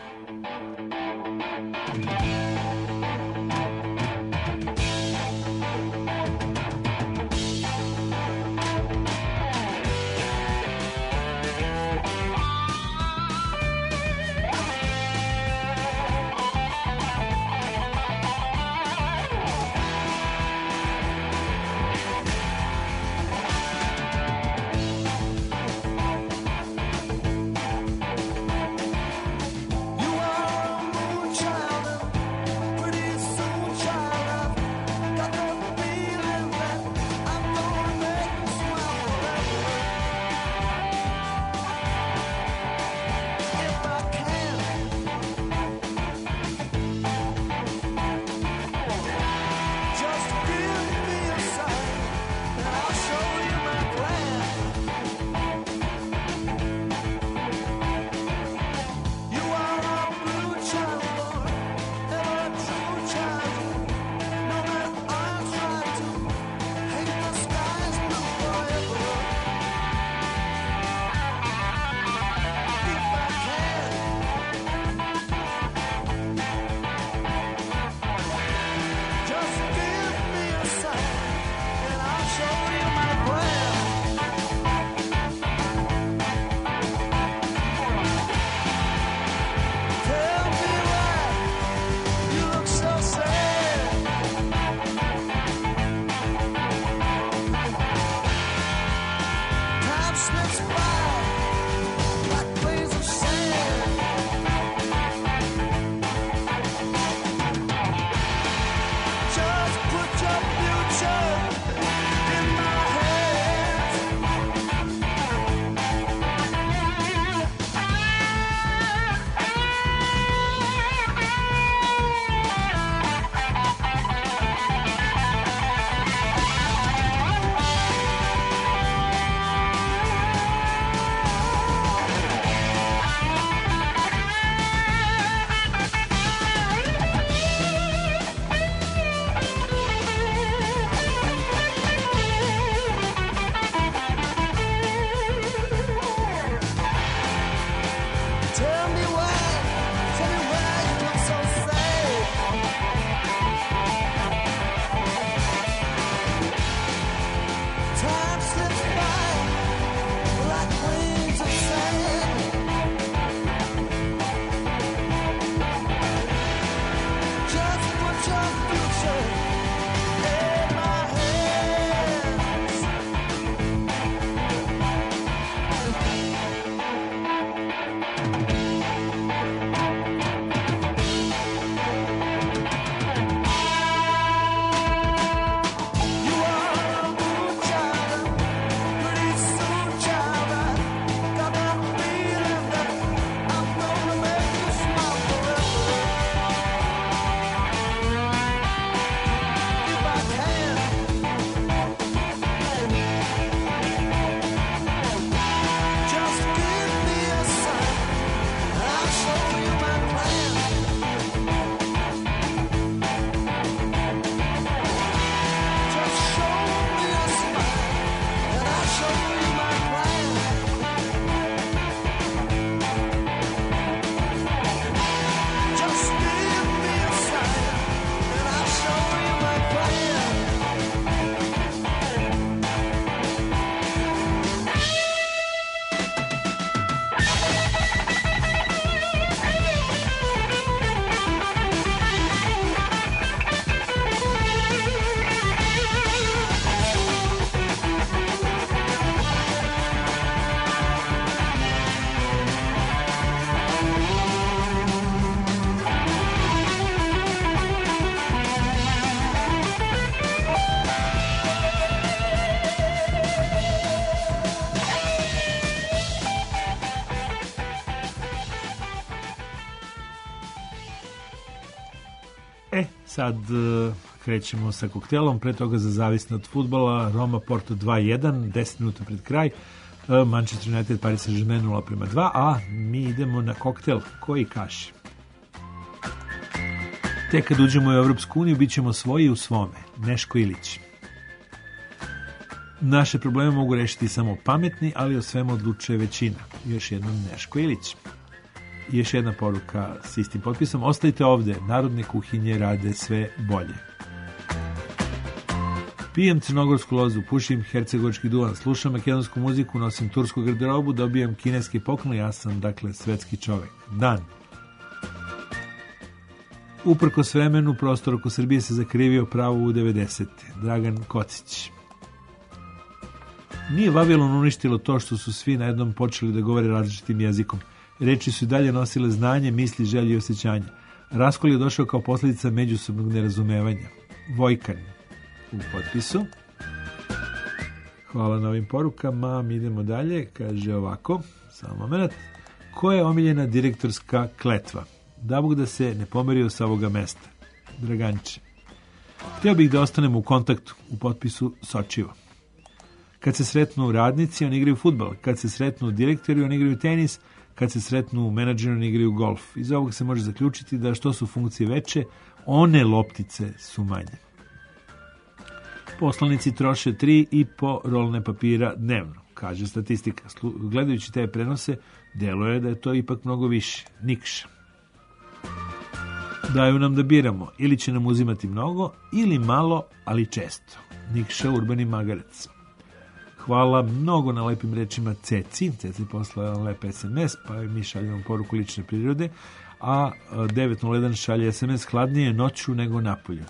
Sad krećemo sa koktelom, pre toga za zavisno od fudbala, Roma Porto 2-1, 10 minuta pred kraj, Manchester United Paris Saint-Germain 0-2, a mi idemo na koktel koji kaši. Tek kad uđemo u Evropsku uniju, bit ćemo svoji u svome. Neško Ilić. Naše probleme mogu rešiti samo pametni, ali o svemu odlučuje većina. Još jednom Neško Ilić. I još jedna poruka s istim potpisom. Ostajte ovde, narodne kuhinje rade sve bolje. Pijem crnogorsku lozu, pušim hercegovački duvan, slušam makedonsku muziku, nosim tursku garderobu, dobijam kineski poklon, ja sam, dakle, svetski čovek. Dan. Uprkos vremenu, prostor oko Srbije se zakrivio pravo u 90. Dragan Kocić. Nije Vavilon uništilo to što su svi na jednom počeli da govore različitim jezikom. Reči su i dalje nosile znanje, misli, želje i osjećanja. Raskol je došao kao posljedica međusobnog nerazumevanja. Vojkan u potpisu. Hvala na ovim porukama. Mi idemo dalje. Kaže ovako, samo moment. Koja je omiljena direktorska kletva? Da Bog da se ne pomerio sa ovoga mesta. Draganče. Htio bih da ostanemo u kontaktu. U potpisu Sočivo. Kad se sretnu radnici, oni igraju fudbal. Kad se sretnu direktori, oni igraju tenis. Kad se sretnu menadžeri, oni igraju golf. Iz ovog se može zaključiti da što su funkcije veće, one loptice su manje. Poslanici troše 3,5 rolne papira dnevno, kaže statistika. Gledajući te prenose, deluje da je to ipak mnogo više. Nikša. Daju nam da biramo, ili će nam uzimati mnogo, ili malo, ali često. Nikša, Urbani Magarac. Hvala mnogo na lepim rečima Ceci. Ceci poslala lep SMS, pa mi šaljemo poruku lične prirode, a 901 šalje SMS hladnije noću nego napolju.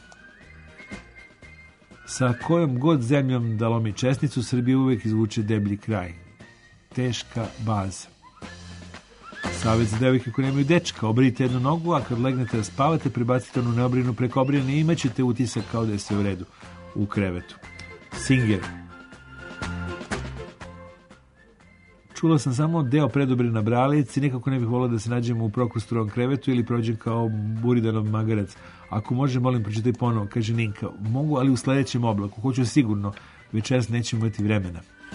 Sa kojom god zemljom da lomi česnicu, Srbija uvek izvuče deblji kraj. Teška baza. Savjet za devojke koje nemaju dečka. Obrijte jednu nogu, a kad legnete da spavate, prebacite onu neobrinu preko obrijene i imat ćete utisak kao da je sve u redu u krevetu. Singer. Čula sam samo deo predobre na Bralici, nikako ne bih volila da se nađemo u Prokustorom krevetu ili prođem kao Buridanov Magarac. Ako može, molim, pročitaj ponovo, kaže Ninka. Mogu, ali u sledećem oblaku. Hoću sigurno, večeras nećemo imati vremena.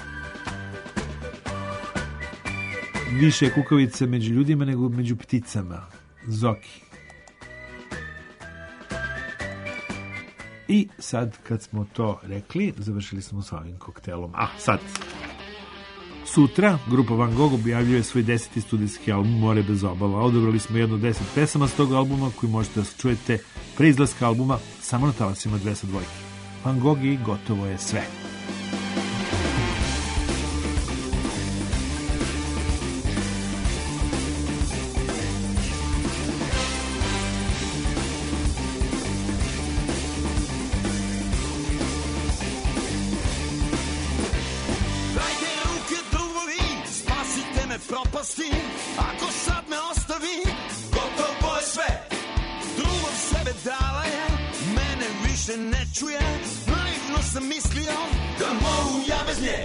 Više je kukavica među ljudima nego među pticama. Zoki. I sad, kad smo to rekli, završili smo sa ovim koktelom. Sad... Sutra, grupa Van Gogh objavljuje svoj 10. studijski album More bez obala. Odabrali smo jedno 10 pesama s tog albuma koji možete da čujete pre izlaska albuma samo na talasima 202. Van Gogh i gotovo je sve. Ako sad me ostavi, gotovo je sve. Drugog sebe dala je, mene više ne čuje. Naivno sam mislio da mogu ja bez nje.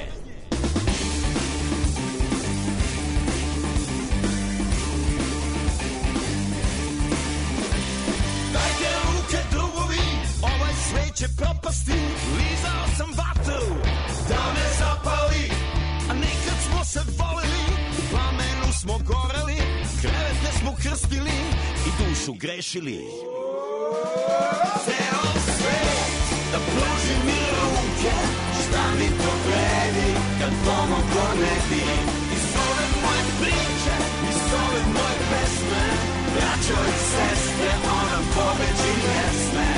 Dajte ruke drugovi, ovaj svet će propasti. Lizao sam vatru da me zapali, a nekad smo se voleli, plamenu smo goreli, krevete smo krstili i dušu grešili. Ceo svet da pruži mi ruke, šta mi to vredi kad pomoglo ne bi. Iz ove moje priče, iz ove moje pesme, braćo i sestre, ona pobeđi ne sme.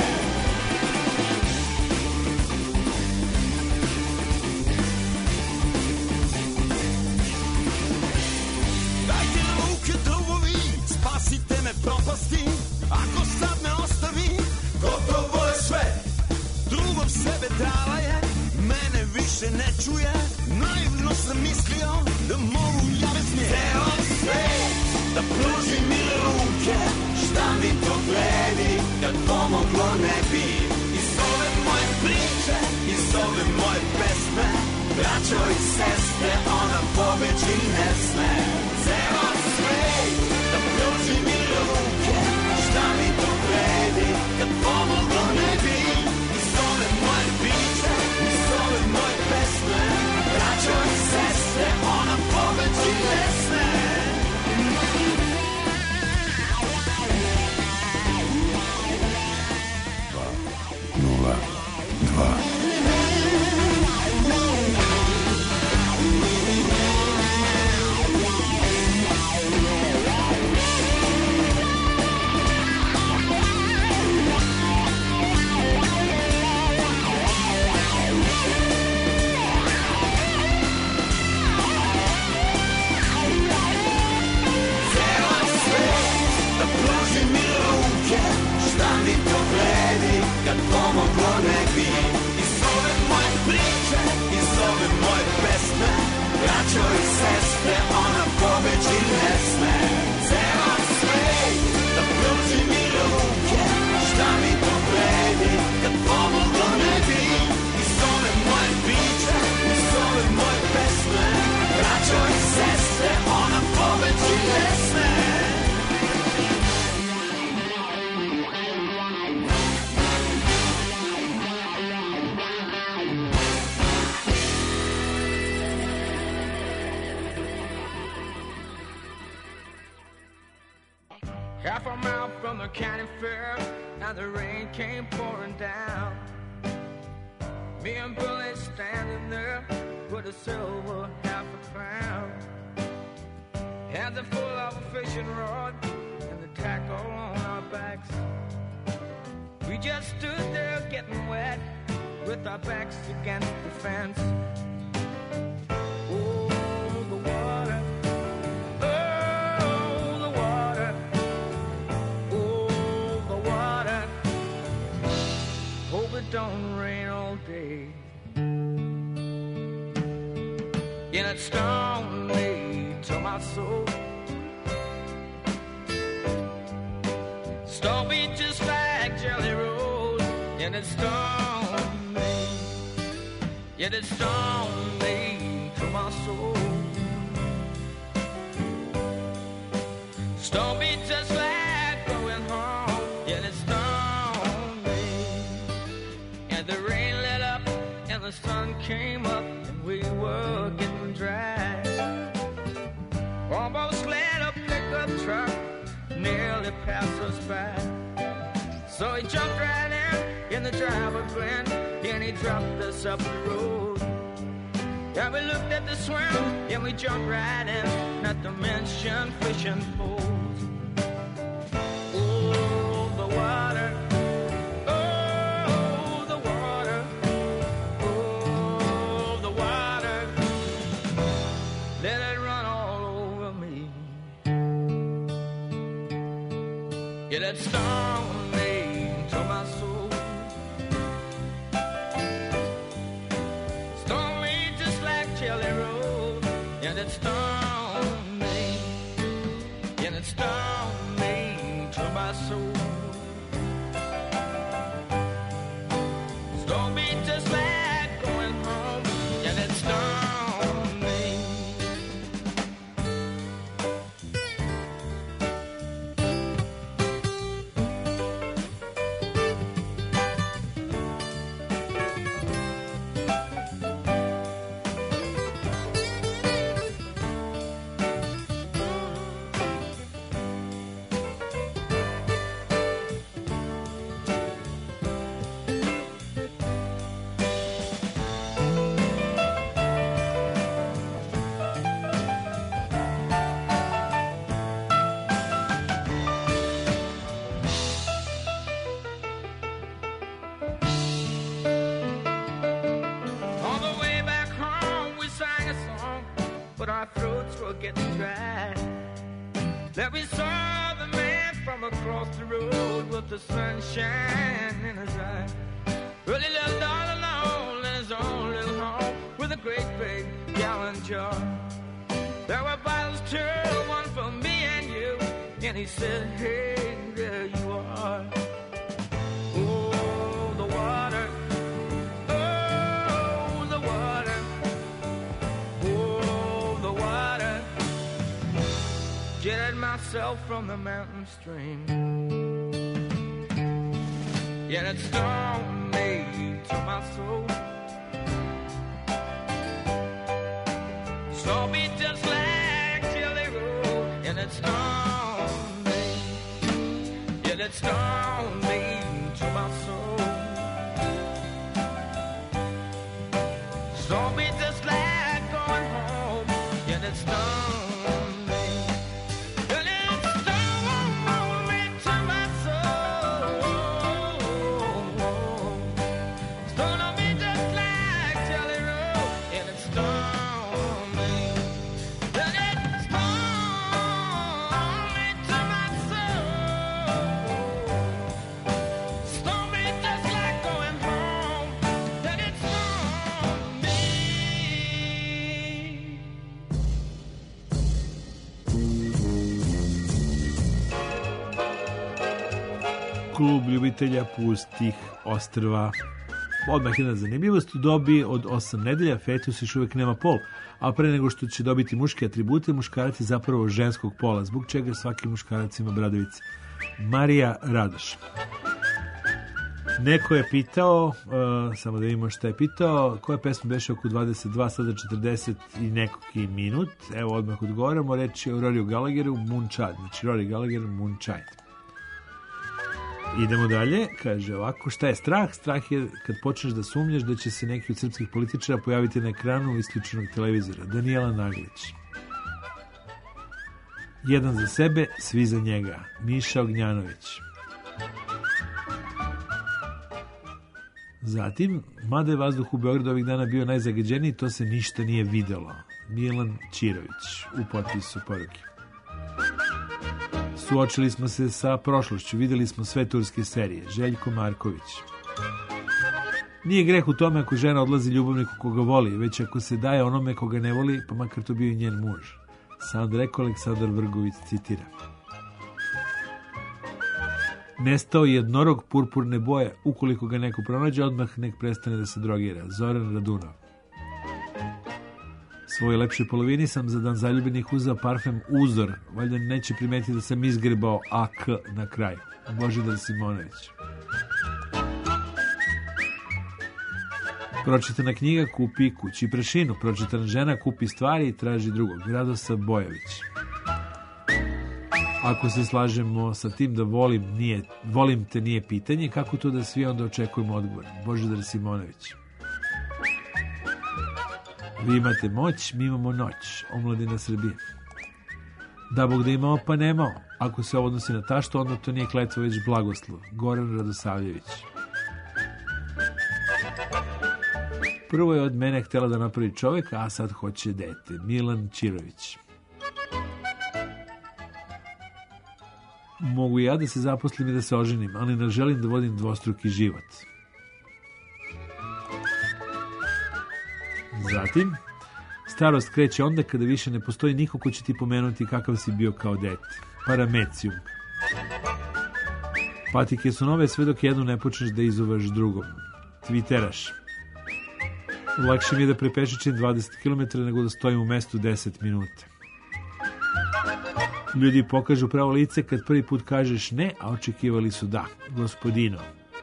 Spasite me propasti, ako sad me ostavi, gotovo je sve. Drugom sebe dala je, mene više ne čuje. Naivno sam mislio da mogu ja bez nje. Ceo svet da pruži mi ruke, šta mi to vredi kad pomoglo ne bi. Iz ove moje priče, iz ove moje pesme, braćo i sestre, ona pobeđi ne sme. Ceo svet da pruži mi ruke, šta mi to vredi kad pomoglo ne bi. Iz ove moje priče, iz ove moje pesme, braćo i sestre, ona pobeđi ne sme. Kad pomoglo ne bi iz ove moje priče, iz ove moje pesme, braćo i sestre, ona pobeći ne sme. Ceo svet da pruži mi ruke, šta mi to vredi, kad pomoglo ne bi iz ove moje priče, iz ove moje pesme, braćo i sestre, ona pobeći ne sme. Half a mile from the county fair, and the rain came pouring down. Me and Billy standing there with a silver half a crown. Hands are full of a fishing rod and the tackle on our backs. We just stood there getting wet with our backs against the fence. Oh, the water. Hope it don't rain all day. And it stung me to my soul. Stung me just like Jelly Roll. And it stung me. Yet it stung me to my soul. Stung me just like going home. Yet it stung me. And the rain lit up and the sun came up and we were getting dry. Almost let a pickup truck nearly pass us by. So he jumped right in the driver grin, and he dropped us up the road. And we looked at the swim and we jumped right in, not to mention fishing poles. Oh, the water. Yeah, that stung me to my soul. Stung me just like Jelly Roll. Yeah, that stung me. Yeah, that stung me to my soul. Stung me just like going home. Yeah, that stung me. Getting dry. Then we saw the man from across the road with the sunshine in his eye. Well, he lived all alone in his own little home with a great big gallon jar. There were bottles too, one for me and you. And he said, hey, there you are. Oh, the water. Oh, the water. Oh, the water. Jetted myself from the mountain stream. Yet it stung me to my soul. Stung me just like Jelly Roll. And it stung me. Yet it stung me to my soul. Don't be just like going home. Yeah, it stung me. And it stung me to my soul. Stung on me just like Jelly Roll. And it stung me. And it stung me to my soul. Stung me just like going home. And it stung me. Klub ljubitelja pustih ostrva. Odmah jedna zanimljivost, u dobi od 8 nedelja fetus još uvijek nema pol, a pre nego što će dobiti muške atribute, muškarac je zapravo ženskog pola, zbog čega svaki muškarac ima bradavice. Marija Radoš. Neko je pitao, samo da vidimo šta je pitao, koja pesma beše oko 22, sada 40 i nekoliko minut. Evo odmah odgovaramo, reč je o Roriju Gallagheru, Moonchild. Znači Rory Gallagher, Moonchild. Idemo dalje, kaže ovako, šta je strah? Strah je kad počneš da sumnjaš da će se neki od srpskih političara pojaviti na ekranu isključenog televizora. Danijela Naglić. Jedan za sebe, svi za njega. Miša Ognjanović. Zatim, mada je vazduh u Beogradu ovih dana bio najzagađeniji, to se ništa nije videlo. Milan Ćirović u potpisu poruke. Suočili smo se sa prošlošću, videli smo sve turske serije. Željko Marković. Nije greh u tome ako žena odlazi ljubavniku koga voli, već ako se daje onome koga ne voli, pa makar to bio i njen muž. Sad rekao Aleksandar Vrgović, citira. Nestao je jednorog purpurne boje, ukoliko ga neko pronađe, odmah nek prestane da se drogira. Zoran Radunov. Svojoj lepšoj polovini sam za dan zaljubljenih uzeo parfem Uzor. Valjda neće primetiti da sam izgrebao AK na kraju. Božidar Simonović. Pročitana knjiga kupi kući prašinu. Pročitana žena kupi stvari i traži drugog. Radosav Bojović. Ako se slažemo sa tim da volim te nije pitanje, kako to da svi onda očekujemo odgovor? Božidar Simonović. Vi imate moć, mi imamo noć. Omladina Srbije. Da Bog da imao, pa nemao. Ako se ovo odnosi na tašto, onda to nije kletva, već blagoslov. Goran Radosavljević. Prvo je od mene htjela da napravi čovjeka, a sad hoće dete. Milan Ćirović. Mogu ja da se zaposlim i da se oženim, ali ne želim da vodim dvostruki život. Zatim, starost kreće onda kada više ne postoji niko ko će ti pomenuti kakav si bio kao dete. Paramecijum. Patike su nove sve dok jednu ne počneš da izuvaš drugom. Twitteraš. Lakše mi je da prepešačim 20 km nego da stojim u mestu 10 minuta. Ljudi pokažu pravo lice kad prvi put kažeš ne, a očekivali su da. Gospodino.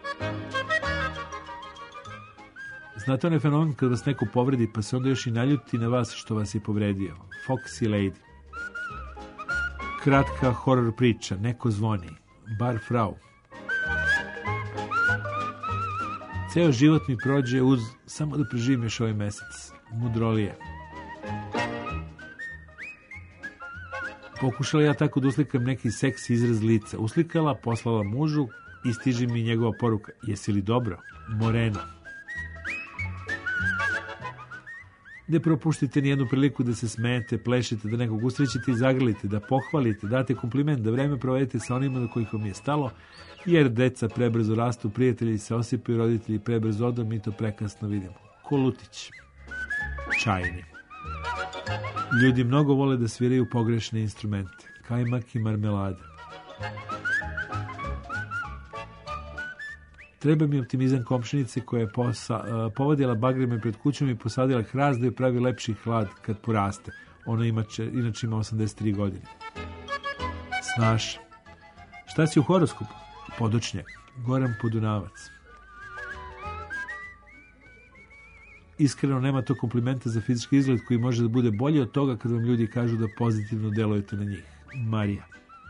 Znate onaj fenomen kad vas neko povredi pa se onda još i naljuti na vas što vas je povredio. Foxy Lady. Kratka horor priča. Neko zvoni. Bar Frau. Ceo život mi prođe uz samo da preživim još ovaj mesec. Mudrolije. Pokušala ja tako da uslikam neki seksi izraz lica. Uslikala, poslala mužu i stiže mi njegova poruka. Jesi li dobro? Moreno. Ne propuštite nijednu priliku da se smejete, plešete, da nekog usrećete i zagrlite, da pohvalite, date kompliment, da vreme provedete sa onima do kojih vam je stalo, jer deca prebrzo rastu, prijatelji se osipaju, roditelji prebrzo odu, mi to prekasno vidimo. Kolutić. Čajni. Ljudi mnogo vole da sviraju pogrešne instrumente. Kajmak i marmelada. Treba mi optimizam komšinice koja je povadila bagreme pred kućom i posadila hrast da joj pravi lepši hlad kad poraste. Ona inače ima 83 godine. Snaš. Šta si u horoskopu? Podočnjak. Goran Podunavac. Iskreno nema to komplimenta za fizički izgled koji može da bude bolji od toga kad vam ljudi kažu da pozitivno delujete na njih. Marija.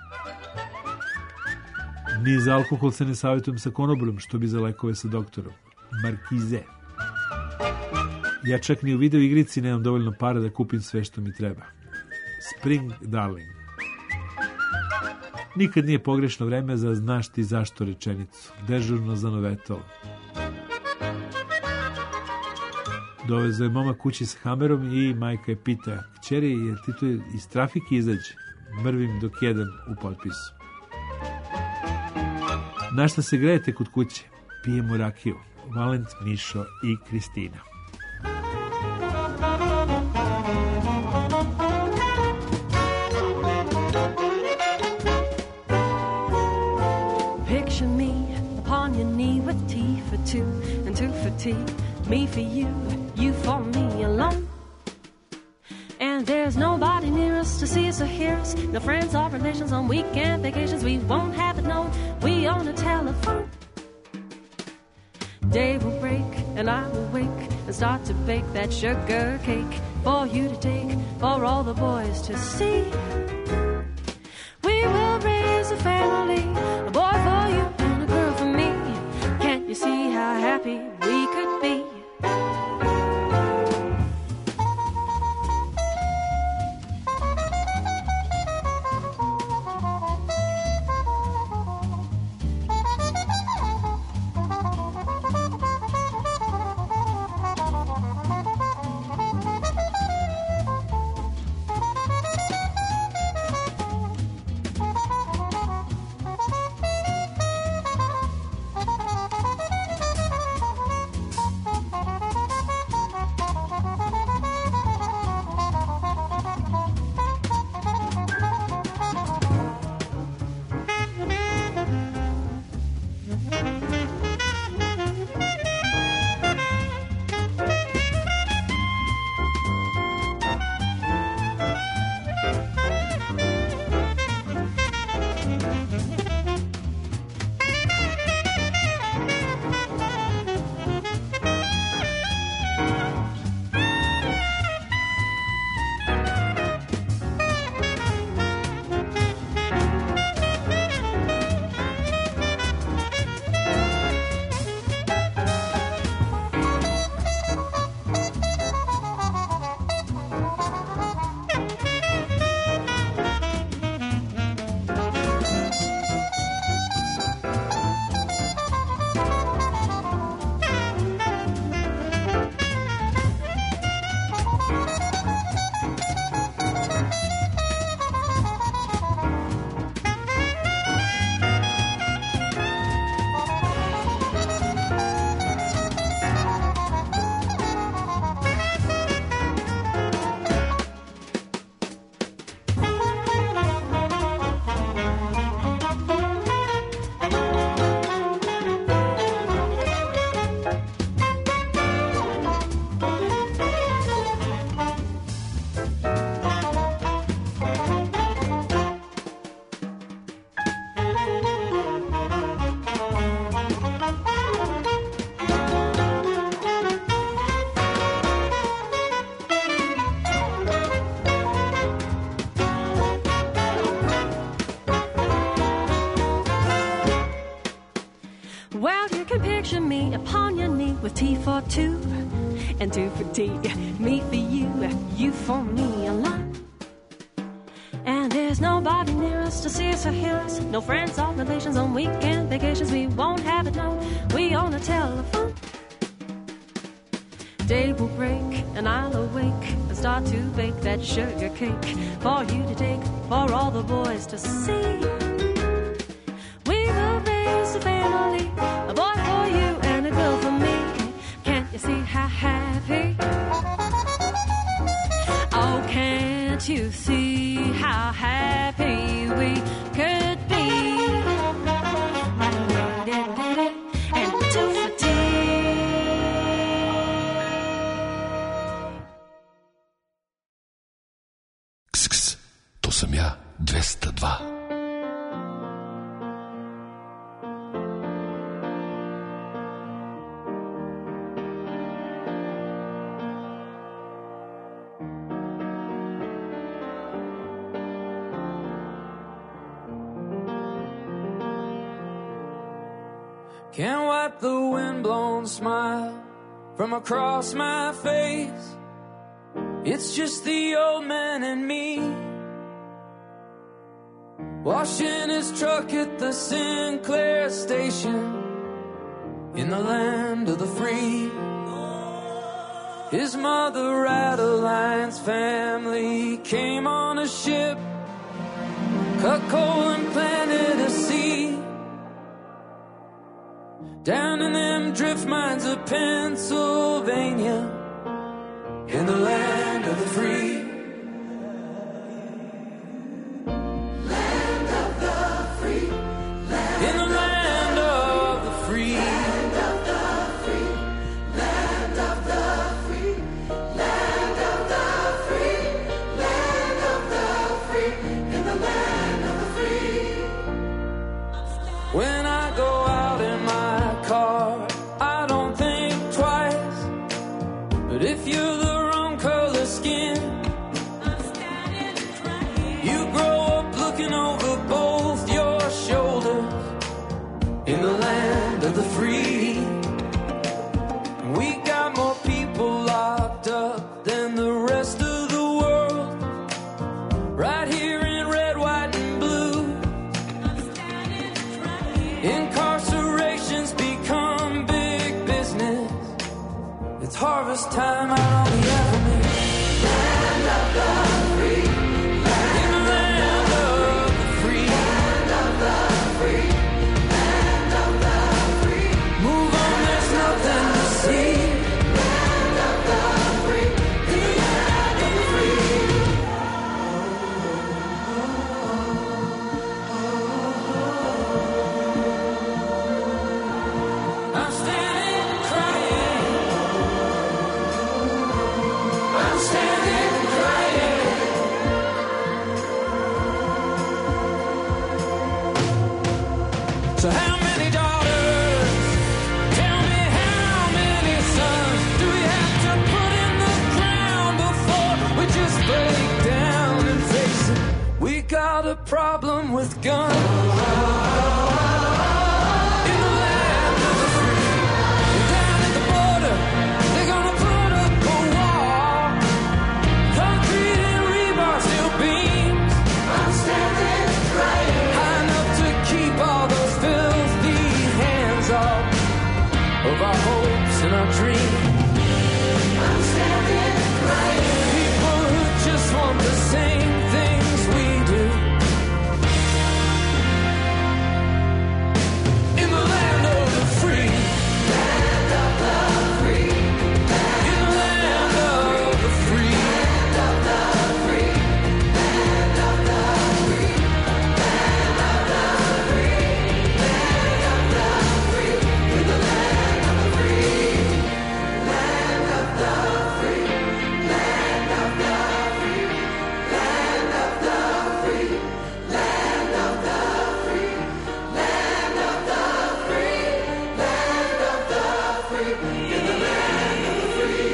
Ni za alkohol se ne savjetujem sa konobarom, što bi za lekove sa doktorom. Markize. Ja čak ni u video igrici nemam dovoljno para da kupim sve što mi treba. Spring Darling. Nikad nije pogrešno vreme za znaš ti zašto rečenicu. Dežurno za novetalo. Dovezo je mama kući s hamerom i majka je pita: kćeri, jer ti tu iz trafike izađe? Mrvim dok jedan u potpisu. Na šta se grejete kod kuće? Pijemo rakiju. Valent, Mišo i Kristina. Picture me upon your knee with tea for two and two for tea. Me for you, you for me alone. And there's nobody near us to see us or hear us. No friends or relations on weekend vacations. We won't have it known. We own a telephone. Day will break and I will wake and start to bake that sugar cake for you to take, for all the boys to see. We will raise a family, a boy for you and a girl for me. Can't you see how happy we could be? Me upon your knee with tea for two and two for tea. Me for you, you for me alone. And there's nobody near us to see us or hear us. No friends or relations on weekend vacations. We won't have it known. We own a telephone. Day will break and I'll awake and start to bake that sugar cake for you to take, for all the boys to see. We will raise a family, a boy for you and a girl for me. Can't you see how happy? Oh, can't you see how happy we could be? And two for tea. Ks, ks, to sam ja, 202. Can't wipe the windblown smile from across my face. It's just the old man and me, washing his truck at the Sinclair station in the land of the free. His mother, Adeline's family, came on a ship, cut coal and planted a seed down in them drift mines of Pennsylvania, in the land of the free. Land of the free. In the land of the free. Land of the free. Land of the free. Land of the free. Land of the free. In the land of the free. When I go out in my car, I don't think twice. But if you're the wrong color skin, you grow up looking over both your shoulders in the land of the free. We got more people locked up than the rest of the world, right here in red, white, and blue. Incarceration's become big business. It's harvest time out on the avenue. Land of the free. In the land of the free. Land of the free. Land of the free. Move on, there's nothing to see. Land of the free. Land of the free. I'm standing crying. I'm standing crying. So how many daughters? Tell me how many sons do we have to put in the ground before we just break down and face it? We got a problem with guns. In the land of the free. And down at the border, they're gonna put up a wall. Concrete and rebar, steel beams. I'm standing crying. High enough to keep all those filthy hands off of our hopes and our dreams. I'm standing crying. People who just want the same things we do. In the land of the free. Land of the free. In the land of the free. Land of the free. Land of the free. Land of the free. Land of the free. In the land of the free. Land of the free. Land of the free. Land of the free. Land of the free. Land of the free. Land of the free. In the land of the free.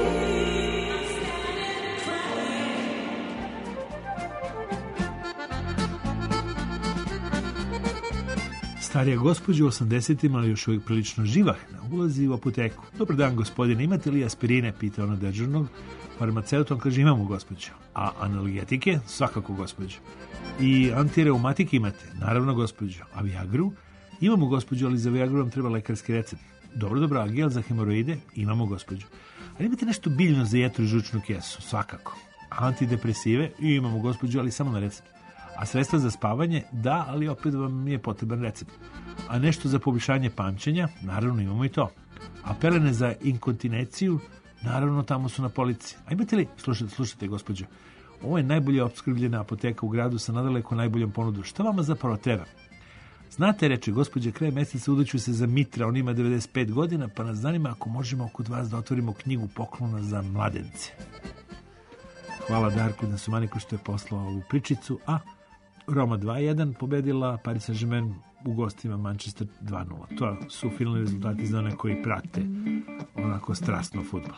Starija gospođa u 80-ima, ali još uvijek prilično živahna, ulazi u apoteku. Dobar dan, gospodine, imate li aspirine? Pita ona dežurnog. Farmaceut, on kaže, imamo, gospođo. A analgetike? Svakako, gospođo. I antireumatike imate? Naravno, gospođo. A Viagru? Imamo, gospođo, ali za Viagru vam treba lekarski recept. Dobro, a gel za hemoroide? Imamo, gospođo. Ali imate nešto biljno za jetru i žučnu kesu? Svakako. A antidepresive? Imamo, gospođo, ali samo na recept. A sredstva za spavanje? Da, ali opet vam je potreban recept. A nešto za poboljšanje pamćenja? Naravno, imamo i to. A pelene za inkontinenciju? Naravno, tamo su na polici. A imate li? Slušajte, gospođo. Ovo je najbolje opskrbljena apoteka u gradu sa nadaleko najboljom ponudom. Šta vama zapravo treba? Znate, reče gospođa, kraj mjeseca udaću se za Mitra, on ima 95 godina, pa nas zanima ako možemo kod vas da otvorimo knjigu poklona za mladence. Hvala Darku Nasumaniku što je poslao ovu pričicu, a Roma 2-1 pobedila Paris Saint-Germain u gostima Manchester 2-0. To su finalni rezultati za one koji prate onako strasno fudbal.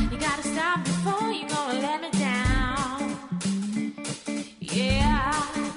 Before you gonna let me down. Yeah.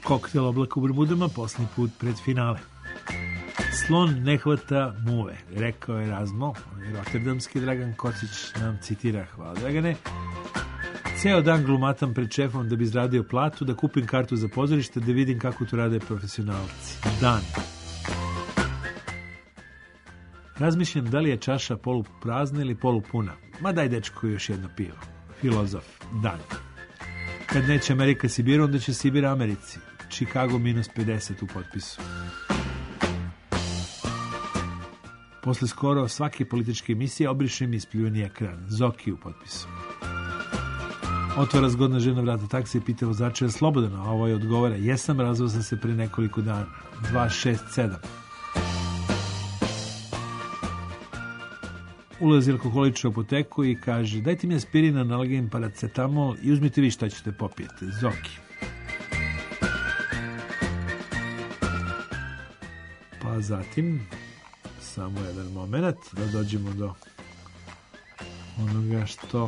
Koktel Oblak u Bermudama, posljednji put pred finale. Slon ne hvata muve, rekao je Razmo. Rotterdamski Dragan Kocić nam citira. Hvala, Dragane. Ceo dan glumatam pred šefom da bi izradio platu, da kupim kartu za pozorište, da vidim kako to rade profesionalci. Dan. Razmišljam da li je čaša poluprazna ili polupuna. Ma daj, dečko, još jedno pivo. Filozof. Dan. Kad neće Amerika Sibir, onda će Sibir Americi. Chicago -50 u potpisu. Posle skoro svake političke emisije obrišem ispljuvani ekran. Zoki u potpisu. Otvara zgodna žena vrata taksi i pita vozača je slobodan, a ovo je odgovara: jesam, razveo sam se pre nekoliko dana. 267. Ulazi alkoholičar u apoteku i kaže: dajte mi aspirin, analgin, paracetamol i uzmite vi šta ćete popijeti. Zoki. Pa zatim, samo jedan moment da dođemo do onoga što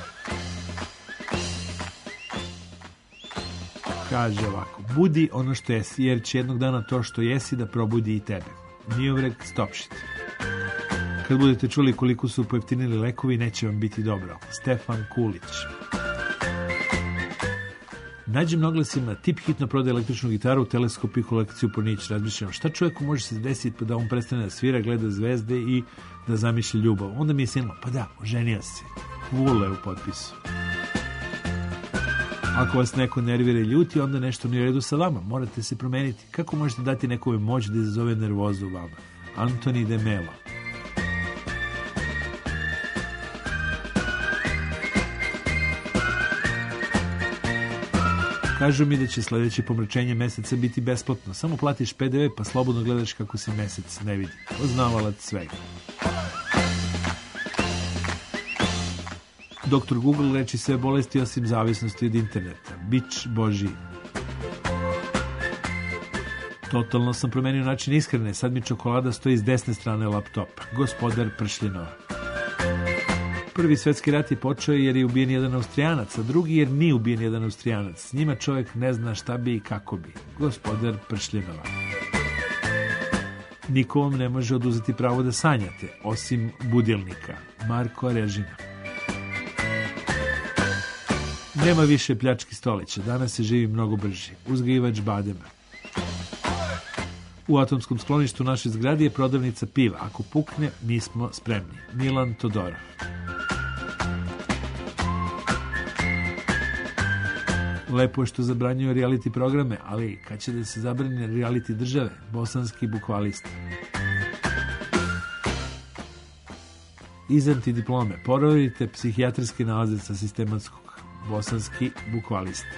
kaže ovako: budi ono što jesi, jer će jednog dana to što jesi da probudi i tebe. Miovreg Stopšit. Kad budete čuli koliko su pojeftinili lekovi, neće vam biti dobro. Stefan Kulić. Nađem na oglasima: tip hitno prodaje električnu gitaru, teleskop i kolekciju pornića. Razmišljam, šta čovjeku može se desiti da on prestane da svira, gleda zvezde i da zamišlja ljubav. Onda mi je sinilo: pa da, oženio se. Vule u potpisu. Ako vas neko nervira i ljuti, onda nešto nije u redu sa vama. Morate se promeniti. Kako možete dati nekome moć da izazove nervozu u vama? Antoni de Melo. Kažu mi da će sljedeće pomračenje meseca biti besplatno. Samo platiš PDV pa slobodno gledaš kako se mesec ne vidi. Poznavalac svega. Doktor Google leči sve bolesti osim zavisnosti od interneta. Bić Božji. Totalno sam promenio način ishrane. Sad mi čokolada stoji s desne strane laptopa. Gospodar Pršljenova. Prvi svjetski rat je počeo jer je ubijen jedan Austrijanac, a drugi jer nije ubijen jedan Austrijanac. S njima čovjek ne zna šta bi i kako bi. Gospodar Pršljenova. Niko vam ne može oduzeti pravo da sanjate, osim budilnika. Marko Režina. Nema više pljački stolića, danas se živi mnogo brži. Uzgajivač badema. U atomskom skloništu naše zgrade je prodavnica piva. Ako pukne, mi smo spremni. Milan Todorov. Lepo je što zabranjuju reality programe, ali kad će da se zabrane reality države? Bosanski bukvalista. Iz antidiplome. Provjerite psihijatrijski nalaze sa sistematskog. Bosanski bukvalista.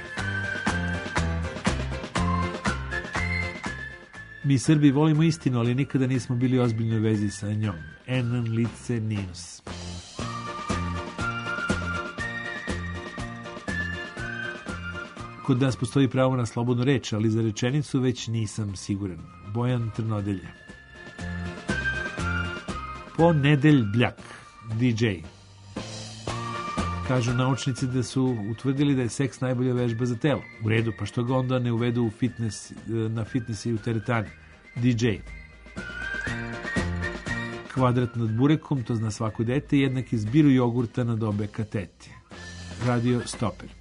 Mi Srbi volimo istinu, ali nikada nismo bili u ozbiljnoj vezi sa njom. Enan Lice Ninus. Kod nas postoji pravo na slobodnu reč, ali za rečenicu već nisam siguran. Bojan Trnodelje. Ponedeljbljak. DJ. Kažu naučnici da su utvrdili da je seks najbolja vežba za telo. U redu, pa što ga onda ne uvedu u fitness, na fitness i u teretani? DJ. Kvadrat nad burekom, to zna svako dete, jednak izbiru jogurta nad obe katete. Radio Stoper.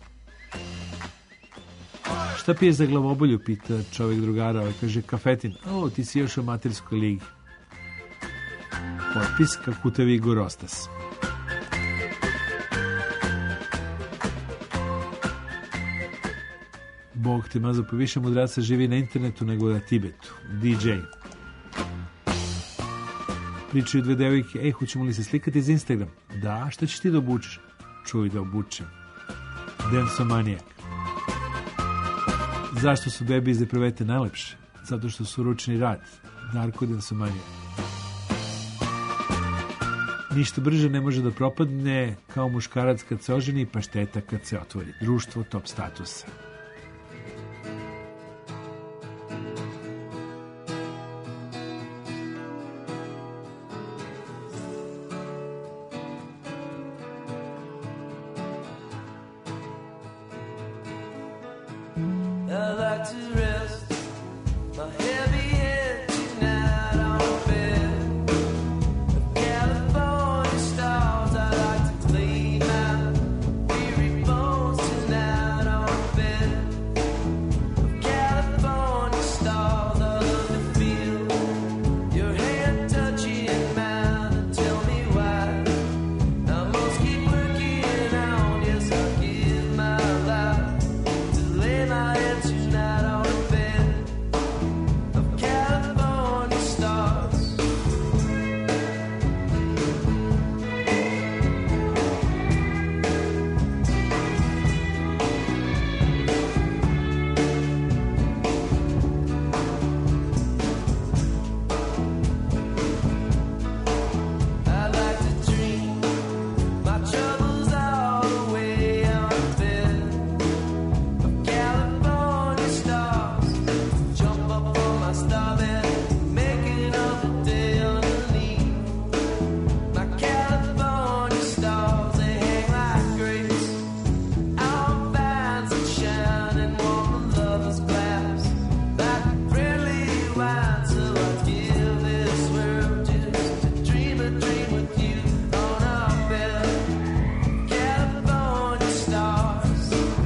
Šta pije za glavobolju, pita čovjek drugara, ovaj kaže kafetin. O, ti si još u amaterskoj ligi. Potpis Kakutevi Igor Ostas. Bog te mazo, pa više mudraca živi na internetu nego na Tibetu. DJ. Pričaju dve devojke: ej, hoćemo li se slikati za Instagram? Da, šta ćeš ti da obučeš? Čuj da obučem. Densomanijak. Zašto su bebi iz Deprevete najlepše? Zato što su ručni rad. Darko Densomanijak. Ništa brže ne može da propadne kao muškarac kad se oženi, pa šteta kad se otvori. Društvo top statusa. I like to rest my heavy head tonight on a bed of California stars. I like to lay my weary bones tonight on a bed of California stars. I love to feel your hand touching mine and tell me why I must keep working on. Yes, I'll give my life to lay my head tonight on a bed of California stars. I like to dream my troubles all away on a bed of California stars. Jump up on my starbed, making up the day underneath my California stars. They hang like grapes on vines that shine and warm the lover's glass like friendly wine. So I give this world just to dream a dream with you on our bed of California stars.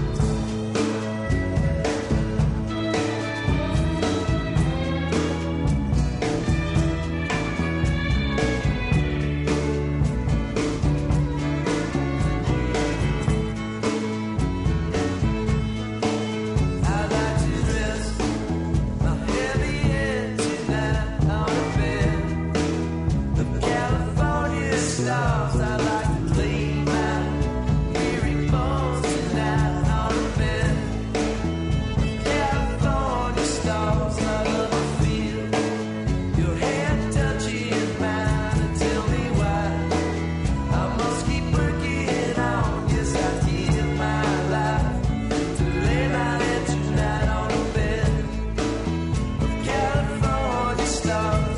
I like to rest my heavy head tonight on a bed of California stars. I like to lay my weary bones tonight on a bed of California stars. I love to feel your hand touching mine and tell me why I must keep working on. Yes, I give my life to lay my head tonight on a bed of California stars.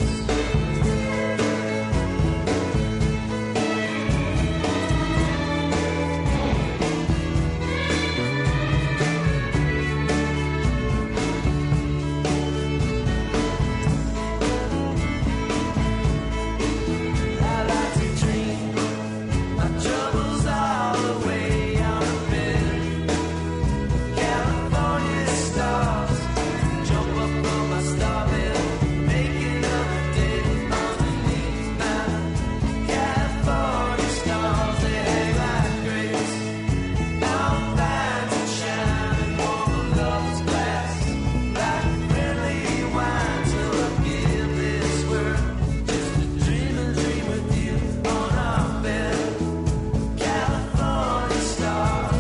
I like to dream my troubles all away on a bed of California stars. Jump up on my starbed, making up the day underneath my California stars. They hang like grapes on vines that shine and warm a lover's glass like friendly wine. So I give this world just to dream a dream with you on our bed of California stars.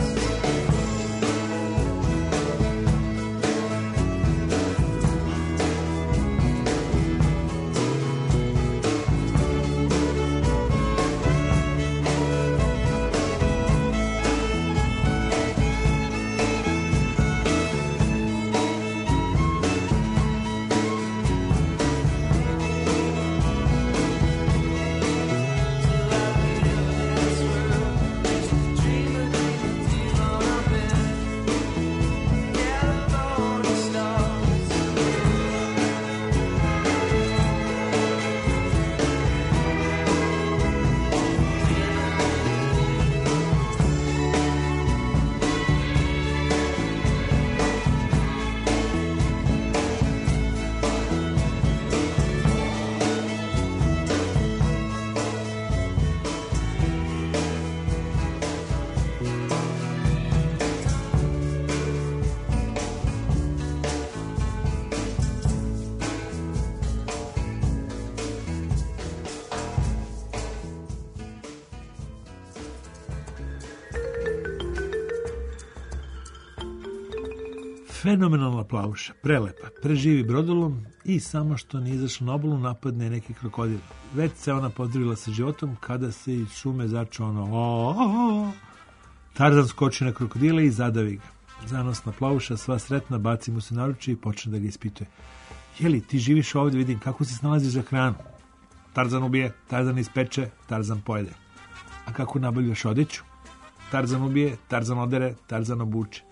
Fenomenalna plavuša, prelepa, preživi brodolom i samo što nije izašla na obalu napadne neki krokodil. Već se ona pozdravila sa životom kada se iz šume začuo ono Tarzan skoči na krokodila i zadavi ga. Zanosna plavuša, sva sretna, baci mu se na ruče i počne da ga ispituje. Jeli, ti živiš ovdje, vidim kako se snalaziš za hranu. Tarzan ubije, Tarzan ispeče, Tarzan pojede. A kako nabavljaš odeću? Tarzan ubije, Tarzan odere, Tarzan obuče.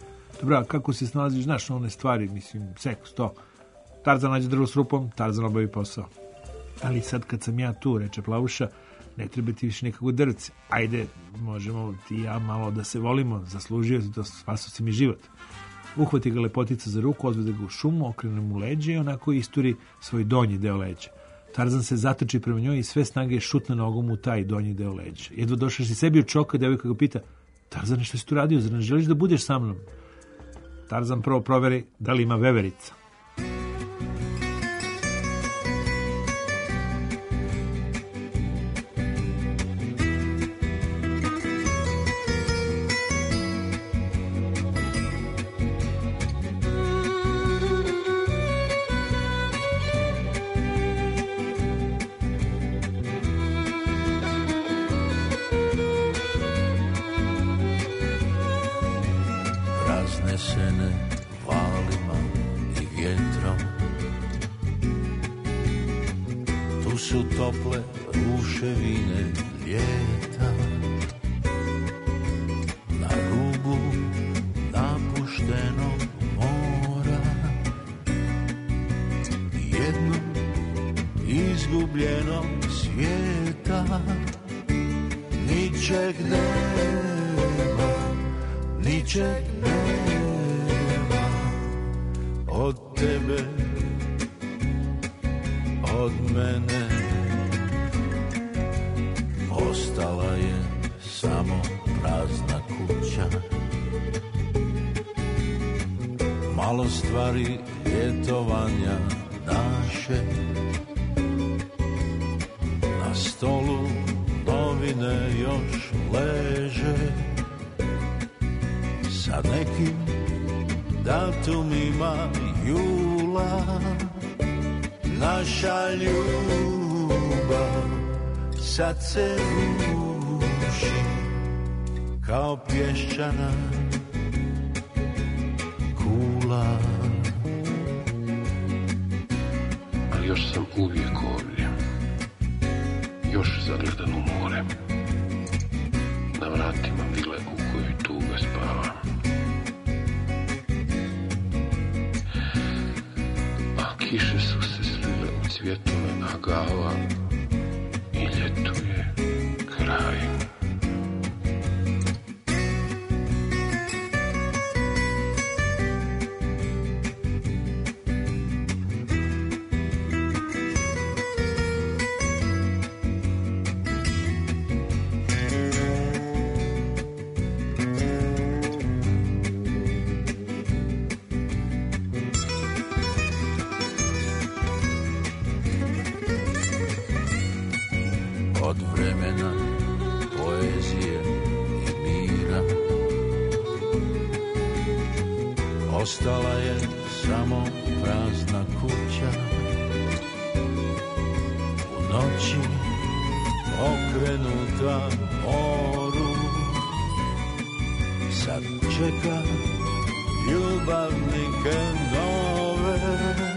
Dobro, a kako se snalaziš, znaš, one stvari, mislim, seks, to. Tarzan nađe drvo s rupom, Tarzan obavi posao. Ali sad kad sam ja tu, reče Plavuša, ne treba ti više nikakvo drce. Ajde, možemo ti i ja malo da se volimo, zaslužio si to, spasao si mi život. Uhvati ga lepotica za ruku, odvede ga u šumu, okrene mu leđe i onako isturi svoj donji deo leđa. Tarzan se zatrči prema njoj i sve snage šutne nogom u taj donji deo leđa. Jedva došao si sebi od čoka, devojka ga pita, Tarzane, što si tu radio, zar ne želiš da budeš sa mnom? Tarzan prvo proveri da li ima veverica. Raznesene valima i vjetrom, tu su tople ruševine ljeta. Na rubu napuštenog mora, jednog izgubljenog svijeta. Ničeg nema, ničeg nema od tebe, od mene. Ostala je samo prazna kuća, malo stvari ljetovanja naše. Na stolu novine još leže sa nekim datumima jula. Naša ljubav sad se ruši kao pješčana kula. Ali još sam uvijek ovdje, još zagledan u more, na vratima vile u kojoj tuga spava. A kiše su se slile u cvjetove agava i ljetu je kraj. Od vremena poezije i mira ostala je samo prazna kuća. U noći okrenuta moru, sad čeka ljubavnike nove.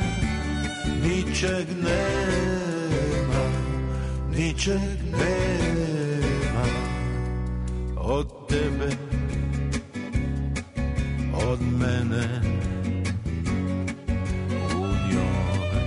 Ničeg nema, ničeg nema od tebe, od mene u njoj.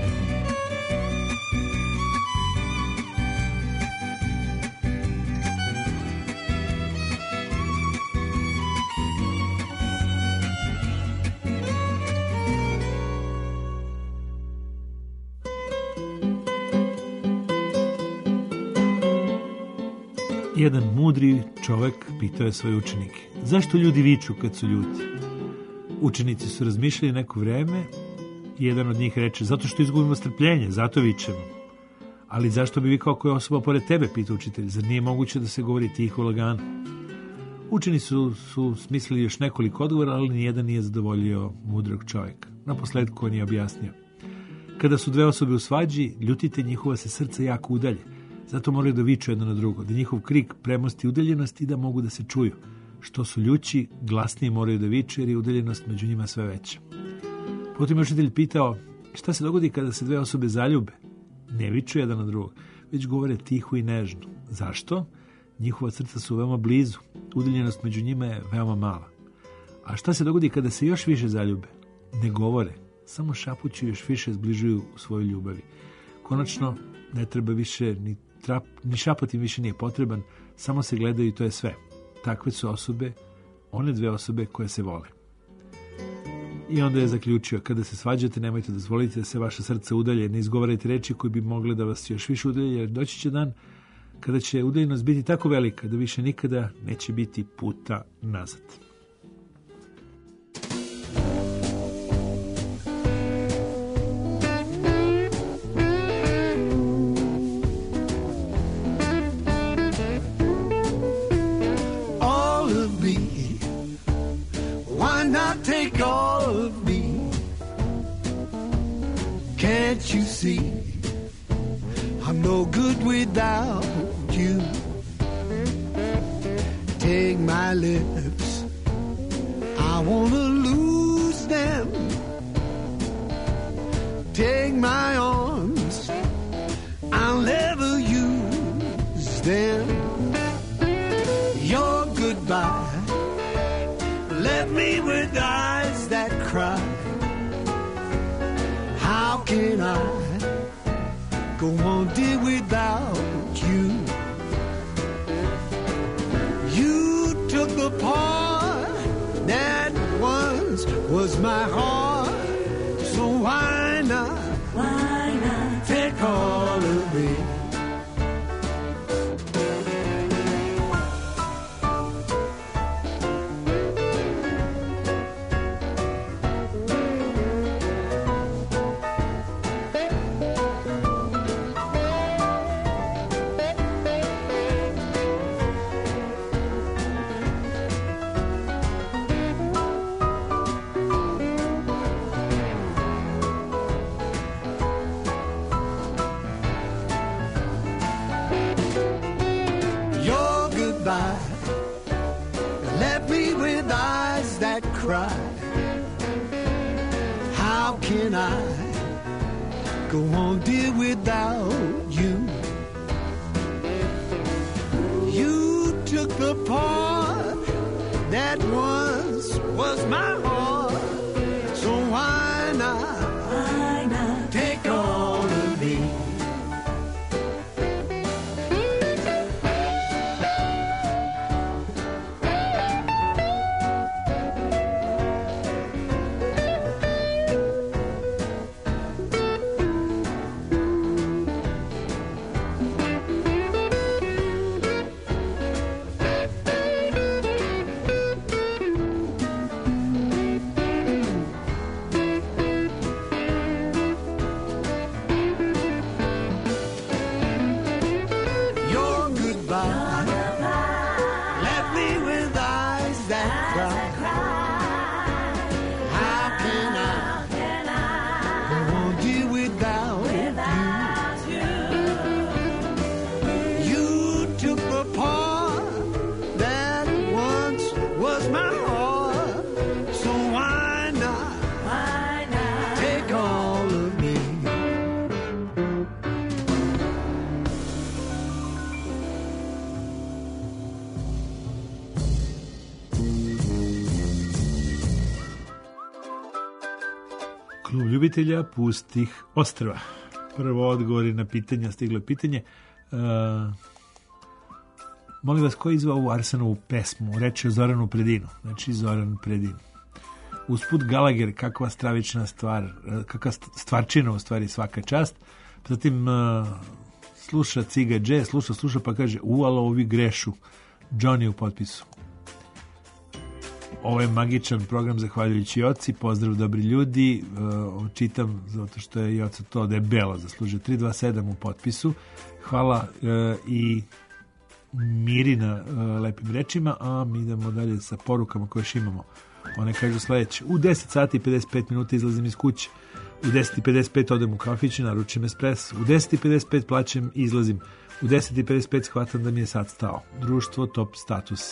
Jedan mudri čovek pitao je svoje učenike, zašto ljudi viču kad su ljuti? Učenici su razmišljali neko vreme i jedan od njih reče, zato što izgubimo strpljenje, zato vičemo. Ali zašto bi vikao koja osoba pored tebe, pita učitelj, zar nije moguće da se govori tiho, lagano? Učenici su smislili još nekoliko odgovora, ali nijedan nije zadovoljio mudrog čovjeka. Naposledku on je objasnio, kada su dve osobe u svađi, ljutite, njihova se srca jako udalje. Zato moraju da viču jedno na drugo, da njihov krik premosti udaljenost i da mogu da se čuju. Što su ljući, glasnije moraju da viču jer je udaljenost među njima sve veća. Potom je učitelj pitao, šta se dogodi kada se dve osobe zaljube? Ne viču jedan na drugog, već govore tiho i nežno. Zašto? Njihova srca su veoma blizu, udaljenost među njima je veoma mala. A šta se dogodi kada se još više zaljube? Ne govore, samo šapuću i još više zbližuju svoju ljubavi. Konačno, ne treba više, ni šapot im više nije potreban, samo se gledaju i to je sve. Takve su osobe, one dve osobe koje se vole. I onda je zaključio, kada se svađate, nemojte dozvoliti da se vaše srce udalje, ne izgovarajte reči koje bi mogle da vas još više udalje, jer doći će dan kada će udaljenost biti tako velika da više nikada neće biti puta nazad. All of me, why not take all of me? Can't you see I'm no good without you? Take my lips, I wanna lose them. Take my arms, I'll never use them. Your goodbye left me with eyes that cry. How can I go on, dear, without you? You took the part that once was my heart, so why not take all of me? Your goodbye left me with eyes that cry. How can I go on, dear, without you? You took the part that once was my heart, so why not take all of me? Your goodbye left me with eyes that cry. How can I go on, dear, without you? You took the part that once was my heart, so why not take all of me? Klub ljubitelja pustih ostrva. Prvo odgovori na pitanja, stiglo je pitanje. Molim vas, ko je izvao ovu Arsenovu pesmu? Reč je o Zoranu Predinu. Znači, Zoran Predin. Usput Gallagher, kakva stravična stvar, kakva stvarčina, u stvari, svaka čast. Zatim sluša Ciga Dže, sluša pa kaže, alo, ovi grešu. Johnny u potpisu. Ovo je magičan program zahvaljujući Joci. Pozdrav, dobri ljudi. Čitam zato što je Joca to debelo zaslužio. 327 u potpisu. Hvala i Miri na lepim rečima, a mi idemo dalje sa porukama koje još imamo. One kažu sledeće. U 10 sati i 55 minuta izlazim iz kuće. U 10:55 odem u kafić i naručim espres. U 10:55 plaćem i izlazim. U 10:55 shvatam da mi je sad stao. Društvo top statusa.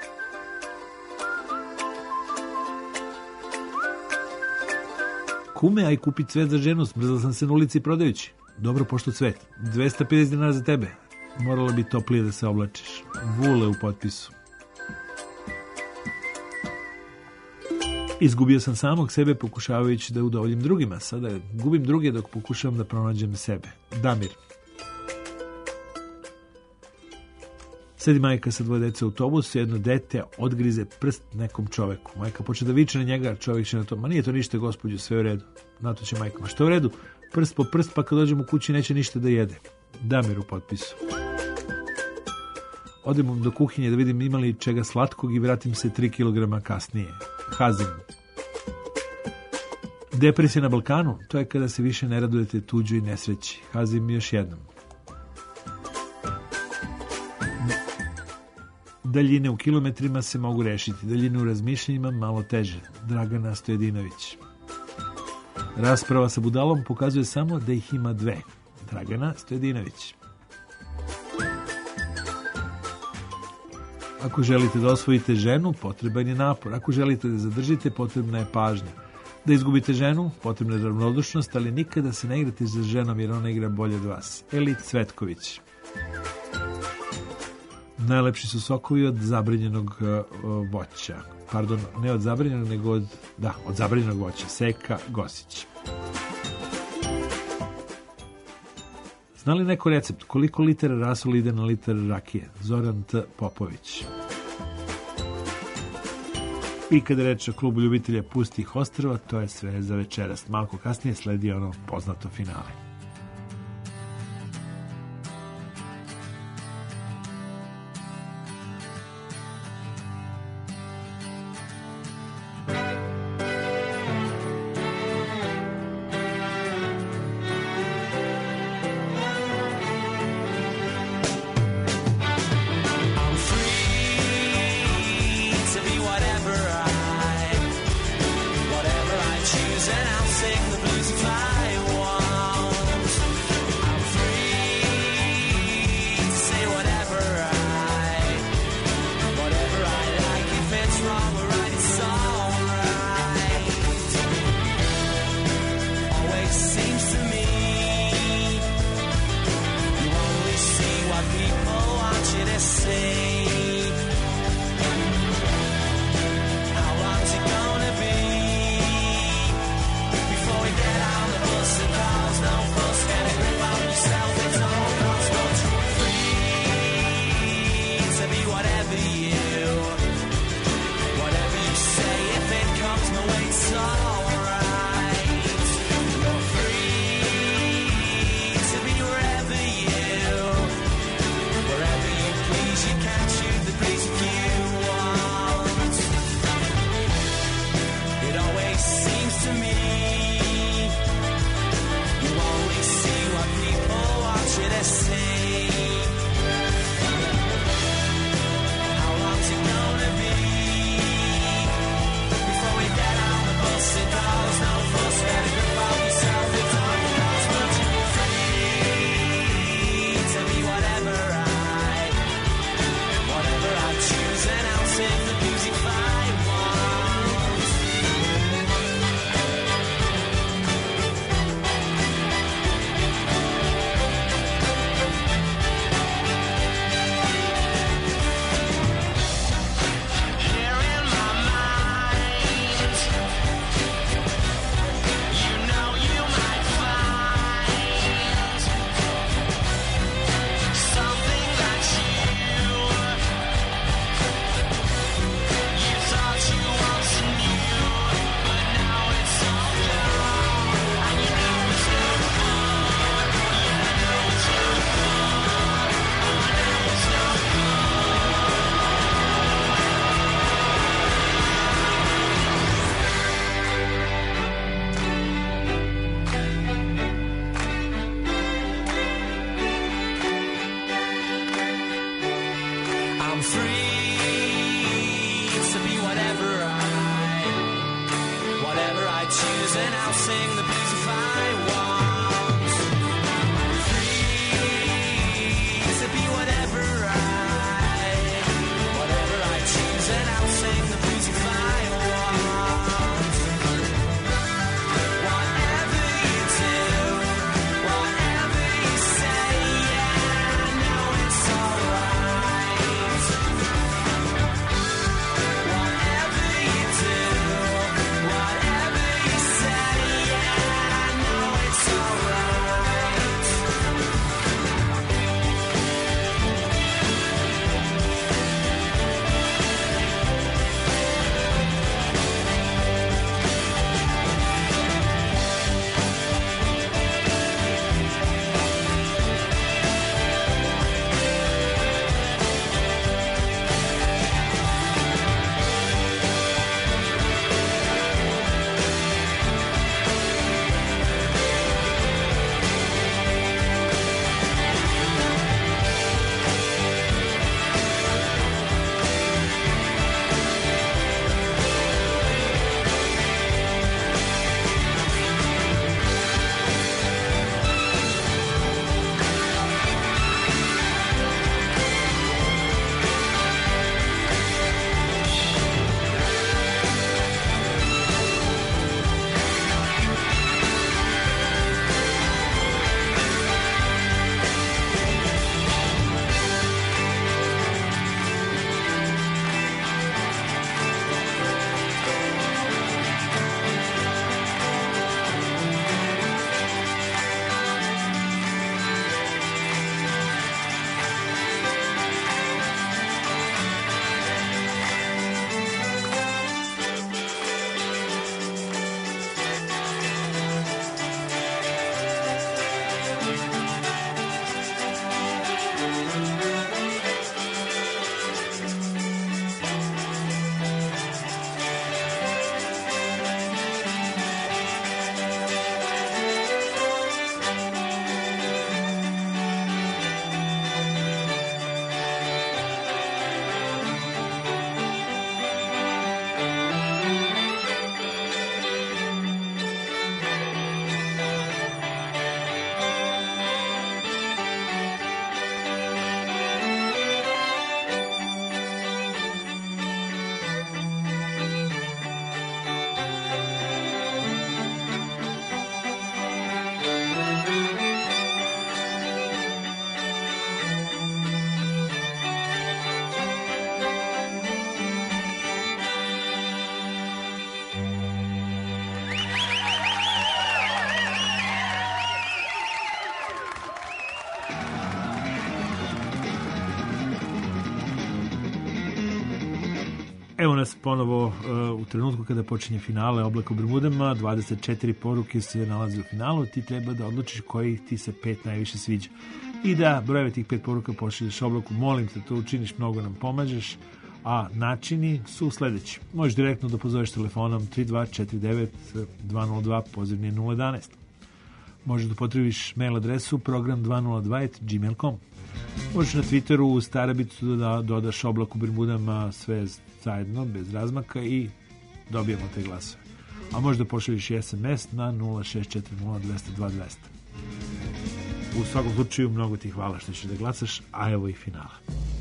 Kume, aj kupi cvet za ženu, smrzla sam se na ulici prodajući. Dobro, pošto cvet. 250 dinara za tebe. Moralo bi toplije da se oblačiš. Vule u potpisu. Izgubio sam samog sebe pokušavajući da udovoljim drugima. Sada gubim druge dok pokušavam da pronađem sebe. Damir. Sedi majka sa 2 dece u autobusu, jedno dete odgrize prst nekom čoveku. Majka počne da viče na njega, čovjek će na to, ma nije to ništa gospođo, sve u redu. Na to će majka, ma što u redu? Prst po prst, pa kad dođem u kući neće ništa da jede. Damir u potpisu. Odem do kuhinje da vidim ima li čega slatkog i vratim se 3 kg kasnije. Hazim. Depresija na Balkanu, to je kada se više ne radujete tuđoj nesreći. Hazim još jednom. Daljine u kilometrima se mogu rešiti, daljine u razmišljenjima malo teže. Dragana Stojedinović. Rasprava sa budalom pokazuje samo da ih ima 2. Dragana Stojedinović. Ako želite da osvojite ženu, potreban je napor. Ako želite da zadržite, potrebna je pažnja. Da izgubite ženu, potrebna je ravnodušnost, ali nikada se ne igrate za ženom jer ona igra bolje od vas. Eli Cvetković. Najlepši su sokovi od zabranjenog voća. Pardon, ne od zabranjenog, nego od zabranjenog voća. Seka Gosić. Zna li neko recept? Koliko litara rasula ide na litar rakije? Zoran T. Popović. I kada reče o klubu ljubitelja pustih ostrva, to je sve za večeras. Malko kasnije sledi ono poznato finale. Evo nas ponovo u trenutku kada počinje finale Oblak u Bermudama, 24 poruke se nalaze u finalu, ti treba da odlučiš koji ti se 5 najviše sviđa. I da brojeve tih 5 poruka pošalješ Oblaku, molim te to učiniš, mnogo nam pomažeš, a načini su sledeći. Možeš direktno da pozoveš telefonom 3249 202 pozivni 011. Možeš da potrebiš mail adresu program202@gmail.com. Možeš na Twitteru u Starabicu da dodaš Oblak u Bermudama sve zajedno, bez razmaka i dobijemo te glasove. A možeš da pošalješ i SMS na 0640 200 200. U svakom slučaju, mnogo ti hvala što ćeš da glasaš, a evo i finala.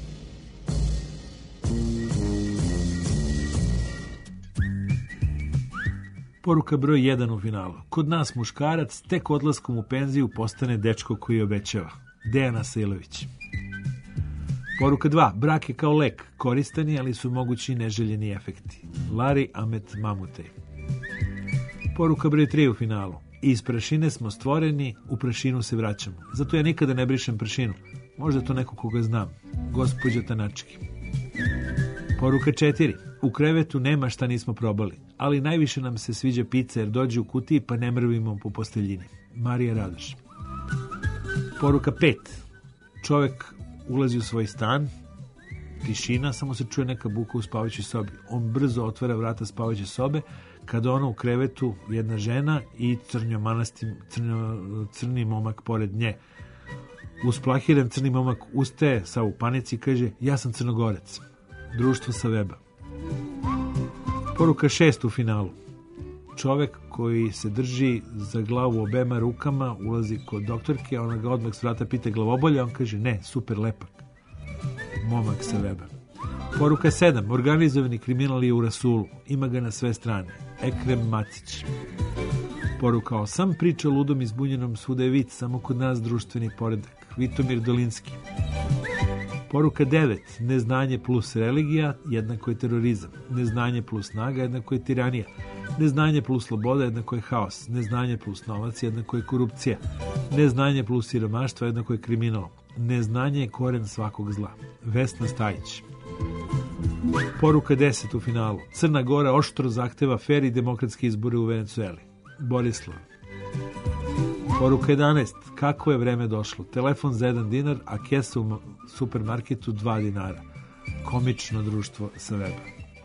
Poruka broj 1 u finalu. Kod nas muškarac tek odlaskom u penziju postane dečko koji obećava. Dejana Sailović. Poruka 2. Brak je kao lek. Koristan je, ali su mogući neželjeni efekti. Lari Amet Mamutej. Poruka broj 3 u finalu. Iz prašine smo stvoreni, u prašinu se vraćamo. Zato ja nikada ne brišem prašinu. Možda to neko koga znam. Gospođa Tanački. Poruka 4. U krevetu nema šta nismo probali, ali najviše nam se sviđa pizza jer dođe u kutiji pa ne mrvimo po posteljini. Marija Radoš. Poruka 5. Čovek ulazi u svoj stan, tišina, samo se čuje neka buka u spavajućoj sobi. On brzo otvara vrata spavajuće sobe, kada ona u krevetu jedna žena i crni momak pored nje. Usplahiran crni momak ustaje sa u panici i kaže: ja sam Crnogorac. Društvo sa weba. Poruka 6 u finalu. Čovek koji se drži za glavu obema rukama ulazi kod doktorke, ona ga odmah s vrata pita glavobolja, on kaže: ne, super lepak. Momak sa weba. Poruka 7. Organizovani kriminal je u rasulu. Ima ga na sve strane. Ekrem Matić. Poruka 8. Priča o ludom izbunjenom svuda je vic, samo kod nas društveni poredak. Vitomir Dolinski. Poruka 9. Neznanje plus religija jednako je terorizam. Neznanje plus snaga jednako je tiranija. Neznanje plus sloboda jednako je haos. Neznanje plus novac jednako je korupcija. Neznanje plus siromaštvo jednako je kriminal. Neznanje je koren svakog zla. Vesna Stajić. Poruka 10 u finalu. Crna Gora oštro zahteva fer i demokratske izbore u Venecueli. Borislav. Poruka 11. Kako je vreme došlo? Telefon za 1 dinar, a kesa u supermarketu 2 dinara. Komično društvo sa weba.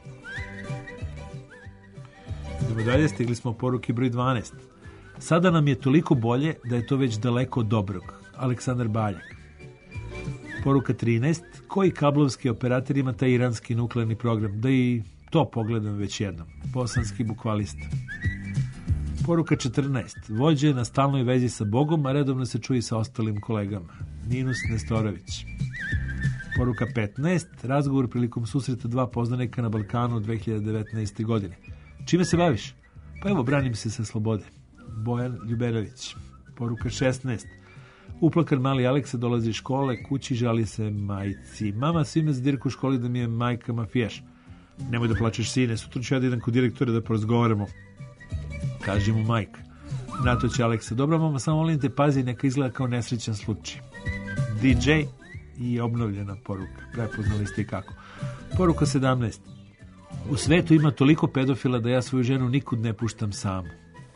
Idemo dalje, stigli smo poruki broj 12. Sada nam je toliko bolje da je to već daleko od dobrog. Aleksandar Baljak. Poruka 13. Koji kablovski operator ima taj iranski nuklearni program? Da i to pogledam već jednom. Bosanski bukvalista. Poruka 14. Vođe na stalnoj vezi sa Bogom, a redovno se čuje sa ostalim kolegama. Ninus Nestorović. Poruka 15. Razgovor prilikom susreta 2 poznanika na Balkanu 2019. godine. Čime se baviš? Pa evo, branim se sa slobode. Bojan Ljubenović. Poruka 16. Uplakan mali Aleksa dolazi iz škole, kući, žali se majci. Mama, svi me zadirku u školi da mi je majka mafijaš. Nemoj da plačeš, sine, sutra ću ja da idem kod direktora da porazgovaramo. Kaži mu majka. Na to će Aleksa: dobra mama, samo molim te, pazi, neka izgleda kao nesrećan slučaj. DJ i obnovljena poruka. Prepoznali ste i kako. Poruka 17. U svetu ima toliko pedofila da ja svoju ženu nikud ne puštam samu.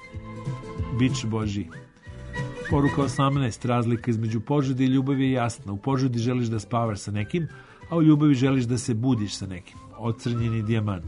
Bić Božji. Poruka 18. Razlika između požudi i ljubavi je jasna. U požudi želiš da spavaš sa nekim, a u ljubavi želiš da se budiš sa nekim. Ocrnjeni dijamant.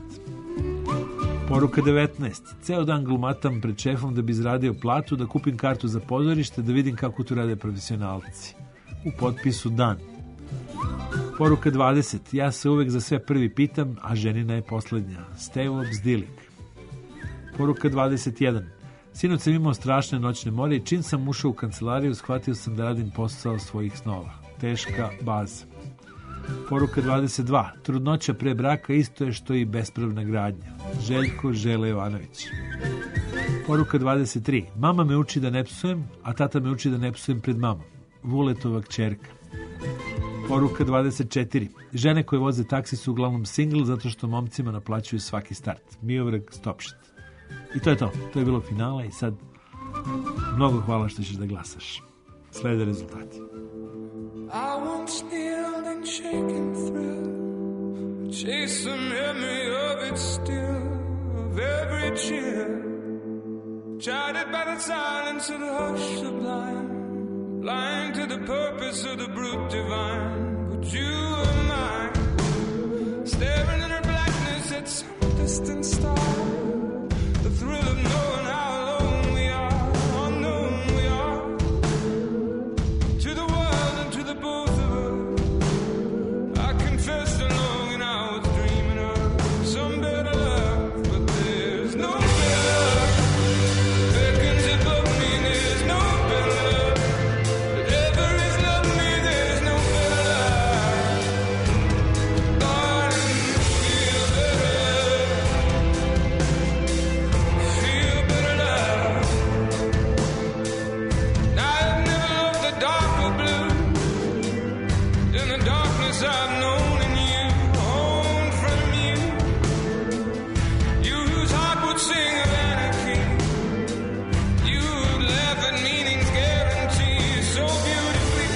Poruka 19. Ceo dan glumatam pred šefom da bi izradio platu, da kupim kartu za pozorište, da vidim kako tu rade profesionalci. U potpisu Dan. Poruka 20. Ja se uvek za sve prvi pitam, a ženina je poslednja. Stevo Bzdilik. Poruka 21. Sinoć sam imao strašne noćne more i čim sam ušao u kancelariju, shvatio sam da radim posao svojih snova. Teška baza. Poruka 22. Trudnoća pre braka isto je što i bespravna gradnja. Željko Žele Jovanović. Poruka 23. Mama me uči da ne psujem, a tata me uči da ne psujem pred mamom. Vuletova kćerka. Poruka 24. Žene koje voze taksi su uglavnom single zato što momcima naplaćuju svaki start. Miovrag Stopšit. I to je to. To je bilo finala i sad mnogo hvala što ćeš da glasaš. Slede rezultati. I once kneeled and shaken through, chasing memory of every cheer, chided by the silence of the hush sublime, blind to the purpose of the brute divine. But you are mine, staring in her blackness at some distant star, the thrill of knowing how alone we are, unknown we are, to the world and to the both of us. I confess the longing I was dreaming of, some better love, but there's no better love. Beckons above me, there's no better love. That ever has loved me, there's no better love. Darling, feel better love. Feel better love. Now I've never loved the darker blue than the darkness I've known in you, own from you. You whose heart would sing of anarchy, you who'd laugh at meaning's guarantee so beautifully.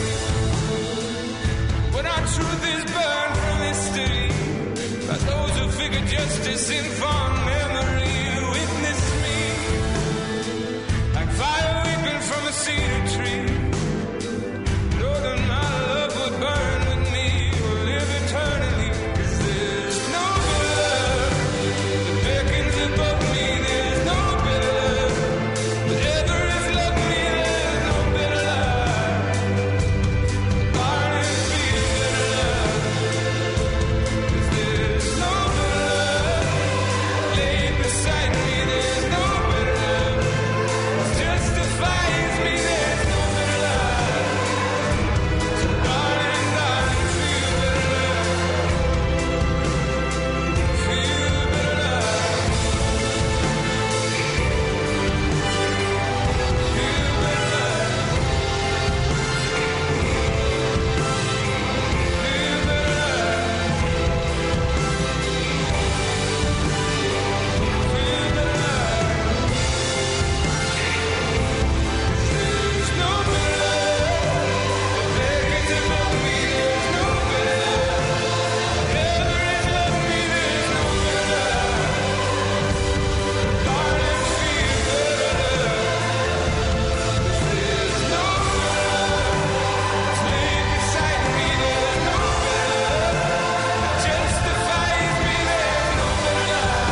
When our truth is burned from history by those who figure justice in fond memory, witness me like fire weeping from a cedar tree. Know that my love would burn with me, will live eternally. 'Cause there's no better love that beckons above me. There's no better love that ever has loved me. There's no better love. Darling, feel better love. 'Cause there's no better love laid beside me. There's no better love that justifies me. There's no better love. Darling, darling, feel better love. Feel better love. Feel better love. Feel better There's no better love that beckons above me. There's no better love that ever has loved me. There's no better love. Darling, feel better love. There's no better love that's laid beside me. There's no better love that justifies me. There's no better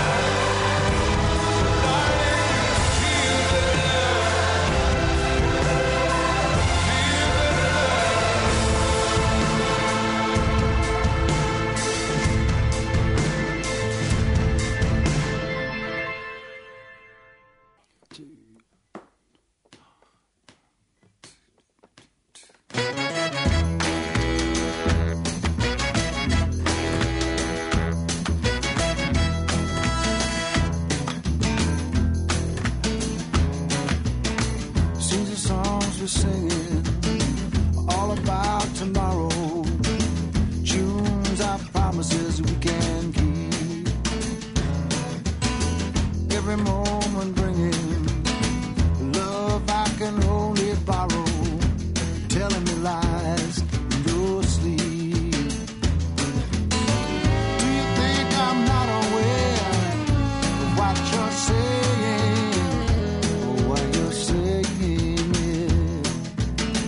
love. Darling, feel better love. Feel better love. Sings the songs we're singing, all about tomorrow. Tunes our promises we can keep. Every moment bringing love I can only borrow. Telling me lies in your sleep. Do you think I'm not aware of what you're saying? Or what you're saying is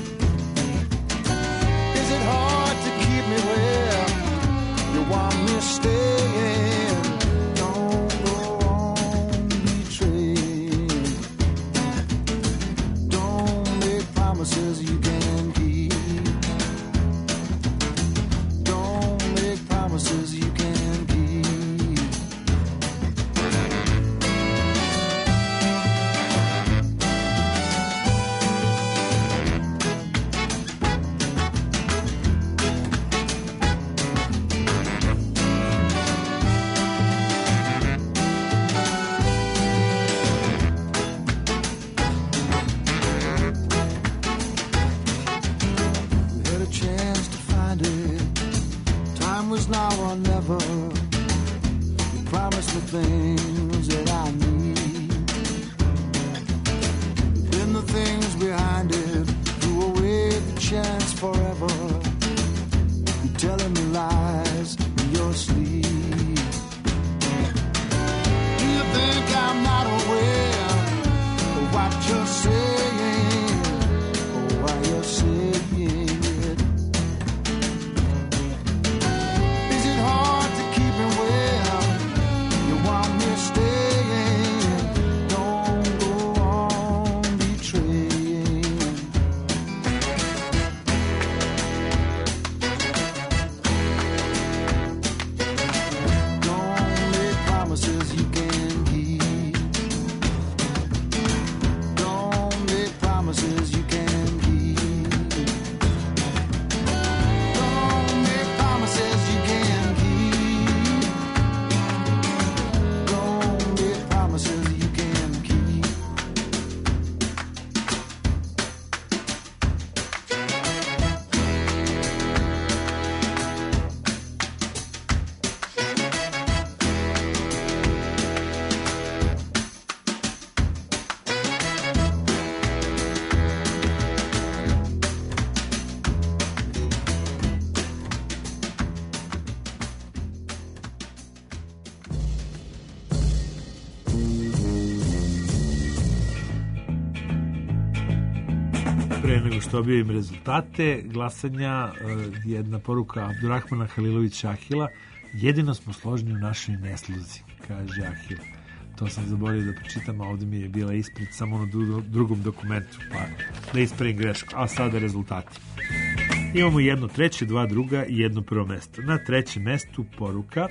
Pre nego što objavim rezultate glasanja, jedna poruka Abdurrahmana Halilovića Ahila: jedino smo složni u našoj nesluzi, kaže Ahil. To sam zaboravio da pročitam, a ovdje mi je bila ispred samo na drugom dokumentu, pa da ispravim grešku. A sada rezultati. Imamo jedno treće, dva druga i jedno prvo mesto. Na trećem mestu poruka: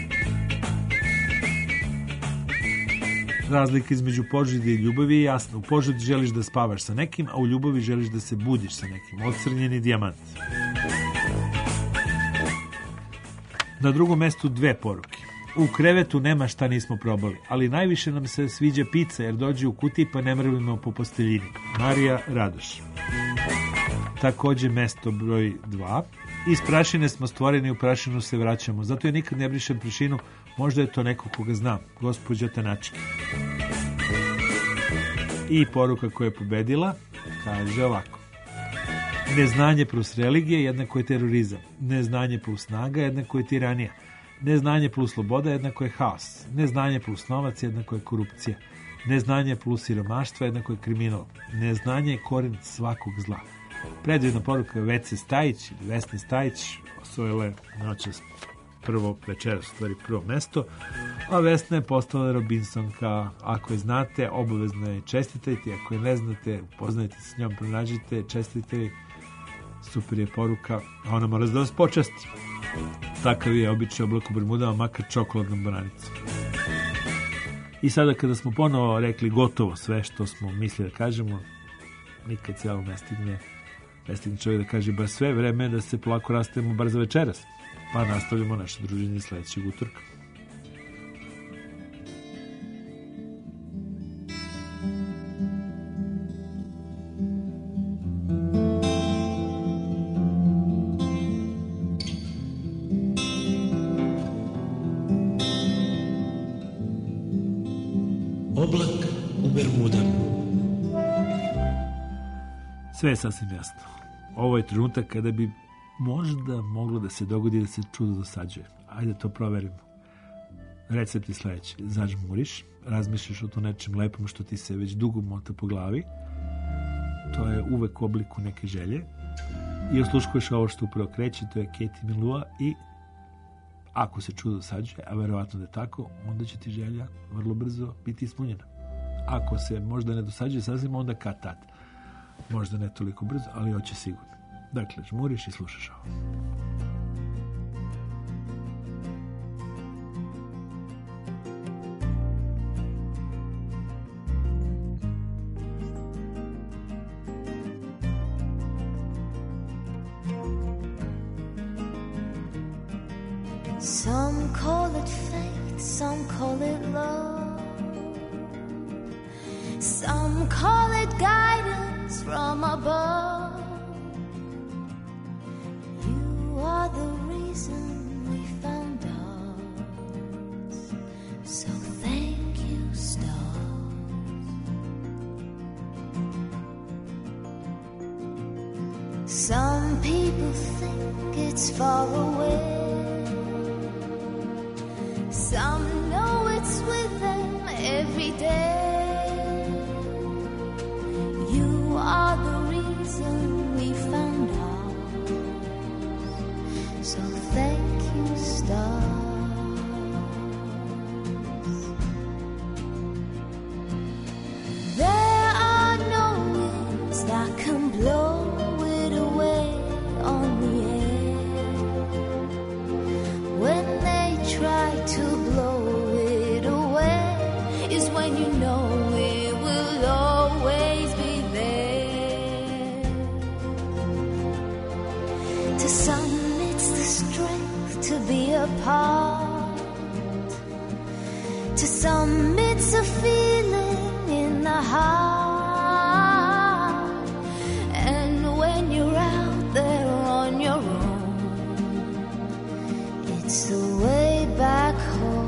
razlika između požudi i ljubavi je jasna. U požudi želiš da spavaš sa nekim, a u ljubavi želiš da se budiš sa nekim. Ocrnjeni dijamant. Na drugom mestu dve poruke. U krevetu nema šta nismo probali, ali najviše nam se sviđa pizza jer dođe u kutiji pa ne mrvimo po posteljini. Marija Radoš. Također mesto broj 2. Iz prašine smo stvoreni, u prašinu se vraćamo. Zato ja nikad ne brišem prašinu, možda je to neko koga znam, gospođa Tanački. I poruka koja je pobedila kaže ovako: neznanje plus religija jednako je terorizam. Neznanje plus snaga jednako je tiranija. Neznanje plus sloboda jednako je haos. Neznanje plus novac jednako je korupcija. Neznanje plus siromaštvo jednako je kriminal. Neznanje je koren svakog zla. Predivna poruka Vece Stajić, Vesne Stajić, osvojile noćas prvo večeras, stvari prvo mesto, a Vesna je postala Robinsonka. Ako je znate, obavezno je čestitajte, ako je ne znate, upoznajte se s njom, pronađite, čestitajte, super je poruka, a ona mora da vas počasti. Takav je običaj Oblak u Bermudama, makar čokoladnom bananicom. I sada kada smo ponovo rekli gotovo sve što smo mislili da kažemo, nikad cijelo ne stigne čovjek da kaže bar sve, vreme je da se polako rastavimo bar za večeras. Pa nastavljamo naše druženje sljedećeg utorka. Oblak u Bermudama. Sve je sasvim jasno. Ovo je trenutak kada bi možda moglo da se dogodi da se čudo dosađuje. Ajde to proverimo. Recept je sljedeći. Zažmuriš, razmišljaš o to nečem lepom što ti se već dugo mota po glavi. To je uvek u obliku neke želje. I osluškuješ ovo što upravo kreće, to je Katie Melua, i ako se čudo dosađuje, a verovatno da je tako, onda će ti želja vrlo brzo biti ispunjena. Ako se možda ne dosađuje sasvim, onda kad tad. Možda ne toliko brzo, ali hoće sigurno. Dakle, žmuriš i slušaš ovo. Some call it fate, some call it love, some call it guidance from above. You are the reason we found us, so thank you, stars. Some people think it's far away, some know it's with them every day. You are the reason we found out, so thank you, stars. There are no winds that can blow it away on the air. When they try to blow it away is when you know it will always be there. To some it's the strength to be apart, to some it's a feeling in the heart. And when you're out there on your own, it's the way back home.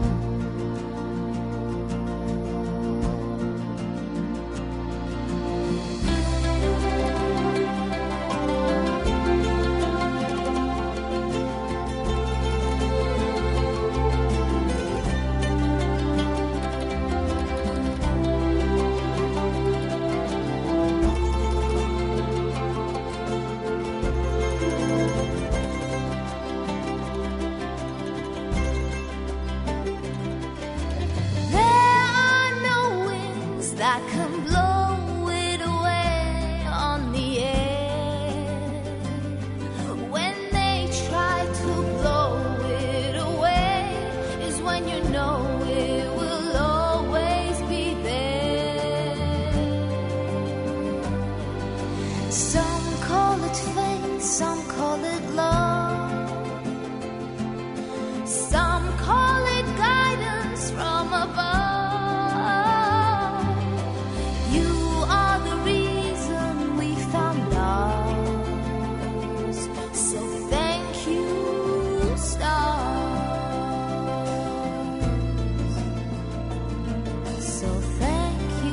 that can blow it away on the air. When they try to blow it away is when you know it will always be there. Some call it fate, some call it love, some call it guidance from above. You are the reason we found ours. So thank you, stars. So thank you,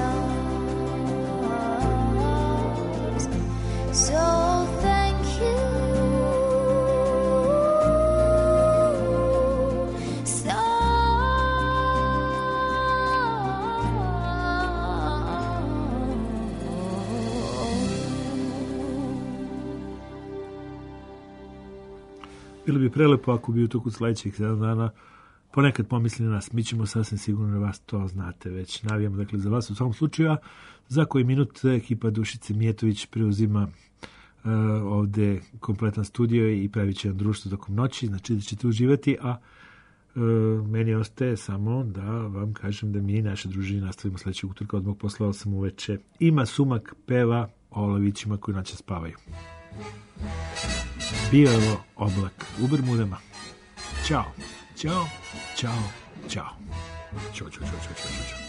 stars. So thank you, Bilo bi prelepo ako bi u toku sledećih 7 dana ponekad pomislili na nas. Mi ćemo sasvim sigurno na vas, to znate već. Navijamo dakle za vas u svom slučaju. Za koji minut ekipa Dušice Mijetović preuzima ovde kompletan studio i pravit će vam društvo tokom noći. Znači da ćete uživati, a meni ostaje samo da vam kažem da mi i naše druženje nastavimo sledećeg utorka odmah posle 8 uveče. Ima Sumak peva o lavićima koji noće spavaju. Bio je ovo Oblak u Bermudama. Ćao, ćao, ćao, ćao. Ćao, ćao, ćao, ćao, ćao, ćao.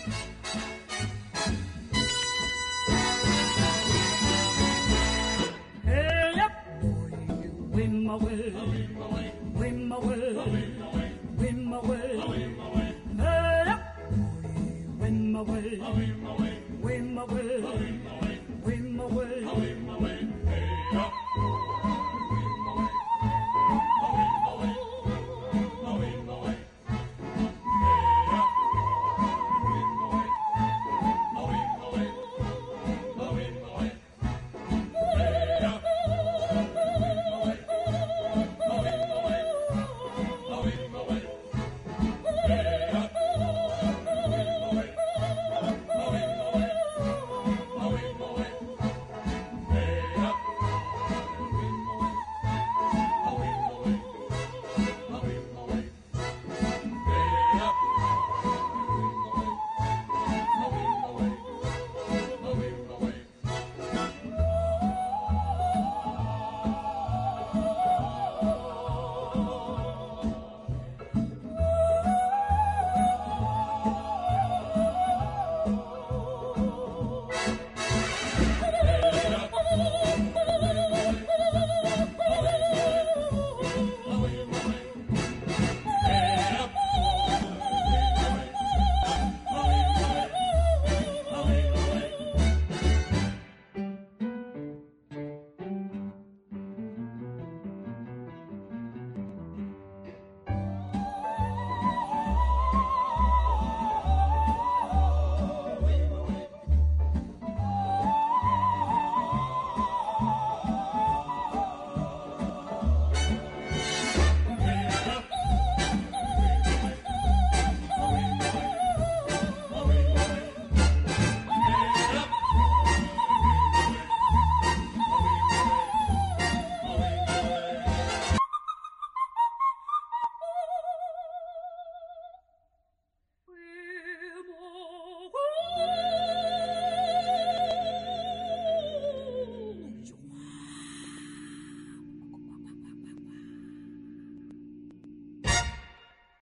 Hey, yep. Win my way, win my way, win my way. Hey, yep. Win my way, win my way, win my way. Hey, yep.